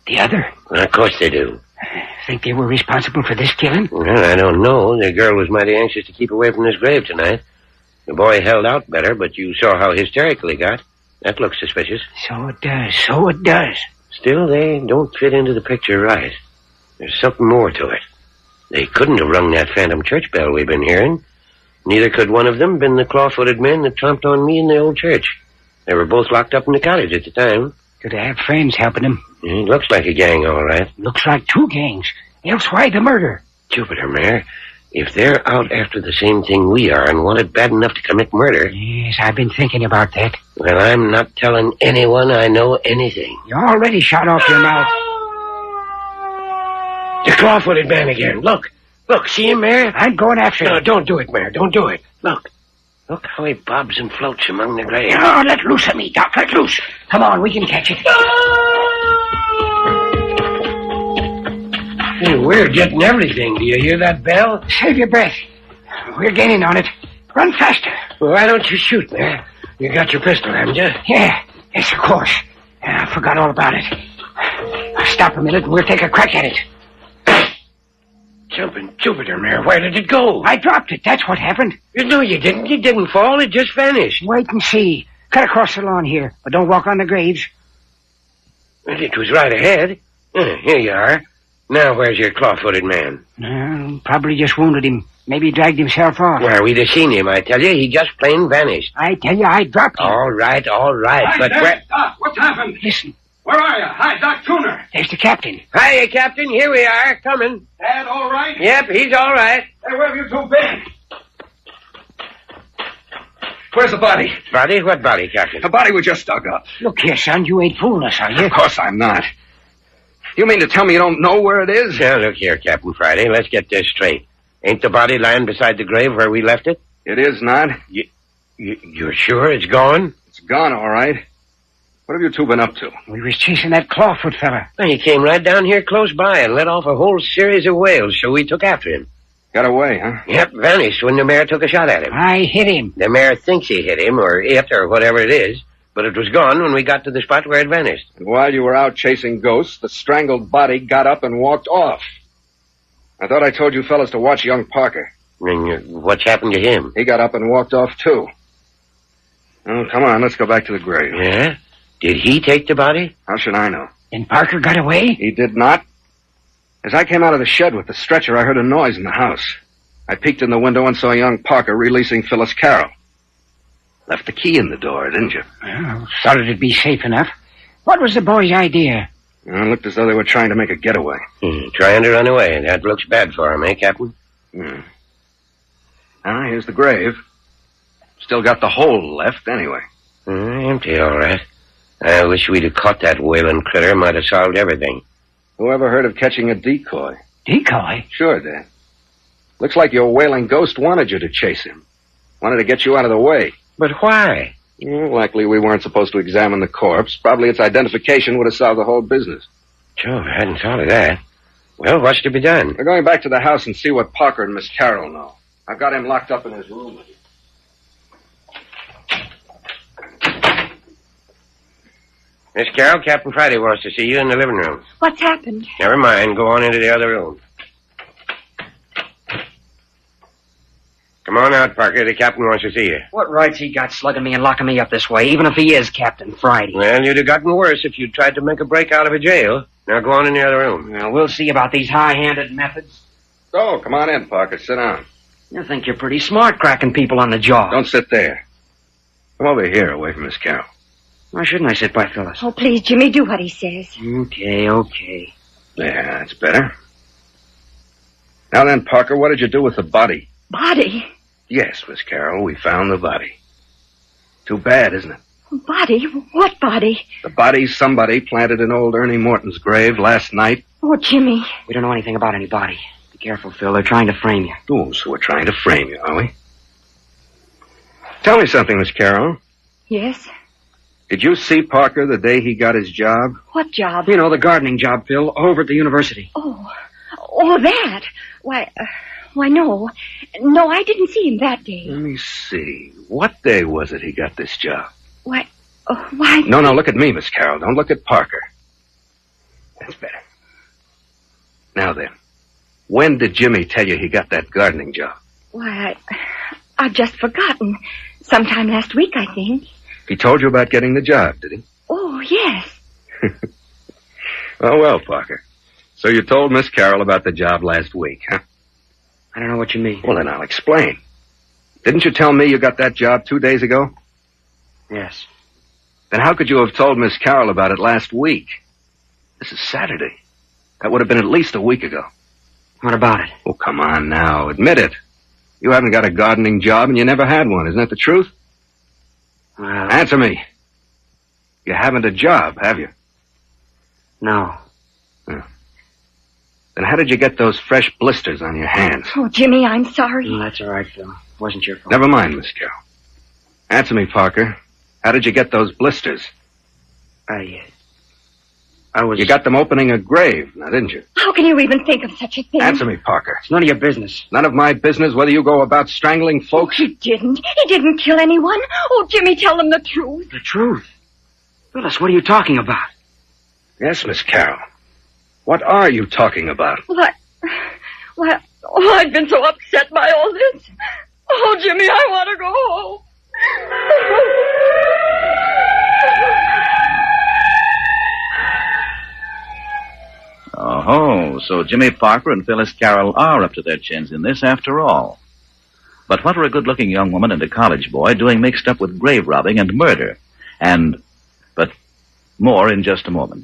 The other? Well, of course they do. Think they were responsible for this killing? Well, I don't know. The girl was mighty anxious to keep away from this grave tonight. The boy held out better, but you saw how hysterical he got. That looks suspicious. So it does. So it does. Still, they don't fit into the picture right. There's something more to it. They couldn't have rung that phantom church bell we've been hearing. Neither could one of them been the claw-footed men that tromped on me in the old church. They were both locked up in the cottage at the time. Could have friends helping them. It looks like a gang, all right. Looks like two gangs. Else why the murder? Jupiter, Mayor. If they're out after the same thing we are and want it bad enough to commit murder... Yes, I've been thinking about that. Well, I'm not telling anyone I know anything. You already shot off your mouth. The claw-footed man again. Look. Look, see him, Mayor? I'm going after him. No, don't do it, Mayor. Don't do it. Look. Look how he bobs and floats among the graves. Oh, let loose of me, Doc. Let loose. Come on, we can catch it. Hey, we're getting everything. Do you hear that bell? Save your breath. We're gaining on it. Run faster. Well, why don't you shoot, Mayor? You got your pistol, haven't you? Yeah. Yes, of course. I forgot all about it. Stop a minute and we'll take a crack at it. Jumping Jupiter, Mayor. Where did it go? I dropped it. That's what happened. No, you didn't. It didn't fall. It just vanished. Wait and see. Cut across the lawn here, but don't walk on the graves. Well, it was right ahead. Uh, here you are. Now, where's your claw-footed man? Uh, probably just wounded him. Maybe he dragged himself off. Well, we'd have seen him, I tell you. He just plain vanished. I tell you, I dropped him. All right, all right. Hi, but there, where... Doc, what's happened? Listen. Where are you? Hi, Doc Tuner. There's the captain. Hiya, Captain. Here we are. Coming. Dad, all right? Yep, he's all right. Hey, where have you two been? Where's the body? Body? What body, Captain? The body we just dug up. Look here, son. You ain't fooling us, are you? Of course I'm not. You mean to tell me you don't know where it is? Now, look here, Captain Friday. Let's get this straight. Ain't the body lying beside the grave where we left it? It is not. You, you, you're sure it's gone? It's gone, all right. What have you two been up to? We was chasing that clawfoot fella. Well, he came right down here close by and let off a whole series of whales, so we took after him. Got away, huh? Yep, vanished when the mayor took a shot at him. I hit him. The mayor thinks he hit him, or it, or whatever it is, but it was gone when we got to the spot where it vanished. And while you were out chasing ghosts, the strangled body got up and walked off. I thought I told you fellas to watch young Parker. And uh, what's happened to him? He got up and walked off, too. Oh, come on, let's go back to the grave. Yeah? Did he take the body? How should I know? And Parker got away? He did not. As I came out of the shed with the stretcher, I heard a noise in the house. I peeked in the window and saw young Parker releasing Phyllis Carroll. Left the key in the door, didn't you? Well, thought it'd be safe enough. What was the boy's idea? Well, it looked as though they were trying to make a getaway. Hmm, trying to run away. That looks bad for him, eh, Captain? Hmm. Ah, here's the grave. Still got the hole left, anyway. Hmm, empty, all right. I wish we'd have caught that whaling critter. Might have solved everything. Whoever heard of catching a decoy? Decoy? Sure, Dad. Looks like your whaling ghost wanted you to chase him. Wanted to get you out of the way. But why? Well, likely we weren't supposed to examine the corpse. Probably its identification would have solved the whole business. Sure, I hadn't thought of that. Well, what's to be done? We're going back to the house and see what Parker and Miss Carroll know. I've got him locked up in his room. Miss Carroll, Captain Friday wants to see you in the living room. What's happened? Never mind. Go on into the other room. Come on out, Parker. The captain wants to see you. What rights he got slugging me and locking me up this way, even if he is Captain Friday? Well, you'd have gotten worse if you'd tried to make a break out of a jail. Now go on in the other room. Well, we'll see about these high-handed methods. So, come on in, Parker. Sit down. You think you're pretty smart cracking people on the jaw. Don't sit there. Come over here, away from Miss Carroll. Why shouldn't I sit by Phyllis? Oh, please, Jimmy, do what he says. Okay, okay. Yeah, that's better. Now then, Parker, what did you do with the body? Body? Yes, Miss Carroll, we found the body. Too bad, isn't it? Body? What body? The body somebody planted in old Ernie Morton's grave last night. Oh, Jimmy. We don't know anything about any body. Be careful, Phil. They're trying to frame you. Oh, so we're trying to frame you, are we? Tell me something, Miss Carroll. Yes? Did you see Parker the day he got his job? What job? You know, the gardening job, Phil, over at the university. Oh, oh, that. Why, uh, why, no. No, I didn't see him that day. Let me see. What day was it he got this job? Why, oh, why? No, no, look at me, Miss Carroll. Don't look at Parker. That's better. Now then, when did Jimmy tell you he got that gardening job? Why, I, I've just forgotten. Sometime last week, I think. He told you about getting the job, did he? Oh, yes. Oh, well, Parker. So you told Miss Carroll about the job last week, huh? I don't know what you mean. Well, then I'll explain. Didn't you tell me you got that job two days ago? Yes. Then how could you have told Miss Carroll about it last week? This is Saturday. That would have been at least a week ago. What about it? Oh, come on now. Admit it. You haven't got a gardening job and you never had one. Isn't that the truth? Well... Answer me. You haven't a job, have you? No. Oh. Then how did you get those fresh blisters on your hands? Oh, Jimmy, I'm sorry. No, that's all right, Phil. Wasn't your fault. Never mind, Miss Carroll. Answer me, Parker. How did you get those blisters? I... I was... You got them opening a grave, now, didn't you? How can you even think of such a thing? Answer me, Parker. It's none of your business. None of my business whether you go about strangling folks? He didn't. He didn't kill anyone. Oh, Jimmy, tell them the truth. The truth? Phyllis, what are you talking about? Yes, Miss Carroll. What are you talking about? Well, I... Well, oh, I've been so upset by all this. Oh, Jimmy, I want to go home. Oh, so Jimmy Parker and Phyllis Carroll are up to their chins in this after all. But what are a good-looking young woman and a college boy doing mixed up with grave robbing and murder? And, but more in just a moment.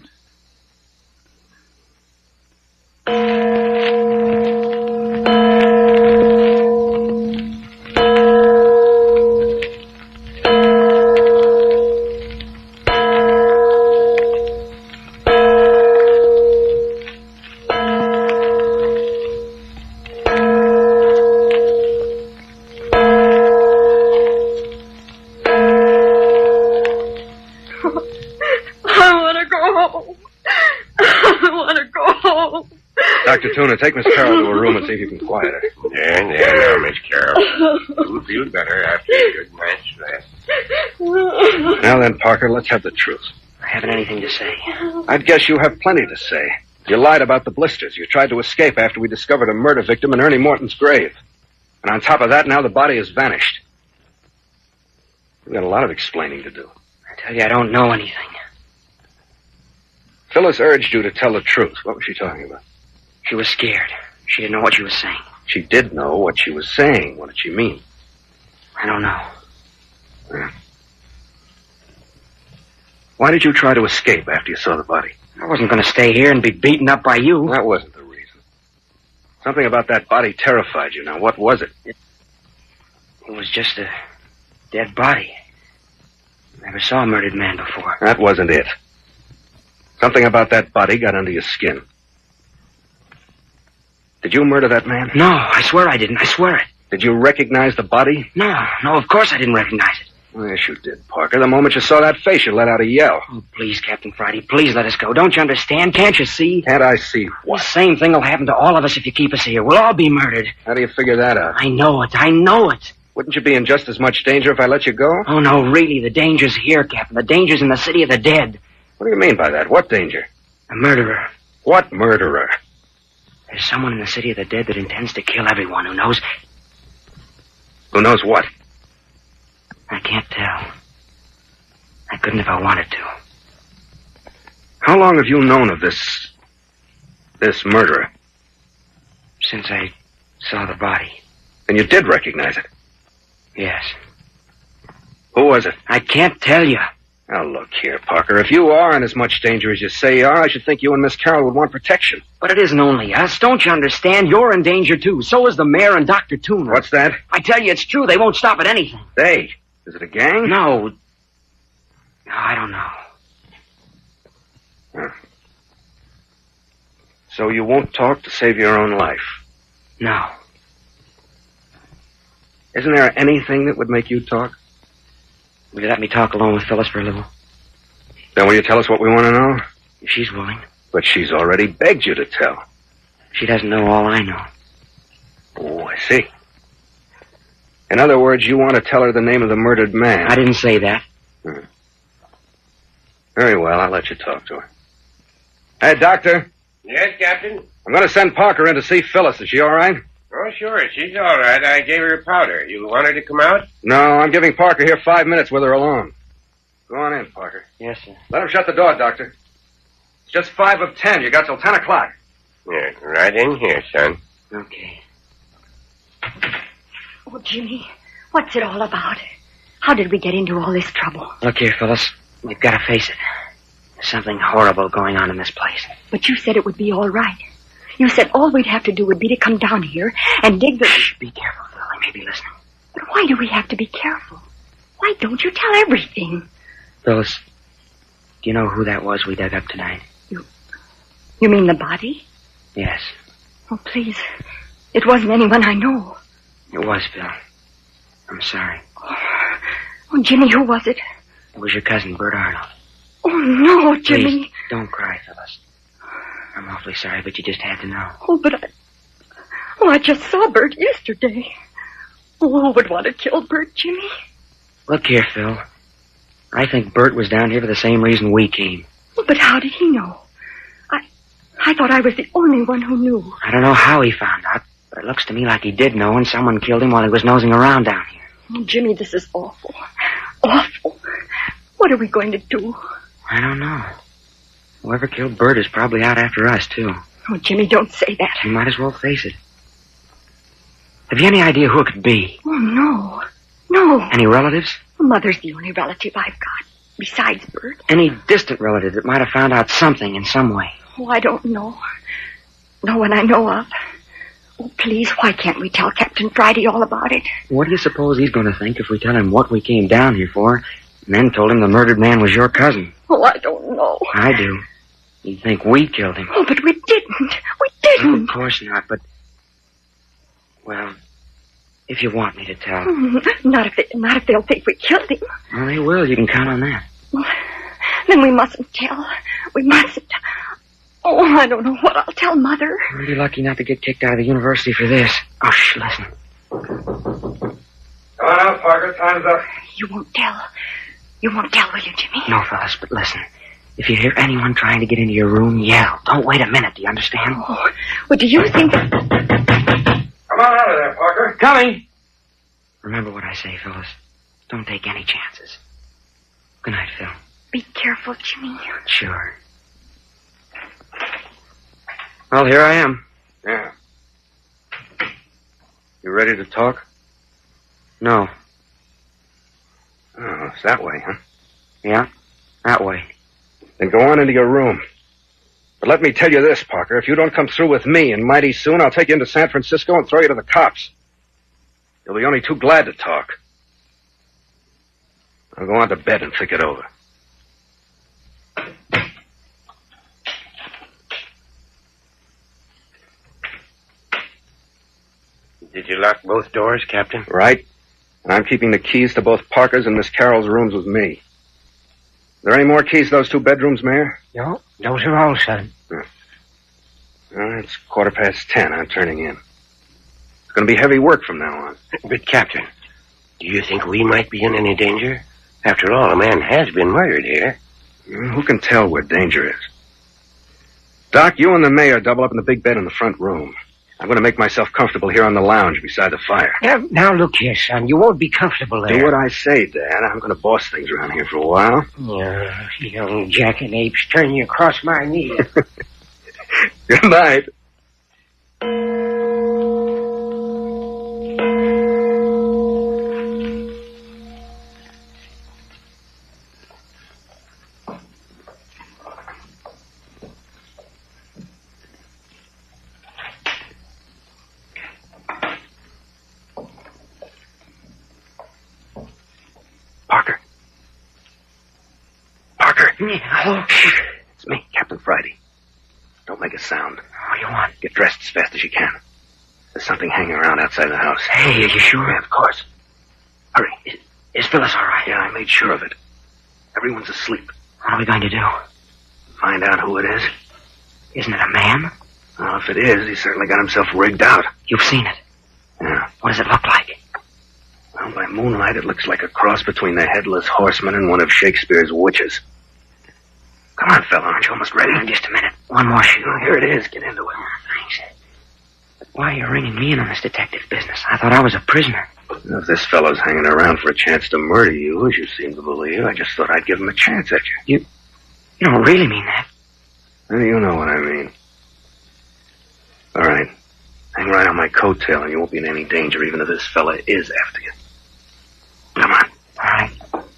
Doctor Tuna, take Miss Carroll to her room and see if you can quiet her. There, there now, Miss Carroll. You'll feel better after a good night's rest. Now then, Parker, let's have the truth. I haven't anything to say. I'd guess you have plenty to say. You lied about the blisters. You tried to escape after we discovered a murder victim in Ernie Morton's grave. And on top of that, now the body has vanished. We've got a lot of explaining to do. I tell you, I don't know anything. Phyllis urged you to tell the truth. What was she talking about? She was scared. She didn't know what she was saying. She did know what she was saying. What did she mean? I don't know. Yeah. Why did you try to escape after you saw the body? I wasn't going to stay here and be beaten up by you. That wasn't the reason. Something about that body terrified you. Now, what was it? It was just a dead body. Never saw a murdered man before. That wasn't it. Something about that body got under your skin. Did you murder that man? No, I swear I didn't. I swear it. Did you recognize the body? No, no, of course I didn't recognize it. Well, yes, you did, Parker. The moment you saw that face, you let out a yell. Oh, please, Captain Friday, please let us go. Don't you understand? Can't you see? Can't I see what? The same thing will happen to all of us if you keep us here. We'll all be murdered. How do you figure that out? I know it. I know it. Wouldn't you be in just as much danger if I let you go? Oh, no, really. The danger's here, Captain. The danger's in the city of the dead. What do you mean by that? What danger? A murderer. What murderer? There's someone in the city of the dead that intends to kill everyone who knows... Who knows what? I can't tell. I couldn't if I wanted to. How long have you known of this... this murderer? Since I saw the body. And you did recognize it? Yes. Who was it? I can't tell you. Now, look here, Parker. If you are in as much danger as you say you are, I should think you and Miss Carroll would want protection. But it isn't only us. Don't you understand? You're in danger, too. So is the mayor and Doctor Tooner. What's that? I tell you, it's true. They won't stop at anything. They? Is it a gang? No. No, I don't know. Huh. So you won't talk to save your own life? No. Isn't there anything that would make you talk? Will you let me talk alone with Phyllis for a little? Then will you tell us what we want to know? If she's willing. But she's already begged you to tell. She doesn't know all I know. Oh, I see. In other words, you want to tell her the name of the murdered man. I didn't say that. Hmm. Very well, I'll let you talk to her. Hey, Doctor. Yes, Captain? I'm going to send Parker in to see Phyllis. Is she all right? Oh, sure. She's all right. I gave her a powder. You want her to come out? No, I'm giving Parker here five minutes with her alone. Go on in, Parker. Yes, sir. Let him shut the door, Doctor. It's just five of ten. You got till ten o'clock. Yeah, right in here, son. Okay. Oh, Jimmy, what's it all about? How did we get into all this trouble? Look here, Phyllis. We've got to face it. There's something horrible going on in this place. But you said it would be all right. You said all we'd have to do would be to come down here and dig the... Shh, be careful, Phil. I may be listening. But why do we have to be careful? Why don't you tell everything? Phyllis, do you know who that was we dug up tonight? You... You mean the body? Yes. Oh, please. It wasn't anyone I know. It was, Phil. I'm sorry. Oh, Jimmy, who was it? It was your cousin, Bert Arnold. Oh, no, Jimmy. Please, don't cry, Phyllis. I'm awfully sorry, but you just had to know. Oh, but I... Oh, I just saw Bert yesterday. Oh, who would want to kill Bert, Jimmy? Look here, Phil. I think Bert was down here for the same reason we came. Oh, but how did he know? I... I thought I was the only one who knew. I don't know how he found out, but it looks to me like he did know, and someone killed him while he was nosing around down here. Oh, Jimmy, this is awful. Awful. What are we going to do? I don't know. Whoever killed Bert is probably out after us, too. Oh, Jimmy, don't say that. You might as well face it. Have you any idea who it could be? Oh, no. No. Any relatives? Mother's the only relative I've got, besides Bert. Any distant relative that might have found out something in some way? Oh, I don't know. No one I know of. Oh, please, why can't we tell Captain Friday all about it? What do you suppose he's going to think if we tell him what we came down here for, and then told him the murdered man was your cousin? Oh, I don't know. I do. He'd think we killed him. Oh, but we didn't. We didn't. Of course not, but... Well, if you want me to tell. Mm, not if they, not if they'll think we killed him. Well, they will. You can count on that. Well, then we mustn't tell. We mustn't. Oh, I don't know what I'll tell Mother. We'll be lucky not to get kicked out of the university for this. Oh, shh, listen. Come on out, Parker. Time's up. You won't tell. You won't tell, will you, Jimmy? No, fellas, but listen. If you hear anyone trying to get into your room, yell. Don't wait a minute, do you understand? Oh, well, do you think... Come on out of there, Parker. Coming. Remember what I say, Phyllis. Don't take any chances. Good night, Phil. Be careful, Jimmy. Sure. Well, here I am. Yeah. You ready to talk? No. Oh, it's that way, huh? Yeah, that way. Then go on into your room. But let me tell you this, Parker. If you don't come through with me, and mighty soon, I'll take you into San Francisco and throw you to the cops. You'll be only too glad to talk. I'll go on to bed and think it over. Did you lock both doors, Captain? Right. And I'm keeping the keys to both Parker's and Miss Carroll's rooms with me. Are there any more keys to those two bedrooms, Mayor? No, those are all, son. Yeah. Well, it's quarter past ten. I'm turning in. It's going to be heavy work from now on. But, Captain, do you think we might be in any danger? After all, a man has been murdered here. Well, who can tell where danger is? Doc, you and the mayor double up in the big bed in the front room. I'm going to make myself comfortable here on the lounge beside the fire. Now, now look here, son. You won't be comfortable there. Do what I say, Dad. I'm going to boss things around here for a while. Yeah, young jackanapes, turn you across my knee. Good night. Parker. Parker. Oh, it's me, Captain Friday. Don't make a sound. What do you want? Get dressed as fast as you can. There's something hanging around outside the house. Hey, are you sure? Yeah, of course. Hurry. Is, is Phyllis all right? Yeah, I made sure of it. Everyone's asleep. What are we going to do? Find out who it is. Isn't it a man? Well, if it is, he's certainly got himself rigged out. You've seen it? Yeah. What does it look like? Well, by moonlight, it looks like a cross between the Headless Horseman and one of Shakespeare's witches. Come on, fella, aren't you almost ready? In just a minute. One more shoe. Here it is. Get into it. Thanks. But why are you ringing me in on this detective business? I thought I was a prisoner. If this fellow's hanging around for a chance to murder you, as you seem to believe, I just thought I'd give him a chance at you. You, you don't really mean that. Well, you know what I mean. All right. Hang right on my coattail and you won't be in any danger even if this fella is after you. Come on. All right.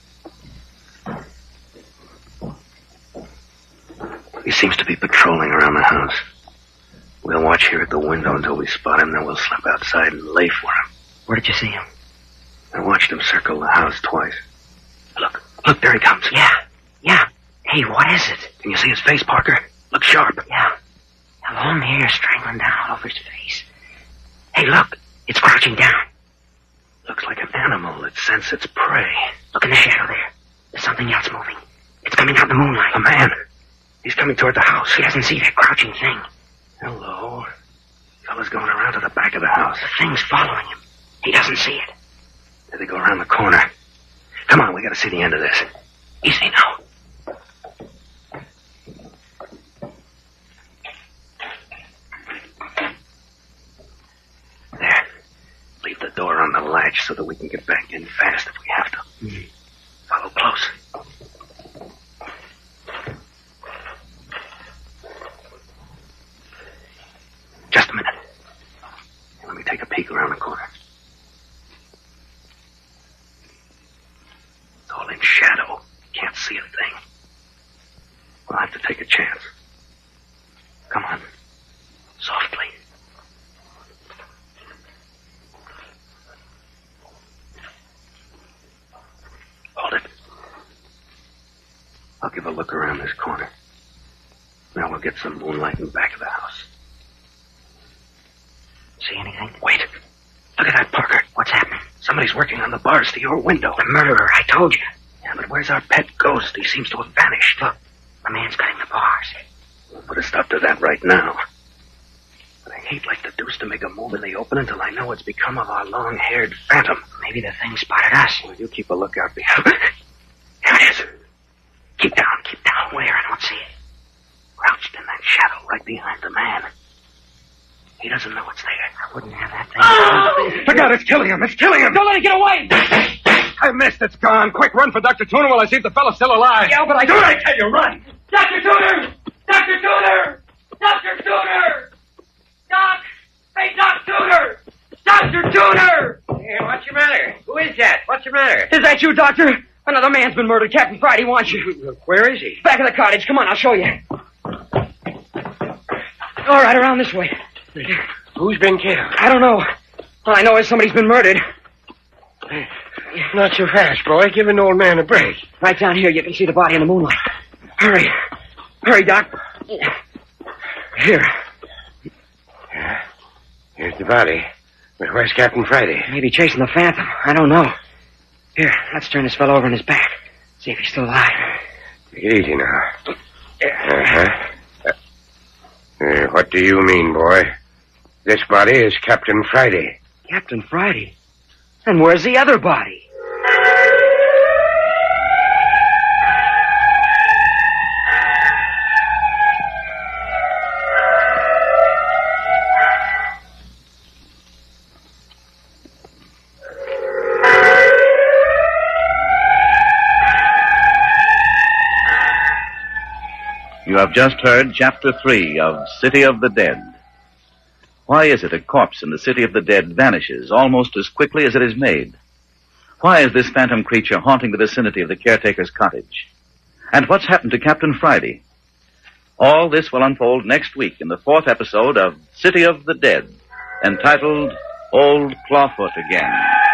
He seems to be patrolling around the house. We'll watch here at the window until we spot him, then we'll slip outside and lay for him. Where did you see him? I watched him circle the house twice. Look, look, there he comes. Yeah, yeah. Hey, what is it? Can you see his face, Parker? Look sharp. Yeah. A long hair strangling down all over his face. Hey, look. It's crouching down. Looks like an animal that scents its prey. Look in the shadow there. There's something else moving. It's coming out in the moonlight. A man. He's coming toward the house. He doesn't see that crouching thing. Hello. Fella's going around to the back of the house. The thing's following him. He doesn't see it. Did they go around the corner? Come on, we gotta see the end of this. Easy now. There. Leave the door on the latch so that we can get back in fast if we have to. Mm-hmm. Follow close. Just a minute. Let me take a peek around the corner. It's all in shadow. Can't see a thing. We'll have to take a chance. Come on. Softly. Hold it. I'll give a look around this corner. Now we'll get some moonlight in the back of the house. See anything? Wait. Look at that, Parker. What's happening? Somebody's working on the bars to your window. The murderer, I told you. Yeah, but where's our pet ghost? He seems to have vanished. Look, the man's cutting the bars. We'll put a stop to that right now. But I hate like the deuce to make a move in the open until I know what's become of our long-haired phantom. Maybe the thing spotted us. Well, you keep a lookout behind. Here it is. Keep down, keep down. Where? I don't see it. Crouched in that shadow right behind the man. He doesn't know it's there. I wouldn't have that thing. Oh! My God, it's killing him. It's killing him. Don't let it get away. I missed. It's gone. Quick, run for Doctor Tooner while I see if the fellow's still alive. Yeah, but I... Do it, I tell you, run. Doctor Tooner! Doctor Tooner! Doctor Tooner! Doc! Hey, Doc Tooner! Doctor Tooner! Hey, what's your matter? Who is that? What's your matter? Is that you, Doctor? Another man's been murdered. Captain Friday wants you. Where is he? Back of the cottage. Come on, I'll show you. All right, around this way. Who's been killed? I don't know. All I know is somebody's been murdered. Not so fast, boy. Give an old man a break. Right down here, you can see the body in the moonlight. Hurry. Hurry, Doc. Here. Yeah. Here's the body. But where's Captain Friday? Maybe chasing the phantom. I don't know. Here, let's turn this fellow over on his back. See if he's still alive. Take it easy now. Uh-huh. Uh, what do you mean, boy? This body is Captain Friday. Captain Friday? And where's the other body? You have just heard Chapter three of City of the Dead. Why is it a corpse in the City of the Dead vanishes almost as quickly as it is made? Why is this phantom creature haunting the vicinity of the caretaker's cottage? And what's happened to Captain Friday? All this will unfold next week in the fourth episode of City of the Dead, entitled Old Clawfoot Again.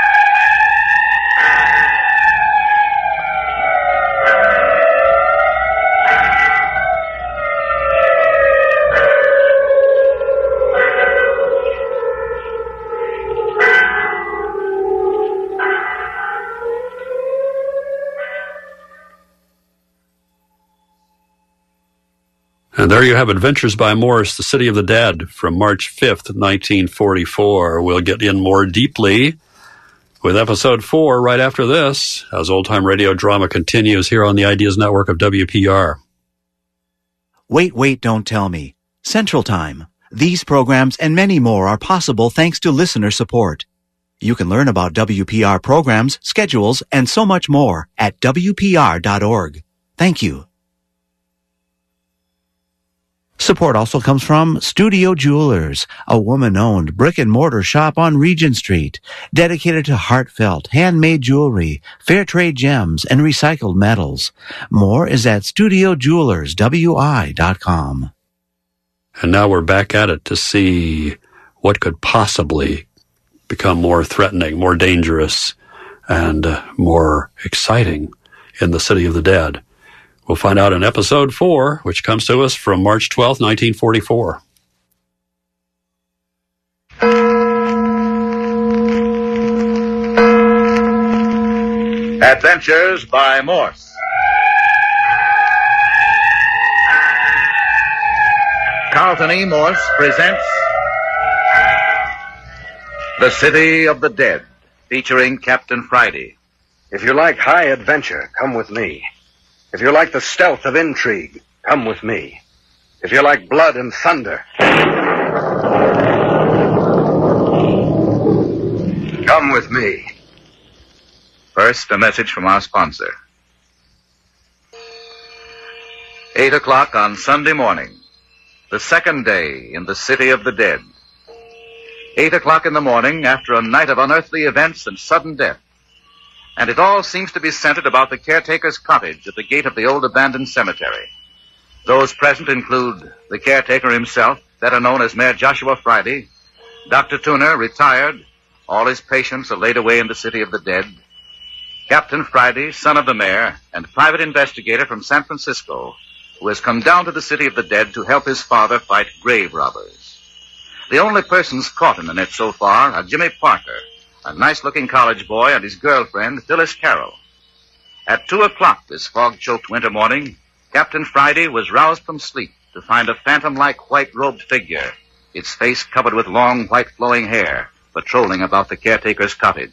And there you have Adventures by Morse, The City of the Dead, from March fifth, nineteen forty-four. We'll get in more deeply with episode four right after this, as old-time radio drama continues here on the Ideas Network of W P R. Wait, Wait, Don't Tell Me, Central Time. These programs and many more are possible thanks to listener support. You can learn about W P R programs, schedules, and so much more at W P R dot org. Thank you. Support also comes from Studio Jewelers, a woman-owned brick-and-mortar shop on Regent Street, dedicated to heartfelt, handmade jewelry, fair trade gems, and recycled metals. More is at studio jewelers w i dot com. And now we're back at it to see what could possibly become more threatening, more dangerous, and uh, more exciting in the City of the Dead. We'll find out in episode four, which comes to us from March twelfth, nineteen forty-four. Adventures by Morse. Carlton E. Morse presents The City of the Dead, featuring Captain Friday. If you like high adventure, come with me. If you like the stealth of intrigue, come with me. If you like blood and thunder, come with me. First, a message from our sponsor. Eight o'clock on Sunday morning, the second day in the City of the Dead. Eight o'clock in the morning after a night of unearthly events and sudden death. And it all seems to be centered about the caretaker's cottage at the gate of the old abandoned cemetery. Those present include the caretaker himself, better known as Mayor Joshua Friday, Doctor Tuner, retired, all his patients are laid away in the City of the Dead, Captain Friday, son of the mayor, and private investigator from San Francisco, who has come down to the City of the Dead to help his father fight grave robbers. The only persons caught in the net so far are Jimmy Parker, a nice-looking college boy, and his girlfriend, Phyllis Carroll. At two o'clock this fog-choked winter morning, Captain Friday was roused from sleep to find a phantom-like white-robed figure, its face covered with long, white flowing hair, patrolling about the caretaker's cottage.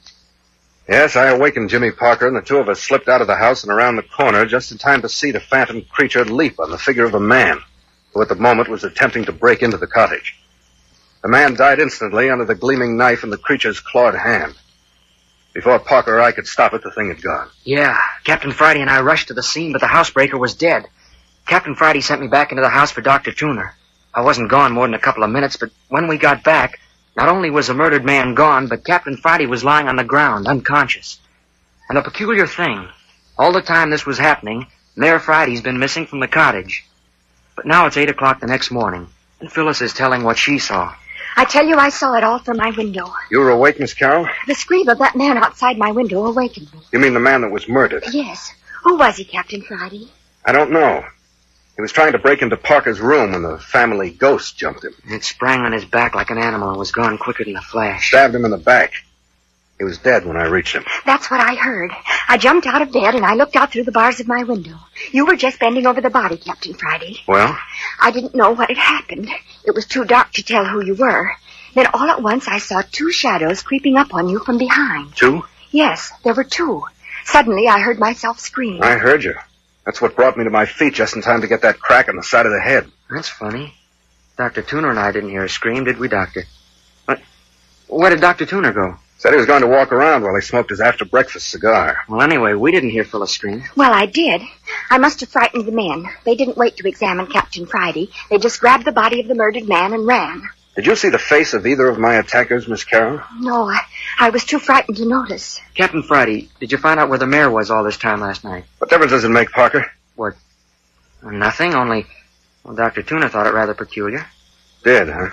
Yes, I awakened Jimmy Parker, and the two of us slipped out of the house and around the corner just in time to see the phantom creature leap on the figure of a man, who at the moment was attempting to break into the cottage. The man died instantly under the gleaming knife in the creature's clawed hand. Before Parker or I could stop it, the thing had gone. Yeah, Captain Friday and I rushed to the scene, but the housebreaker was dead. Captain Friday sent me back into the house for Doctor Tuner. I wasn't gone more than a couple of minutes, but when we got back, not only was the murdered man gone, but Captain Friday was lying on the ground, unconscious. And the peculiar thing, all the time this was happening, Mayor Friday's been missing from the cottage. But now it's eight o'clock the next morning, and Phyllis is telling what she saw. I tell you, I saw it all from my window. You were awake, Miss Carroll? The scream of that man outside my window awakened me. You mean the man that was murdered? Yes. Who was he, Captain Friday? I don't know. He was trying to break into Parker's room when the family ghost jumped him. It sprang on his back like an animal and was gone quicker than a flash. Stabbed him in the back. He was dead when I reached him. That's what I heard. I jumped out of bed and I looked out through the bars of my window. You were just bending over the body, Captain Friday. Well? I didn't know what had happened. It was too dark to tell who you were. Then all at once I saw two shadows creeping up on you from behind. Two? Yes, there were two. Suddenly I heard myself scream. I heard you. That's what brought me to my feet just in time to get that crack on the side of the head. That's funny. Doctor Tuner and I didn't hear a scream, did we, Doctor? What? Where did Doctor Tuner go? Said he was going to walk around while he smoked his after-breakfast cigar. Well, anyway, we didn't hear Phyllis scream. Well, I did. I must have frightened the men. They didn't wait to examine Captain Friday. They just grabbed the body of the murdered man and ran. Did you see the face of either of my attackers, Miss Carroll? No, I, I was too frightened to notice. Captain Friday, did you find out where the mayor was all this time last night? What difference does it make, Parker? What? Nothing, only... Well, Doctor Tuner thought it rather peculiar. Did, huh?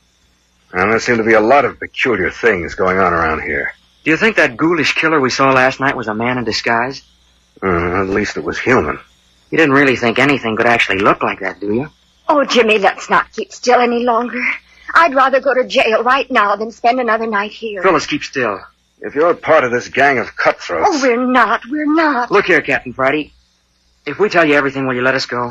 Well, there seem to be a lot of peculiar things going on around here. Do you think that ghoulish killer we saw last night was a man in disguise? Uh, at least it was human. You didn't really think anything could actually look like that, do you? Oh, Jimmy, let's not keep still any longer. I'd rather go to jail right now than spend another night here. Phyllis, keep still. If you're part of this gang of cutthroats... Oh, we're not. We're not. Look here, Captain Friday. If we tell you everything, will you let us go?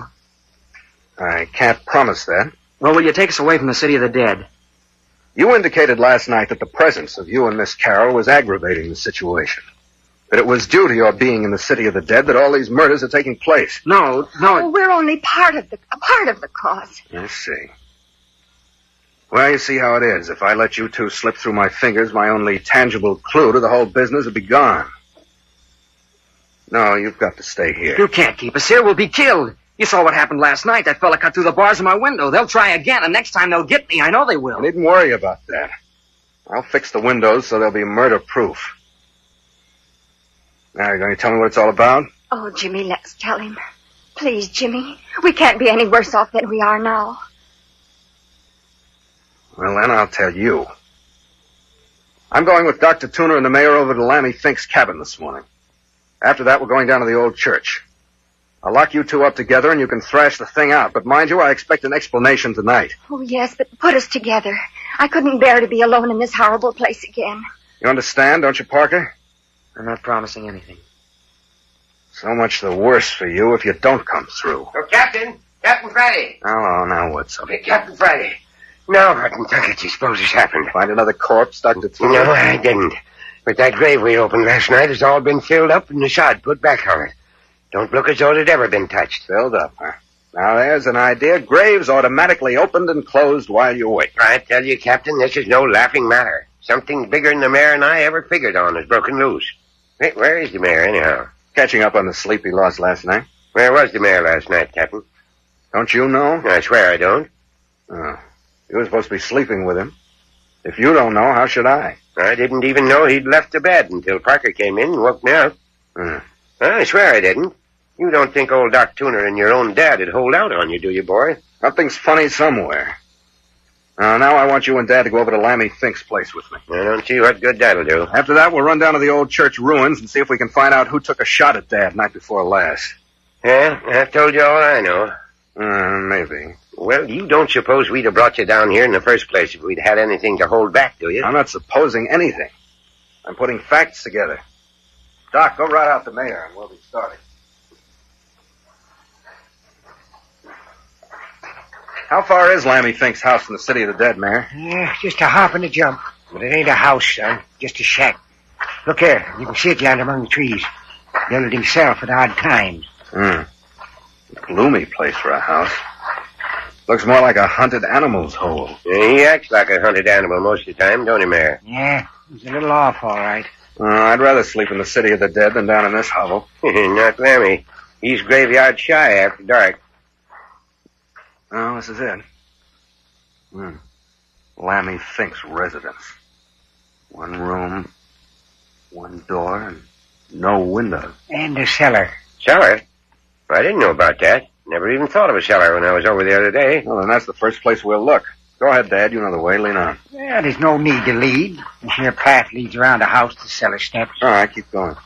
I can't promise that. Well, will you take us away from the City of the Dead? You indicated last night that the presence of you and Miss Carroll was aggravating the situation. That it was due to your being in the city of the dead that all these murders are taking place. No, no. Oh, we're only part of the a part of the cause. I see. Well, you see how it is. If I let you two slip through my fingers, my only tangible clue to the whole business would be gone. No, you've got to stay here. You can't keep us here. We'll be killed. You saw what happened last night. That fella cut through the bars of my window. They'll try again, and next time they'll get me. I know they will. You needn't worry about that. I'll fix the windows so they'll be murder-proof. Now, you going to tell me what it's all about? Oh, Jimmy, let's tell him. Please, Jimmy. We can't be any worse off than we are now. Well, then I'll tell you. I'm going with Doctor Tuner and the mayor over to Lammy Fink's cabin this morning. After that, we're going down to the old church. I'll lock you two up together and you can thrash the thing out. But mind you, I expect an explanation tonight. Oh, yes, but put us together. I couldn't bear to be alone in this horrible place again. You understand, don't you, Parker? I'm not promising anything. So much the worse for you if you don't come through. Oh, Captain! Captain Friday! Oh, now what's up? Hey, Captain Friday. Now, what in Tucket you suppose has happened? Find another corpse, Doctor Tuner? No, I didn't. But that grave we opened last night has all been filled up and the sod put back on it. Don't look as though it had ever been touched. Filled up, huh? Now, there's an idea. Graves automatically opened and closed while you wait. I tell you, Captain, this is no laughing matter. Something bigger than the mayor and I ever figured on has broken loose. Hey, where is the mayor, anyhow? Catching up on the sleep he lost last night. Where was the mayor last night, Captain? Don't you know? I swear I don't. Oh. You were supposed to be sleeping with him. If you don't know, how should I? I didn't even know he'd left the bed until Parker came in and woke me up. Hmm. I swear I didn't. You don't think old Doc Tuner and your own dad would hold out on you, do you, boy? Something's funny somewhere. Uh, now I want you and Dad to go over to Lammy Fink's place with me. I don't see what good that'll do. After that, we'll run down to the old church ruins and see if we can find out who took a shot at Dad night before last. Yeah, I've told you all I know. Uh, maybe. Well, you don't suppose we'd have brought you down here in the first place if we'd had anything to hold back, do you? I'm not supposing anything. I'm putting facts together. Doc, go right out the mayor and we'll be starting. How far is Lammy Fink's house from the city of the dead, Mayor? Yeah, just a hop and a jump. But it ain't a house, son. Just a shack. Look here. You can see it yonder among the trees. Built it himself at odd times. Hmm. Gloomy place for a house. Looks more like a hunted animal's hole. Yeah, he acts like a hunted animal most of the time, don't he, Mayor? Yeah, he's a little off, all right. Uh, I'd rather sleep in the city of the dead than down in this hovel. Not Lammy. He's graveyard shy after dark. Oh, this is it. Hmm. Lammy Fink's residence. One room, one door, and no window. And a cellar. Cellar? I didn't know about that. Never even thought of a cellar when I was over the other day. Well, then that's the first place we'll look. Go ahead, Dad. You know the way. Lean on. Well, there's no need to lead. This here path leads around the house to cellar steps. All right, keep going.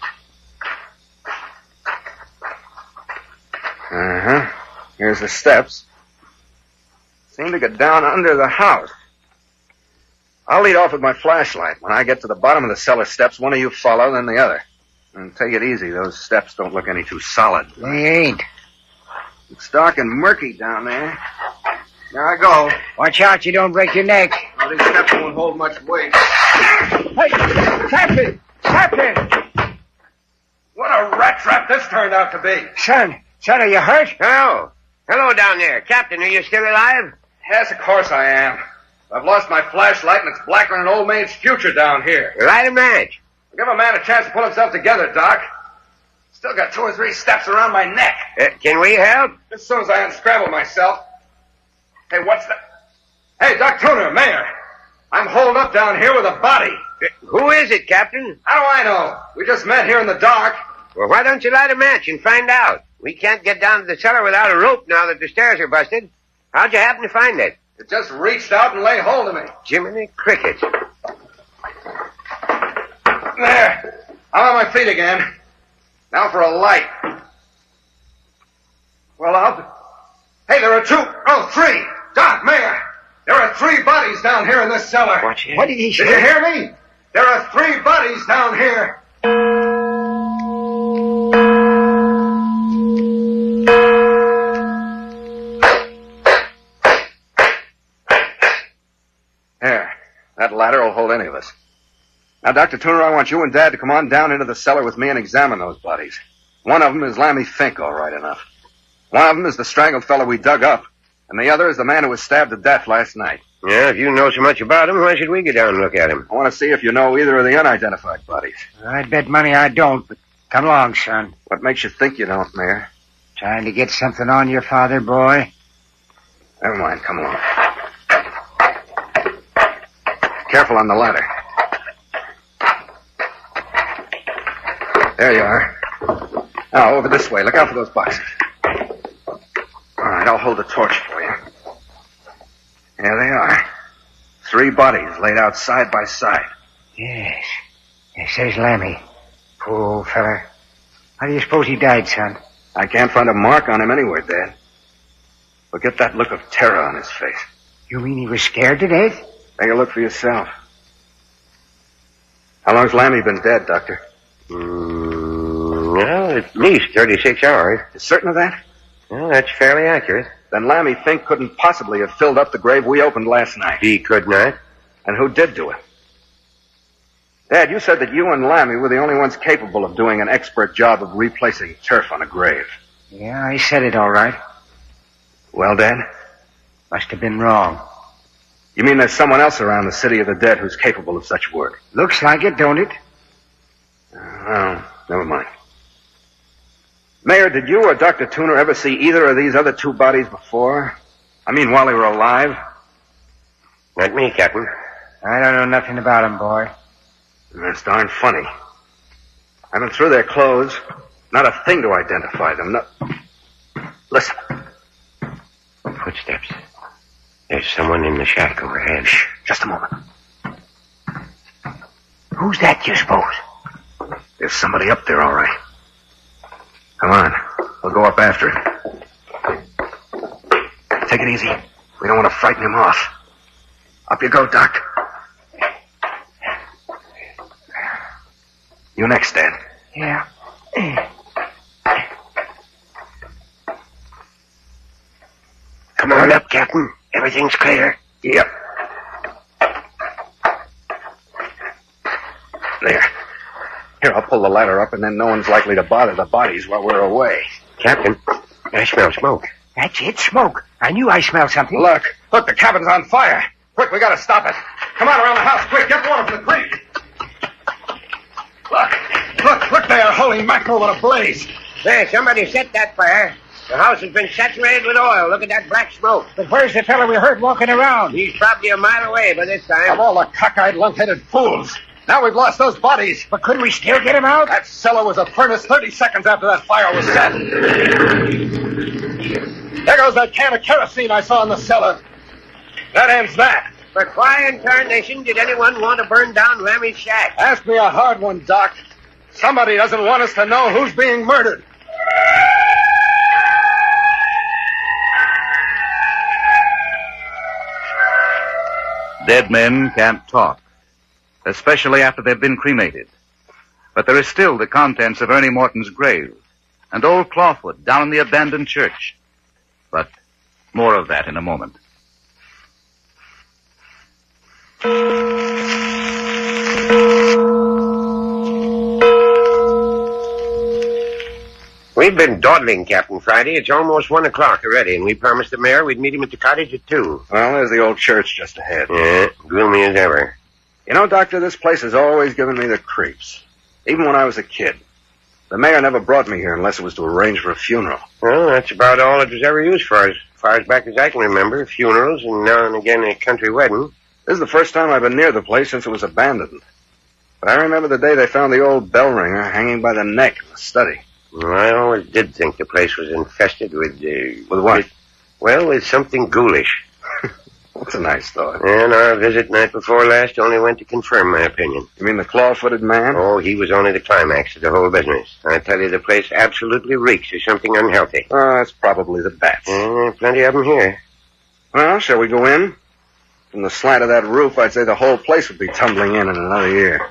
Uh-huh. Here's the steps. Seem to get down under the house. I'll lead off with my flashlight. When I get to the bottom of the cellar steps, one of you follow, then the other. And take it easy. Those steps don't look any too solid. They ain't. It's dark and murky down there. There I go. Watch out you don't break your neck. Well, these steps won't hold much weight. Hey, Captain! Captain! What a rat trap this turned out to be. Son, son, are you hurt? Oh. Hello down there. Captain, are you still alive? Yes, of course I am. I've lost my flashlight, and it's blacker than an old maid's future down here. Light a match. Give a man a chance to pull himself together, Doc. Still got two or three steps around my neck. Uh, can we help? As soon as I unscramble myself. Hey, what's that? Hey, Doc Tuner, Mayor. I'm holed up down here with a body. Uh, who is it, Captain? How do I know? We just met here in the dark. Well, why don't you light a match and find out? We can't get down to the cellar without a rope now that the stairs are busted. How'd you happen to find it? It just reached out and laid hold of me. Jiminy Cricket. There. I'm on my feet again. Now for a light. Well, I'll... Hey, there are two... Oh, three. Doc, Mayor. There are three bodies down here in this cellar. Watch it. What did he say? Did you hear me? There are three bodies down here. There. That ladder will hold any of us. Now, Doctor Tuner, I want you and Dad to come on down into the cellar with me and examine those bodies. One of them is Lammy Fink, all right enough. One of them is the strangled fellow we dug up, and the other is the man who was stabbed to death last night. Yeah, if you know so much about him, why should we get down and look at him? I want to see if you know either of the unidentified bodies. I'd bet money I don't, but come along, son. What makes you think you don't, Mayor? Trying to get something on your father, boy? Never mind, come along. Careful on the ladder. There you are. Now, over this way. Look out for those boxes. All right, I'll hold the torch for you. There they are. Three bodies laid out side by side. Yes. Yes, there's Lammy. Poor old fella. How do you suppose he died, son? I can't find a mark on him anywhere, Dad. But get that look of terror on his face. You mean he was scared to death? Take a look for yourself. How long's Lammy been dead, Doctor? Mm, well, at least thirty-six hours. You certain of that? Well, that's fairly accurate. Then Lammy Fink couldn't possibly have filled up the grave we opened last night. He could not. And who did do it? Dad, you said that you and Lammy were the only ones capable of doing an expert job of replacing turf on a grave. Yeah, I said it all right. Well, Dad? Must have been wrong. You mean there's someone else around the city of the dead who's capable of such work? Looks like it, don't it? Oh, never mind. Mayor, did you or Doctor Tuner ever see either of these other two bodies before? I mean, while they were alive? Not me, Captain. I don't know nothing about them, boy. That's darn funny. I've been through their clothes. Not a thing to identify them. No... Listen. Footsteps. There's someone in the shack overhead. Shh, just a moment. Who's that, you suppose? There's somebody up there, all right. Come on. We'll go up after it. Take it easy. We don't want to frighten him off. Up you go, Doc. You next, Dad. Yeah. Come on up, Captain. Everything's clear. Yep. There. Here, I'll pull the ladder up, and then no one's likely to bother the bodies while we're away. Captain, I smell smoke. That's it, smoke. I knew I smelled something. Look. Look, the cabin's on fire. Quick, we gotta stop it. Come on around the house, quick. Get water from the creek. Look. Look, look there. Holy mackerel, what a blaze. There, somebody set that fire. The house has been saturated with oil. Look at that black smoke. But where's the fellow we heard walking around? He's probably a mile away by this time. Of all the cockeyed, lump-headed fools. Now we've lost those bodies. But couldn't we still get him out? That cellar was a furnace thirty seconds after that fire was set. There goes that can of kerosene I saw in the cellar. That ends that. But why in tarnation did anyone want to burn down Lammy's shack? Ask me a hard one, Doc. Somebody doesn't want us to know who's being murdered. Dead men can't talk, especially after they've been cremated. But there is still the contents of Ernie Morton's grave and old Clawfoot down in the abandoned church. But more of that in a moment. We've been dawdling, Captain Friday. It's almost one o'clock already, and we promised the mayor we'd meet him at the cottage at two. Well, there's the old church just ahead. Yeah, gloomy as ever. You know, Doctor, this place has always given me the creeps. Even when I was a kid. The mayor never brought me here unless it was to arrange for a funeral. Well, that's about all it was ever used for, as far as back as I can remember. Funerals and now and again a country wedding. This is the first time I've been near the place since it was abandoned. But I remember the day they found the old bell ringer hanging by the neck in the study. Well, I always did think the place was infested with... Uh, with what? With, well, with something ghoulish. That's a nice thought. And our visit night before last only went to confirm my opinion. You mean the claw-footed man? Oh, he was only the climax of the whole business. I tell you, the place absolutely reeks of something unhealthy. Oh, that's probably the bats. Uh, plenty of them here. Well, shall we go in? From the slant of that roof, I'd say the whole place would be tumbling in in another year.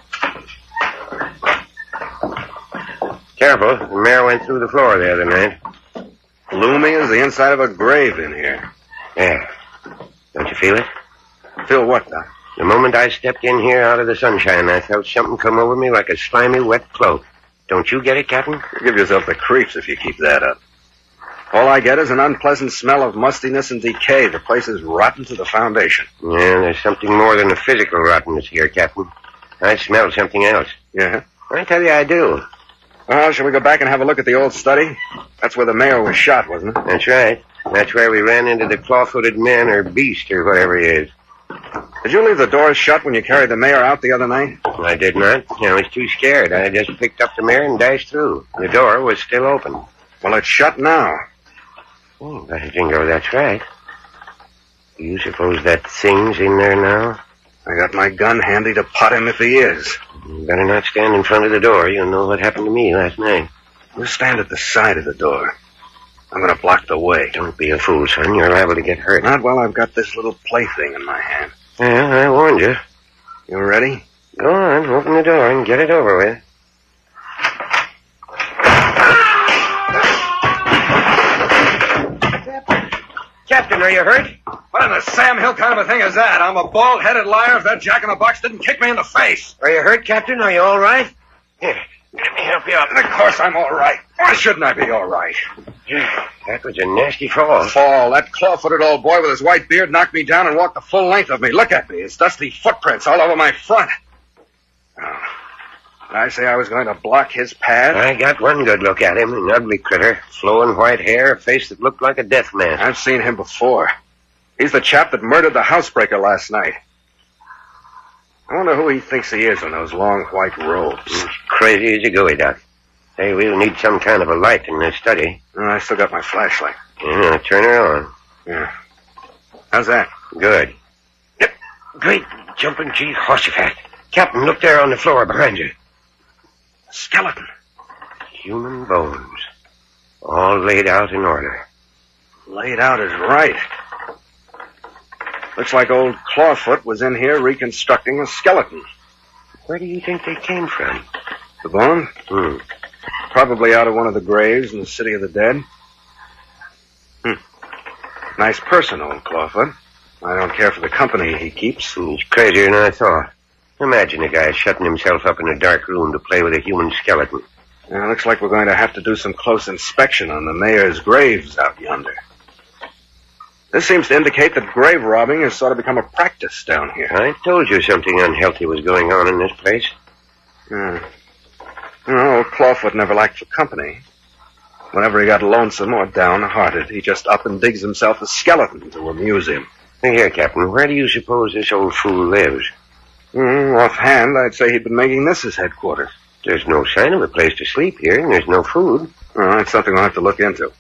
Careful. The mayor went through the floor the other night. Gloomy as the inside of a grave in here. Yeah. Don't you feel it? Feel what, Doc? The moment I stepped in here out of the sunshine, I felt something come over me like a slimy, wet cloak. Don't you get it, Captain? You give yourself the creeps if you keep that up. All I get is an unpleasant smell of mustiness and decay. The place is rotten to the foundation. Yeah, there's something more than a physical rottenness here, Captain. I smell something else. Yeah? I tell you I do. Well, shall we go back and have a look at the old study? That's where the mayor was shot, wasn't it? That's right. That's where we ran into the claw-footed man or beast or whatever he is. Did you leave the doors shut when you carried the mayor out the other night? I did not. I was too scared. I just picked up the mayor and dashed through. The door was still open. Well, it's shut now. Oh, by jingo, that's right. Do you suppose that thing's in there now? I got my gun handy to pot him if he is. You better not stand in front of the door. You'll know what happened to me last night. You stand at the side of the door. I'm going to block the way. Don't be a fool, son. You're liable to get hurt. Not while I've got this little plaything in my hand. Yeah, I warned you. You ready? Go on, open the door and get it over with. Captain, are you hurt? What in the Sam Hill kind of a thing is that? I'm a bald-headed liar if that jack-in-the-box didn't kick me in the face. Are you hurt, Captain? Are you all right? Here, let me help you up. Of course I'm all right. Why shouldn't I be all right? That was a nasty fall. Fall. That claw-footed old boy with his white beard knocked me down and walked the full length of me. Look at me. It's dusty footprints all over my front. Oh. Did I say I was going to block his path? I got one good look at him, an ugly critter. Flowing white hair, a face that looked like a death mask. I've seen him before. He's the chap that murdered the housebreaker last night. I wonder who he thinks he is in those long white robes. He's crazy as a gooey duck. Hey, we'll need some kind of a light in this study. Oh, I still got my flashlight. Yeah, turn her on. Yeah. How's that? Good. Yep. Great jumping Jehoshaphat. Captain, look there on the floor behind you. A skeleton. Human bones. All laid out in order. Laid out is right. Looks like old Clawfoot was in here reconstructing a skeleton. Where do you think they came from? The bones? Hmm. Probably out of one of the graves in the City of the Dead. Hmm. Nice person, old Clawfoot. I don't care for the company he keeps. He's crazier than I thought. Imagine a guy shutting himself up in a dark room to play with a human skeleton. Yeah, looks like we're going to have to do some close inspection on the mayor's graves out yonder. This seems to indicate that grave robbing has sort of become a practice down here. I told you something unhealthy was going on in this place. Yeah. You know, old Clawfoot never lacked for company. Whenever he got lonesome or downhearted, he just up and digs himself a skeleton to amuse him. Here, Captain, where do you suppose this old fool lives? Mm, offhand, I'd say he'd been making this his headquarters. There's no sign of a place to sleep here, and there's no food. Oh, that's something we'll have to look into.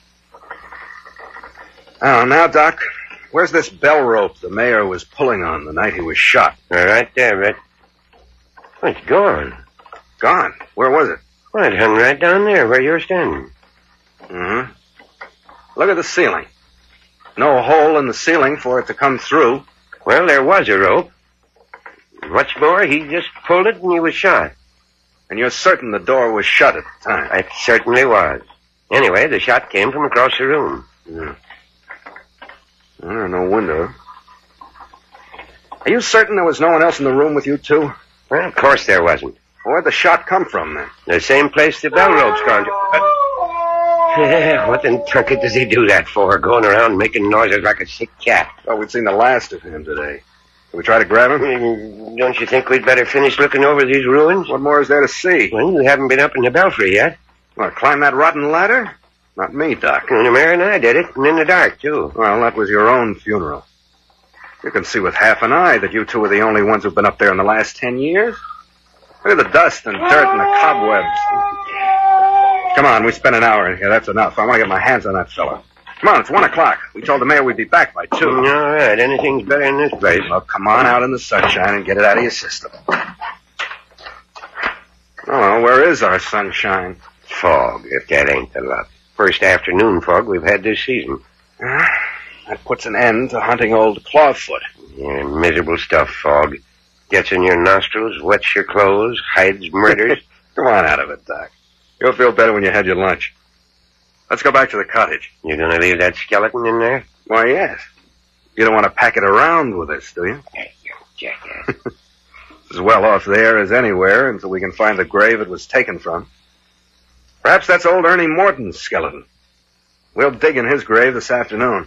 Oh, now, Doc, where's this bell rope the mayor was pulling on the night he was shot? All right there, Red. Oh, it's gone. Gone? Where was it? Well, it hung right down there where you're standing. Mm-hmm. Look at the ceiling. No hole in the ceiling for it to come through. Well, there was a rope. What's more, he just pulled it and he was shot. And you're certain the door was shut at the time? It certainly was. Anyway, the shot came from across the room. Yeah. There are no window. Are you certain there was no one else in the room with you, too? Well, of course there wasn't. Where'd the shot come from, then? The same place the bell rope's gone to. Uh, what in Tunket does he do that for, going around making noises like a sick cat? Well, we'd seen the last of him today. Can we try to grab him? Mm, don't you think we'd better finish looking over these ruins? What more is there to see? Well, you haven't been up in the belfry yet. What, climb that rotten ladder? Not me, Doc. And the mayor and I did it, and in the dark, too. Well, that was your own funeral. You can see with half an eye that you two are the only ones who've been up there in the last ten years. Look at the dust and dirt and the cobwebs. Come on, we spent an hour in here. That's enough. I want to get my hands on that fella. Come on, it's one o'clock. We told the mayor we'd be back by two. All right, anything's better in this place. Well, come on out in the sunshine and get it out of your system. Oh, where is our sunshine? Fog, if that ain't the luck. First afternoon fog we've had this season. Uh, that puts an end to hunting old Clawfoot. Yeah, miserable stuff, fog. Gets in your nostrils, wets your clothes, hides murders. Come on out of it, Doc. You'll feel better when you had your lunch. Let's go back to the cottage. You're going to leave that skeleton in there? Why, yes. You don't want to pack it around with us, do you? jackass. As well off there as anywhere until we can find the grave it was taken from. Perhaps that's old Ernie Morton's skeleton. We'll dig in his grave this afternoon.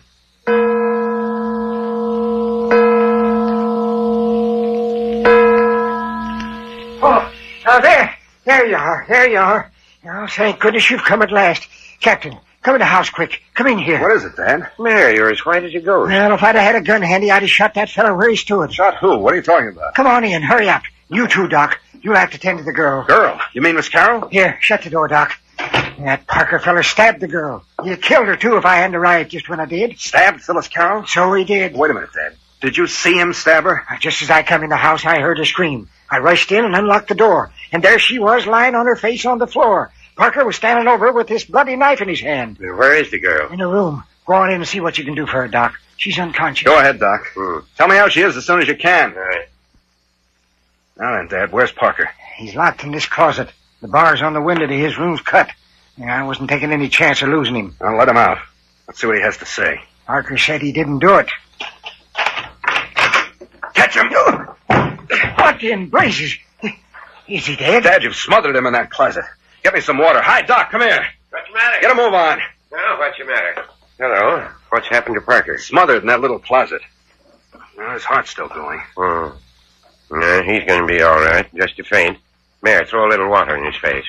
Oh, oh, there. There you are. There you are. Oh, thank goodness you've come at last. Captain, come in the house quick. Come in here. What is it, Dad? Mary, you're as white as a ghost. Well, if I'd have had a gun handy, I'd have shot that fellow where he stood. Shot who? What are you talking about? Come on in. Hurry up. You too, Doc. You'll have to tend to the girl. Girl? You mean Miss Carroll? Here, shut the door, Doc. That Parker feller stabbed the girl. You killed her, too, if I hadn't arrived just when I did. Stabbed Phyllis Carroll? So he did. Wait a minute, Dad. Did you see him stab her? Just as I come in the house, I heard her scream. I rushed in and unlocked the door. And there she was, lying on her face on the floor. Parker was standing over her with this bloody knife in his hand. Where is the girl? In the room. Go on in and see what you can do for her, Doc. She's unconscious. Go ahead, Doc. Hmm. Tell me how she is as soon as you can. All right. Now then, Dad, where's Parker? He's locked in this closet. The bars on the window to his room's cut. Yeah, I wasn't taking any chance of losing him. I'll let him out. Let's see what he has to say. Parker said he didn't do it. Catch him! What in blazes? Is he dead? Dad, you've smothered him in that closet. Get me some water. Hi, Doc, come here. What's the matter? Get a move on. Oh, what's the matter? Hello. What's happened to Parker? Smothered in that little closet. Well, his heart's still going. Hmm. Yeah, he's going to be all right. Just a faint. Mayor, throw a little water in his face.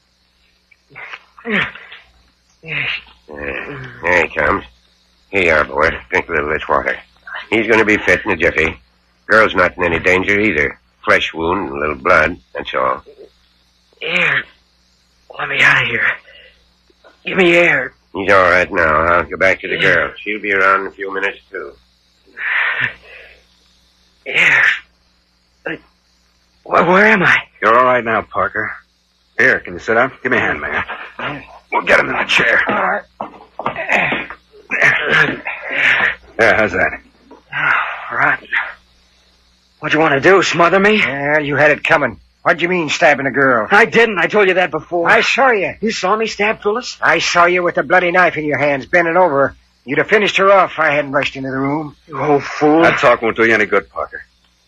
Yes. Yeah, there he comes. Here you are, boy. Drink a little of this water. He's going to be fit in a jiffy. Girl's not in any danger either. Flesh wound and a little blood, that's all. Air. Let me out of here. Give me air. He's all right now. I'll go back to the girl. She'll be around in a few minutes, too. Air. But, well, where am I? You're all right now, Parker. Here, can you sit up? Give me a hand, Mayor. We'll get him in the chair. All right. There, how's that? Oh, rotten. What you want to do, smother me? Well, you had it coming. What'd you mean, stabbing a girl? I didn't. I told you that before. I saw you. You saw me stab Phyllis? I saw you with a bloody knife in your hands, bending over her. You'd have finished her off if I hadn't rushed into the room. You old fool. That talk won't do you any good, Parker.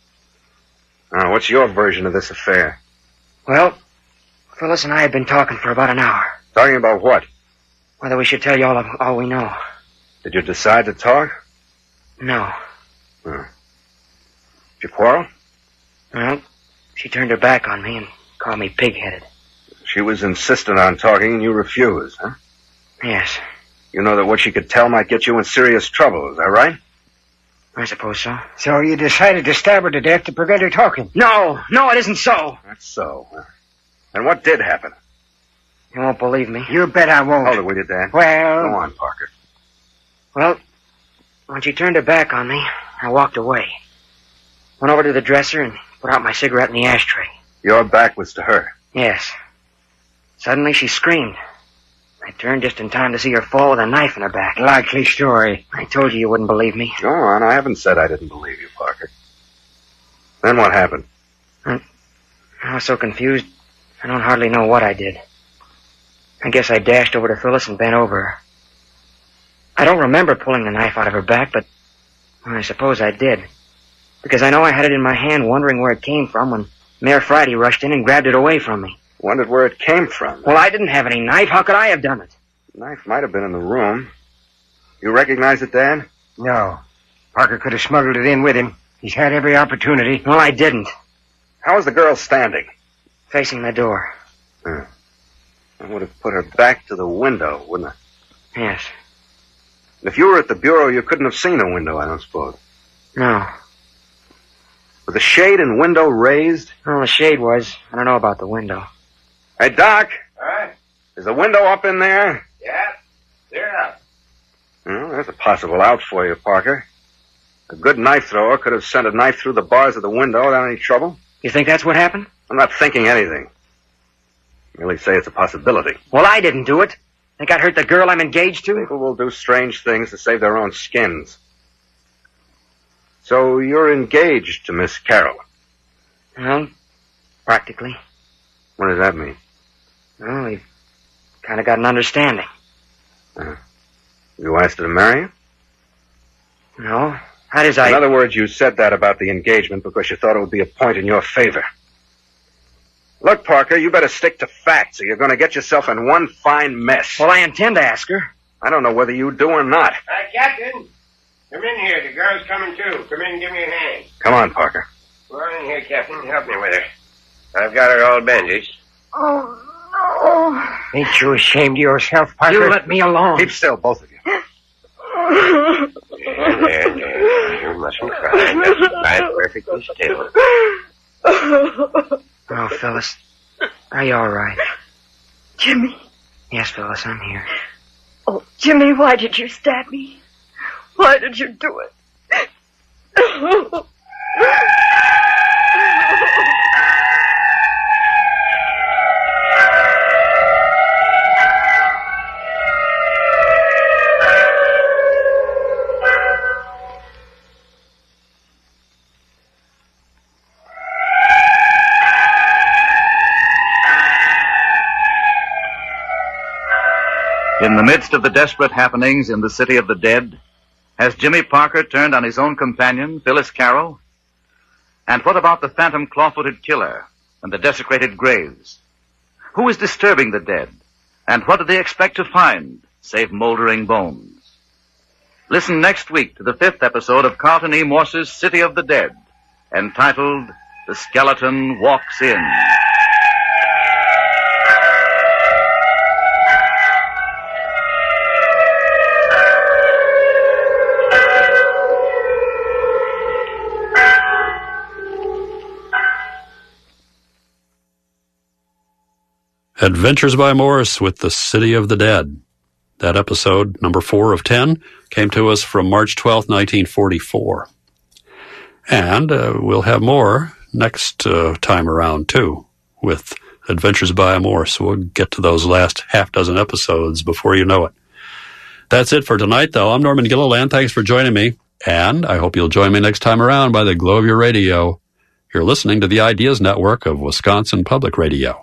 Now, what's your version of this affair? Well, Phyllis and I had been talking for about an hour. Talking about what? Whether we should tell you all, of, all we know. Did you decide to talk? No. Hmm. Did you quarrel? Well, she turned her back on me and called me pig-headed. She was insistent on talking and you refused, huh? Yes. You know that what she could tell might get you in serious trouble, is that right? I suppose so. So you decided to stab her to death to prevent her talking? No, no, it isn't so. That's so. And what did happen? You won't believe me. You bet I won't. Hold it, will you, Dan? Well... Go on, Parker. Well, when she turned her back on me, I walked away. Went over to the dresser and put out my cigarette in the ashtray. Your back was to her? Yes. Suddenly she screamed. I turned just in time to see her fall with a knife in her back. Likely story. I told you you wouldn't believe me. Go on. I haven't said I didn't believe you, Parker. Then what happened? I, I was so confused, I don't hardly know what I did. I guess I dashed over to Phyllis and bent over her. I don't remember pulling the knife out of her back, but well, I suppose I did. Because I know I had it in my hand wondering where it came from when Mayor Friday rushed in and grabbed it away from me. Wondered where it came from. Well, I didn't have any knife. How could I have done it? The knife might have been in the room. You recognize it, Dan? No. Parker could have smuggled it in with him. He's had every opportunity. Well, I didn't. How was the girl standing? Facing the door. Hmm. I would have put her back to the window, wouldn't I? Yes. If you were at the bureau, you couldn't have seen a window, I don't suppose. No. Was the shade and window raised? Well, the shade was. I don't know about the window. Hey, Doc. All right. Is the window up in there? Yeah. Clear up. Well, there's a possible out for you, Parker. A good knife thrower could have sent a knife through the bars of the window without any trouble. You think that's what happened? I'm not thinking anything. I merely say it's a possibility. Well, I didn't do it. Think I'd hurt the girl I'm engaged to? People will do strange things to save their own skins. So you're engaged to Miss Carroll? Well, practically. What does that mean? Well, we've kind of got an understanding. Uh, you asked her to marry you? No, How does I... In other words, you said that about the engagement because you thought it would be a point in your favor. Look, Parker, you better stick to facts or you're going to get yourself in one fine mess. Well, I intend to ask her. I don't know whether you do or not. Uh, Captain, come in here. The girl's coming too. Come in and give me a hand. Come on, Parker. Go on in here, Captain. Help me with her. I've got her all bandaged. Oh, no. Ain't you ashamed of yourself, Parker? You let me alone. Keep still, both of you. There, there, there. You mustn't cry. Just lie perfectly still. Oh, Phyllis, are you all right? Jimmy. Yes, Phyllis, I'm here. Oh, Jimmy, why did you stab me? Why did you do it? In the midst of the desperate happenings in the city of the dead, has Jimmy Parker turned on his own companion, Phyllis Carroll? And what about the phantom claw-footed killer and the desecrated graves? Who is disturbing the dead? And what do they expect to find, save moldering bones? Listen next week to the fifth episode of Carlton E. Morse's City of the Dead, entitled The Skeleton Walks In. Adventures by Morse with the City of the Dead. That episode, number four of ten, came to us from March twelfth, nineteen forty-four. And uh, we'll have more next uh, time around, too, with Adventures by Morse. We'll get to those last half dozen episodes before you know it. That's it for tonight, though. I'm Norman Gilliland. Thanks for joining me. And I hope you'll join me next time around by the glow of your radio. You're listening to the Ideas Network of Wisconsin Public Radio.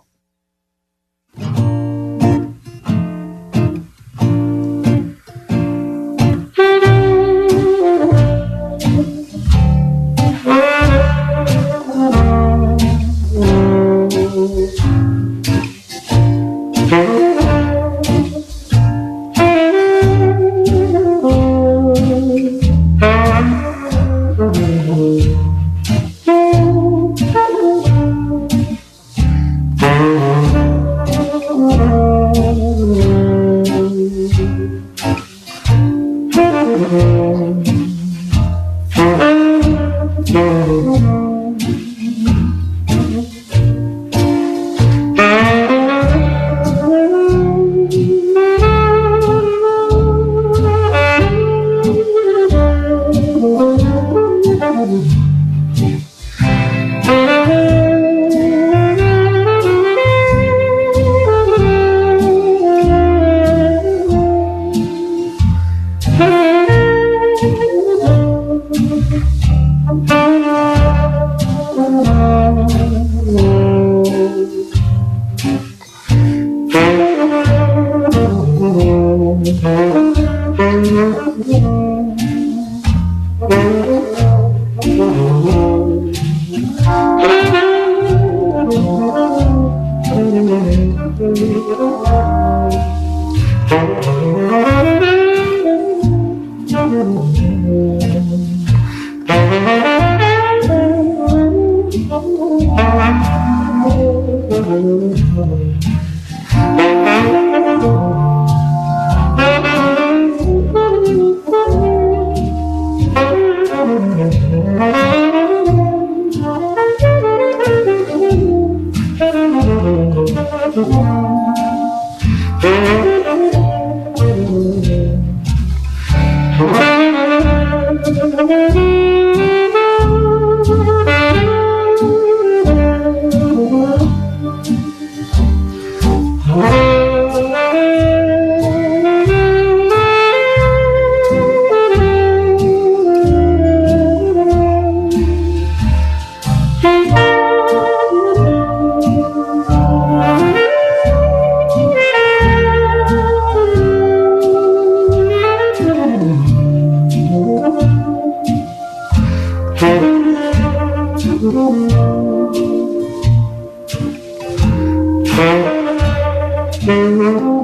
Thank you.